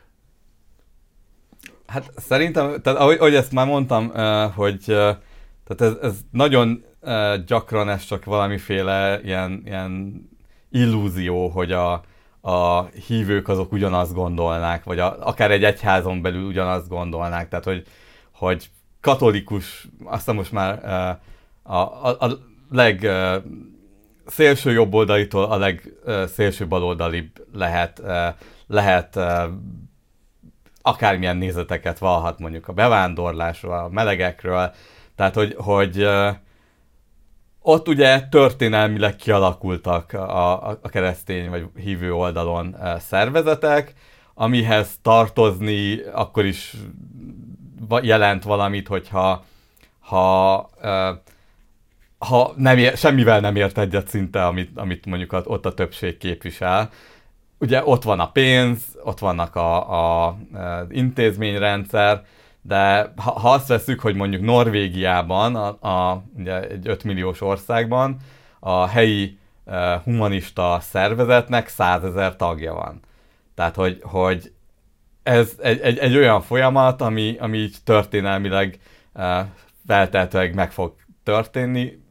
Speaker 2: Hát szerintem, tehát ahogy, ahogy ezt már mondtam, hogy tehát ez, ez nagyon gyakran ez csak valamiféle ilyen, ilyen illúzió, hogy a, a hívők azok ugyanazt gondolnák, vagy a, akár egy egyházon belül ugyanazt gondolnák. Tehát, hogy, hogy katolikus, aztán most már a, a, a leg szélső jobboldalitól a legszélső baloldalibb lehet, lehet akármilyen nézeteket vallhat mondjuk a bevándorlásról, a melegekről. Tehát, hogy, hogy ott ugye történelmileg kialakultak a, a, a keresztény vagy hívő oldalon szervezetek, amihez tartozni akkor is jelent valamit, hogyha ha, ha nem ér, semmivel nem ért egyet szinte, amit, amit mondjuk ott a többség képvisel. Ugye ott van a pénz, ott vannak a, a, a intézményrendszer, de ha, ha azt veszük, hogy mondjuk Norvégiában, a, a, ugye egy öt milliós országban a helyi uh, humanista szervezetnek százezer tagja van. Tehát, hogy, hogy ez egy, egy, egy olyan folyamat, ami, ami így történelmileg uh, feltehetőleg meg fog történni,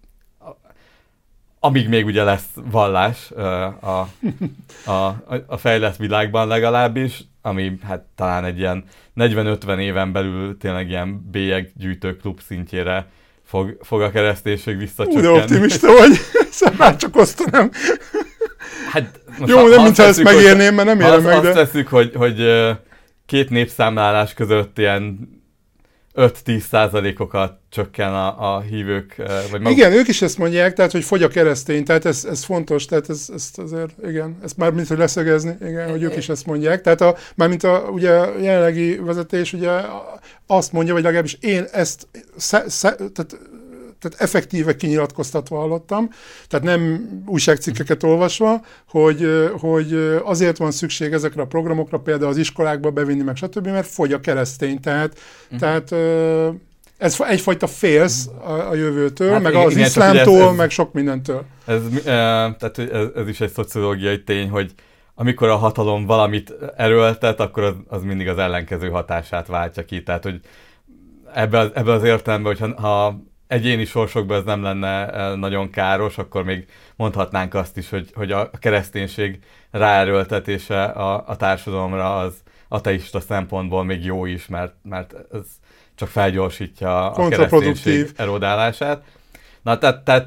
Speaker 2: amíg még ugye lesz vallás uh, a, a, a fejlett világban legalábbis, ami hát talán egy ilyen negyven-ötven éven belül tényleg ilyen bélyeggyűjtő klub szintjére fog, fog a kereszténység visszacsökkenni.
Speaker 1: Úgy optimista vagy, szóval már csak osztanám.
Speaker 2: Hát,
Speaker 1: jó, nem mintha ezt megérném, mert nem érem meg,
Speaker 2: azt
Speaker 1: de...
Speaker 2: Azt tesszük, hogy, hogy két népszámlálás között ilyen öt-tíz százalékokat csökken a, a hívők. Vagy maguk...
Speaker 1: Igen, ők is ezt mondják, tehát, hogy fogy a keresztény, tehát ez, ez fontos, tehát ez, ezt azért, igen, ezt már mint hogy leszögezni, igen, hogy ők is ezt mondják. Tehát a, mármint a ugye, jelenlegi vezetés ugye azt mondja, vagy legalábbis én ezt sze, sze, tehát, tehát effektíve kinyilatkoztatva hallottam, tehát nem újságcikkeket olvasva, hogy, hogy azért van szükség ezekre a programokra, például az iskolákba bevinni, meg stb., mert fogy a keresztény, tehát, uh-huh. tehát ez egyfajta félsz a, a jövőtől, hát meg igen, az igen, iszlámtól, ez, ez, meg sok mindentől.
Speaker 2: Ez, tehát ez, ez is egy szociológiai tény, hogy amikor a hatalom valamit erőltet, akkor az, az mindig az ellenkező hatását váltja ki. Tehát, hogy ebben ebbe az értelemben, hogyha ha egyéni sorsokban ez nem lenne nagyon káros, akkor még mondhatnánk azt is, hogy, hogy a kereszténység ráerőltetése a, a társadalomra az ateista szempontból még jó is, mert, mert ez csak felgyorsítja a kereszténység erodálását. Na, tehát, tehát,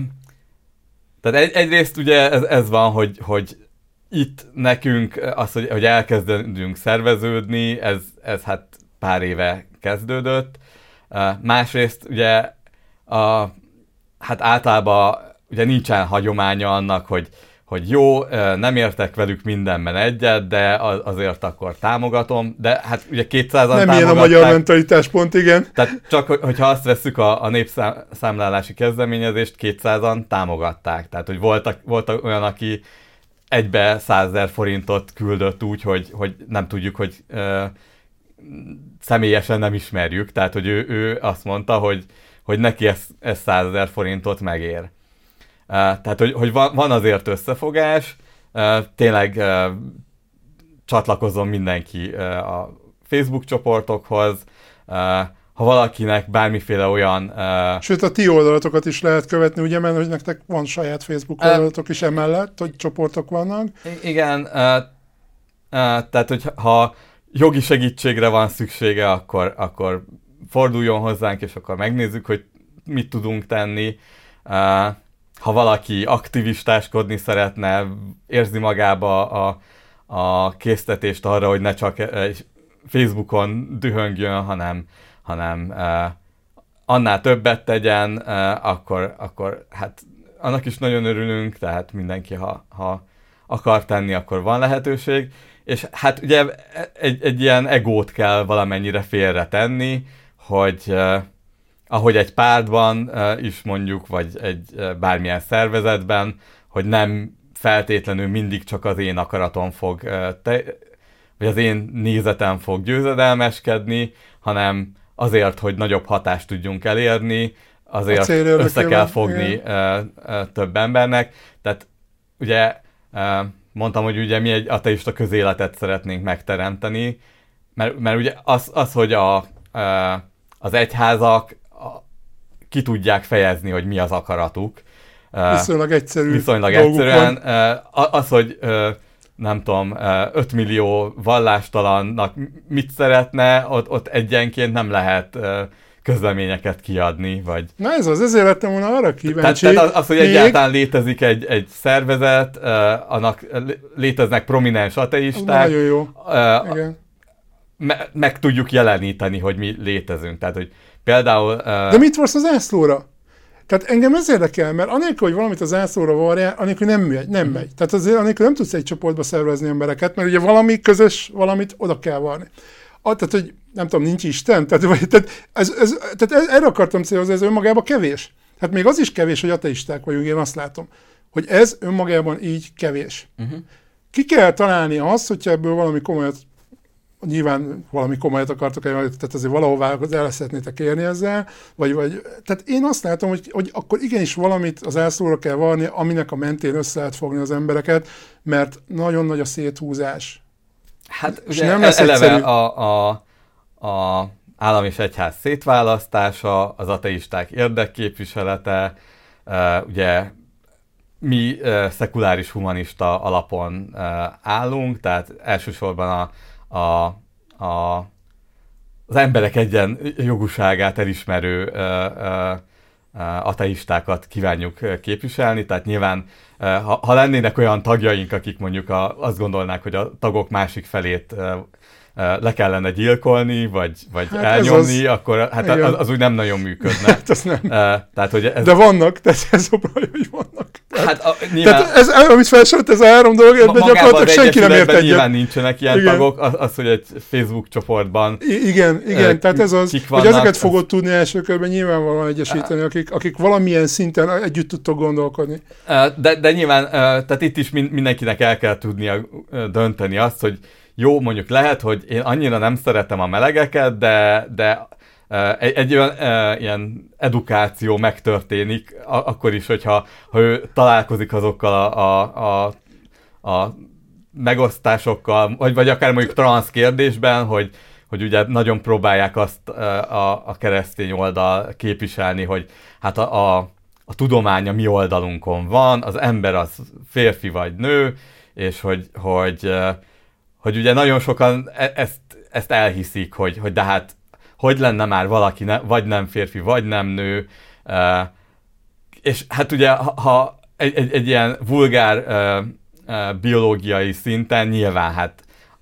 Speaker 2: tehát egy, egyrészt ugye ez, ez van, hogy, hogy itt nekünk az, hogy, hogy elkezdünk szerveződni, ez, ez hát pár éve kezdődött. Másrészt ugye a, hát általában ugye nincsen hagyománya annak, hogy, hogy jó, nem értek velük mindenben egyet, de azért akkor támogatom, de hát ugye kétszázan
Speaker 1: nem
Speaker 2: támogatták.
Speaker 1: ilyen a magyar mentalitás pont, igen.
Speaker 2: Tehát csak, hogyha azt vesszük a, a népszámlálási kezdeményezést, kétszázan támogatták. Tehát, hogy voltak, voltak olyan, aki egybe százezer forintot küldött úgy, hogy, hogy nem tudjuk, hogy ö, személyesen nem ismerjük. Tehát, hogy ő, ő azt mondta, hogy, hogy neki ez, ez százezer forintot megér. Uh, tehát, hogy, hogy van, van azért összefogás, uh, tényleg uh, csatlakozom mindenki uh, a Facebook csoportokhoz, uh, ha valakinek bármiféle olyan... Uh,
Speaker 1: Sőt, a ti oldalatokat is lehet követni, ugye, mert hogy nektek van saját Facebook oldalatok is emellett, hogy csoportok vannak.
Speaker 2: Igen, uh, uh, tehát, hogy ha jogi segítségre van szüksége, akkor, akkor forduljon hozzánk, és akkor megnézzük, hogy mit tudunk tenni. Uh, ha valaki aktivistáskodni szeretne, érzi magába a, a késztetést arra, hogy ne csak Facebookon dühöngjön, hanem, hanem uh, annál többet tegyen, uh, akkor, akkor hát annak is nagyon örülünk, tehát mindenki, ha, ha akar tenni, akkor van lehetőség. És hát ugye egy, egy ilyen egót kell valamennyire félretenni, hogy, ahogy egy pártban uh, is mondjuk, vagy egy uh, bármilyen szervezetben, hogy nem feltétlenül mindig csak az én akaratom fog, uh, te, vagy az én nézetem fog győzedelmeskedni, hanem azért, hogy nagyobb hatást tudjunk elérni, azért össze kell fogni uh, uh, több embernek. Tehát ugye uh, mondtam, hogy ugye mi egy ateista közéletet szeretnénk megteremteni, mert, mert ugye az, az hogy a, uh, az egyházak ki tudják fejezni, hogy mi az akaratuk.
Speaker 1: Viszonylag egyszerű
Speaker 2: Viszonylag egyszerűen. Az, hogy nem tudom, öt millió vallástalannak mit szeretne, ott, ott egyenként nem lehet közleményeket kiadni, vagy...
Speaker 1: Na ez az, ezért lettem volna arra kíváncsi.
Speaker 2: Tehát, tehát az, az, hogy még... egyáltalán létezik egy, egy szervezet, annak léteznek prominens ateisták.
Speaker 1: Nagyon jó. Uh, Igen.
Speaker 2: Me- meg tudjuk jeleníteni, hogy mi létezünk. Tehát, hogy például... Uh...
Speaker 1: De mit varsz az zászlóra? Tehát engem ez érdekel, mert anélkül, hogy valamit az zászlóra varjál, anélkül nem megy. Nem megy. Tehát azért anélkül nem tudsz egy csoportba szervezni embereket, mert ugye valami közös, valamit oda kell varni. Ah, tehát, hogy nem tudom, nincs Isten? Tehát, vagy, tehát, ez, ez, tehát ez, erre akartam célozni, ez önmagában kevés. Hát még az is kevés, hogy ateisták vagyunk, én azt látom, hogy ez önmagában így kevés. Uh-huh. Ki kell találni azt, hogyha ebből valami komolyat, nyilván valami komolyat akartok, tehát azért valahová el szeretnétek érni ezzel, vagy, vagy, tehát én azt látom, hogy, hogy akkor igenis valamit az elszóra kell varni, aminek a mentén össze lehet fogni az embereket, mert nagyon nagy a széthúzás.
Speaker 2: Hát és ugye nem lesz eleve a, a, a állam és egyház szétválasztása, az ateisták érdekképviselete, ugye mi szekuláris humanista alapon állunk, tehát elsősorban a A, a, az emberek egyenjogúságát elismerő ö, ö, ö, ateistákat kívánjuk képviselni, tehát nyilván ö, ha, ha lennének olyan tagjaink, akik mondjuk a, azt gondolnák, hogy a tagok másik felét ö, ö, le kellene gyilkolni, vagy, vagy hát elnyomni, az, akkor hát az, az úgy nem nagyon működne.
Speaker 1: Hát az nem.
Speaker 2: Uh, tehát, hogy ez...
Speaker 1: De vannak, tehát ez a baj, hogy vannak. Tehát, hát a, nyilván... tehát ez, amit felsorolt, ez a három dolog, ebben gyakorlatilag senki nem ért egyet.
Speaker 2: Nyilván nincsenek ilyen igen. tagok, az, az, hogy egy Facebook csoportban
Speaker 1: I- Igen, igen, uh, tehát ez az, hogy ezeket fogod tudni első körben nyilvánvalóan egyesíteni, uh, akik, akik valamilyen szinten együtt tudtok gondolkodni.
Speaker 2: Uh, de, de nyilván, uh, tehát itt is mindenkinek el kell tudnia uh, dönteni azt, hogy jó, mondjuk lehet, hogy én annyira nem szeretem a melegeket, de, de uh, egy, egy olyan uh, ilyen edukáció megtörténik, a, akkor is, hogyha ha ő találkozik azokkal a, a, a, a megosztásokkal, vagy, vagy akár mondjuk transz kérdésben, hogy, hogy ugye nagyon próbálják azt uh, a, a keresztény oldal képviselni, hogy hát a, a, a tudomány a mi oldalunkon van, az ember az férfi vagy nő, és hogy, hogy uh, hogy ugye nagyon sokan ezt, ezt elhiszik, hogy, hogy de hát hogy lenne már valaki ne, vagy nem férfi, vagy nem nő, uh, és hát ugye ha, ha egy, egy, egy ilyen vulgár uh, uh, biológiai szinten nyilván hát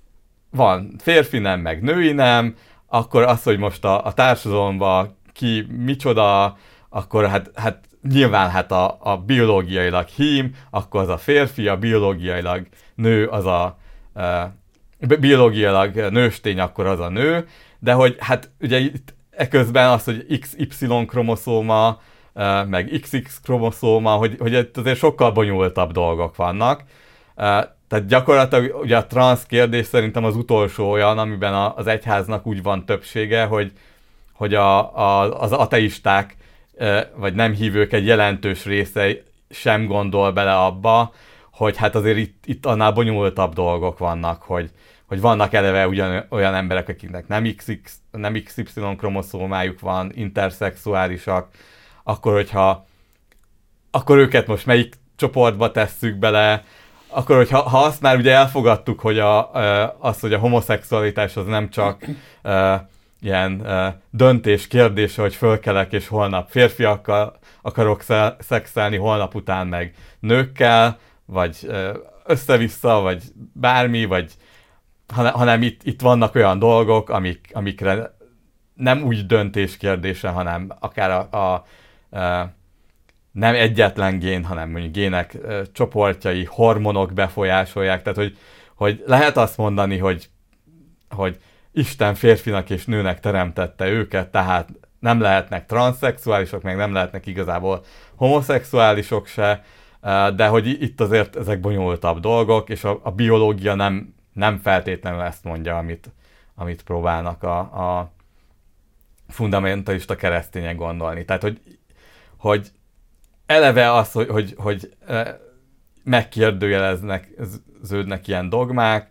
Speaker 2: van férfi nem, meg női nem, akkor az, hogy most a, a társadalomban ki micsoda, akkor hát, hát nyilván hát a, a biológiailag hím, akkor az a férfi, a biológiailag nő az a uh, biológiailag nőstény, akkor az a nő, de hogy hát ugye itt eközben az, hogy iksz ipszilon kromoszóma, meg iksz iksz kromoszóma, hogy, hogy azért sokkal bonyolultabb dolgok vannak. Tehát gyakorlatilag ugye a transz kérdés szerintem az utolsó olyan, amiben az egyháznak úgy van többsége, hogy, hogy a, a, az ateisták vagy nem hívők egy jelentős része sem gondol bele abba, hogy hát azért itt, itt annál bonyolultabb dolgok vannak, hogy, hogy vannak eleve ugyan, olyan emberek, akiknek nem, iksz iksz, nem iksz ipszilon kromoszómájuk van, interszexuálisak, akkor hogyha akkor őket most melyik csoportba tesszük bele, akkor hogyha ha azt már ugye elfogadtuk, hogy a, az, hogy a homoszexualitás az nem csak uh, ilyen uh, döntés kérdése, hogy fölkelek és holnap férfiakkal akarok szexelni, holnap után meg nőkkel, vagy uh, össze-vissza, vagy bármi, vagy hanem itt, itt vannak olyan dolgok, amik, amikre nem úgy döntés kérdése, hanem akár a, a, a nem egyetlen gén, hanem mondjuk gének a, csoportjai, hormonok befolyásolják. Tehát, hogy, hogy lehet azt mondani, hogy, hogy Isten férfinak és nőnek teremtette őket, tehát nem lehetnek transzszexuálisok, meg nem lehetnek igazából homoszexuálisok se, de hogy itt azért ezek bonyolultabb dolgok, és a, a biológia nem, nem feltétlenül ezt mondja, amit, amit próbálnak a, a fundamentalista keresztények gondolni. Tehát, hogy, hogy eleve az, hogy, hogy, hogy megkérdőjeleznek, ződnek ilyen dogmák.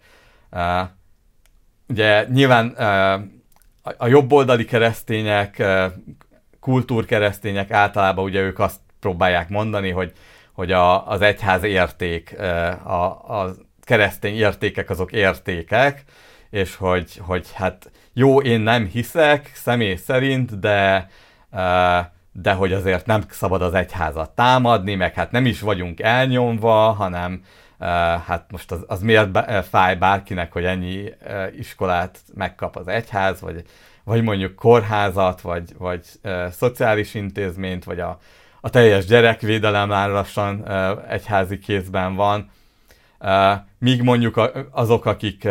Speaker 2: Ugye nyilván a jobboldali keresztények, kultúrkeresztények általában ugye ők azt próbálják mondani, hogy, hogy a, az egyház érték, a, a keresztény értékek azok értékek, és hogy, hogy hát jó, én nem hiszek személy szerint, de, de hogy azért nem szabad az egyházat támadni, meg hát nem is vagyunk elnyomva, hanem hát most az, az miért fáj bárkinek, hogy ennyi iskolát megkap az egyház, vagy, vagy mondjuk kórházat, vagy, vagy szociális intézményt, vagy a, a teljes gyerekvédelem már lassan egyházi kézben van. Míg mondjuk azok, akik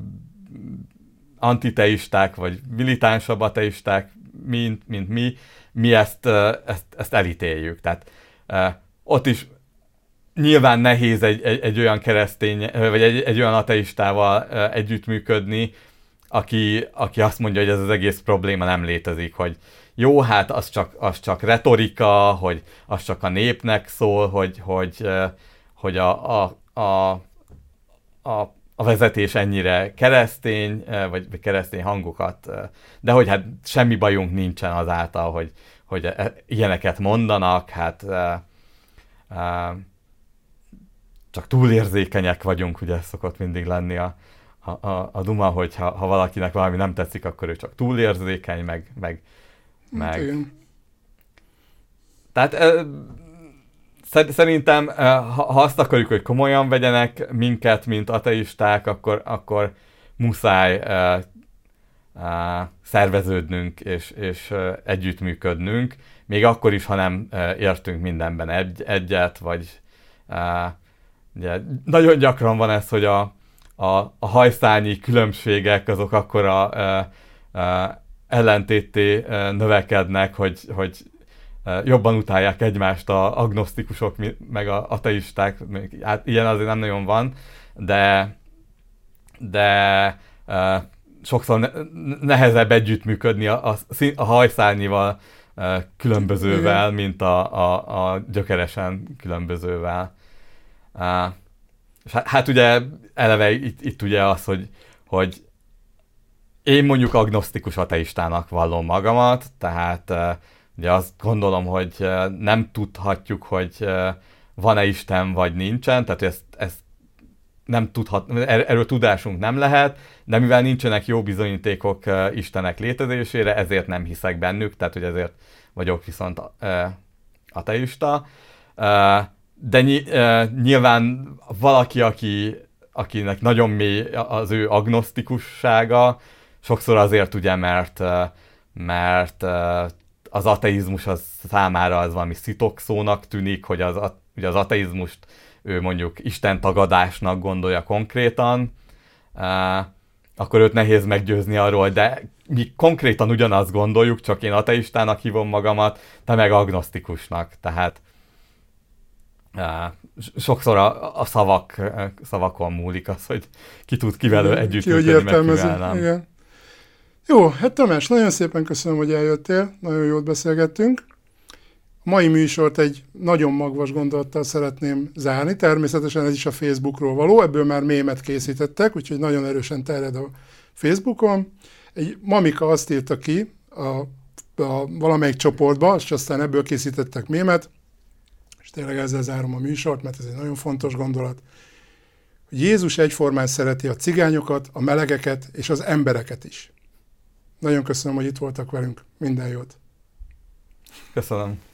Speaker 2: antiteisták, vagy militánsabb ateisták, mint, mint mi, mi ezt, ezt, ezt elítéljük. Tehát ott is nyilván nehéz egy, egy, egy olyan keresztény, vagy egy, egy olyan ateistával együttműködni, aki, aki azt mondja, hogy ez az egész probléma nem létezik, hogy jó, hát az csak, az csak retorika, hogy az csak a népnek szól, hogy, hogy, hogy a, a, a, a, a vezetés ennyire keresztény, vagy keresztény hangokat, de hogy hát semmi bajunk nincsen azáltal, hogy, hogy ilyeneket mondanak, hát csak túlérzékenyek vagyunk, ugye ez szokott mindig lenni a, a, a, a duma, hogy ha, ha valakinek valami nem tetszik, akkor ő csak túlérzékeny, meg... meg, meg.
Speaker 1: Igen.
Speaker 2: Tehát e, szerintem, e, ha, ha azt akarjuk, hogy komolyan vegyenek minket, mint ateisták, akkor, akkor muszáj e, e, szerveződnünk, és, és e, együttműködnünk, még akkor is, ha nem e, értünk mindenben egy, egyet, vagy... E, ugye, nagyon gyakran van ez, hogy a, a, a hajszányi különbségek azok akkora e, e, ellentétté e, növekednek, hogy, hogy e, jobban utálják egymást a agnosztikusok, meg a ateisták. Hát ilyen azért nem nagyon van, de, de e, sokszor ne, nehezebb együttműködni a, a, a hajszányival e, különbözővel, mint a, a, a gyökeresen különbözővel. Uh, és hát, hát ugye eleve itt, itt ugye az, hogy, hogy én mondjuk agnosztikus ateistának vallom magamat, tehát uh, ugye azt gondolom, hogy uh, nem tudhatjuk, hogy uh, van-e Isten vagy nincsen, tehát ezt, ezt nem tudhat, er, erről tudásunk nem lehet, de mivel nincsenek jó bizonyítékok uh, Istenek létezésére, ezért nem hiszek bennük, tehát hogy ezért vagyok viszont uh, ateista. Uh, De ny- uh, nyilván valaki, aki, akinek nagyon mély az ő agnosztikussága, sokszor azért ugye, mert, uh, mert uh, az ateizmus az számára az valami szitokszónak tűnik, hogy az, ugye az ateizmust ő mondjuk istentagadásnak gondolja konkrétan, uh, akkor őt nehéz meggyőzni arról, de mi konkrétan ugyanazt gondoljuk, csak én ateistának hívom magamat, te meg agnosztikusnak, tehát Uh, sokszor a, a szavak, szavakon múlik az, hogy ki tud kivel együttműködni, meg kivel nem.
Speaker 1: Igen. Jó, hát Tamás, nagyon szépen köszönöm, hogy eljöttél, nagyon jót beszélgettünk. A mai műsort egy nagyon magvas gondolattal szeretném zárni, természetesen ez is a Facebookról való, ebből már mémet készítettek, úgyhogy nagyon erősen terjed a Facebookon. Egy mamika azt írta ki a, a valamelyik csoportba, és aztán ebből készítettek mémet, és tényleg ezzel zárom a műsort, mert ez egy nagyon fontos gondolat, hogy Jézus egyformán szereti a cigányokat, a melegeket és az embereket is. Nagyon köszönöm, hogy itt voltak velünk. Minden jót!
Speaker 2: Köszönöm.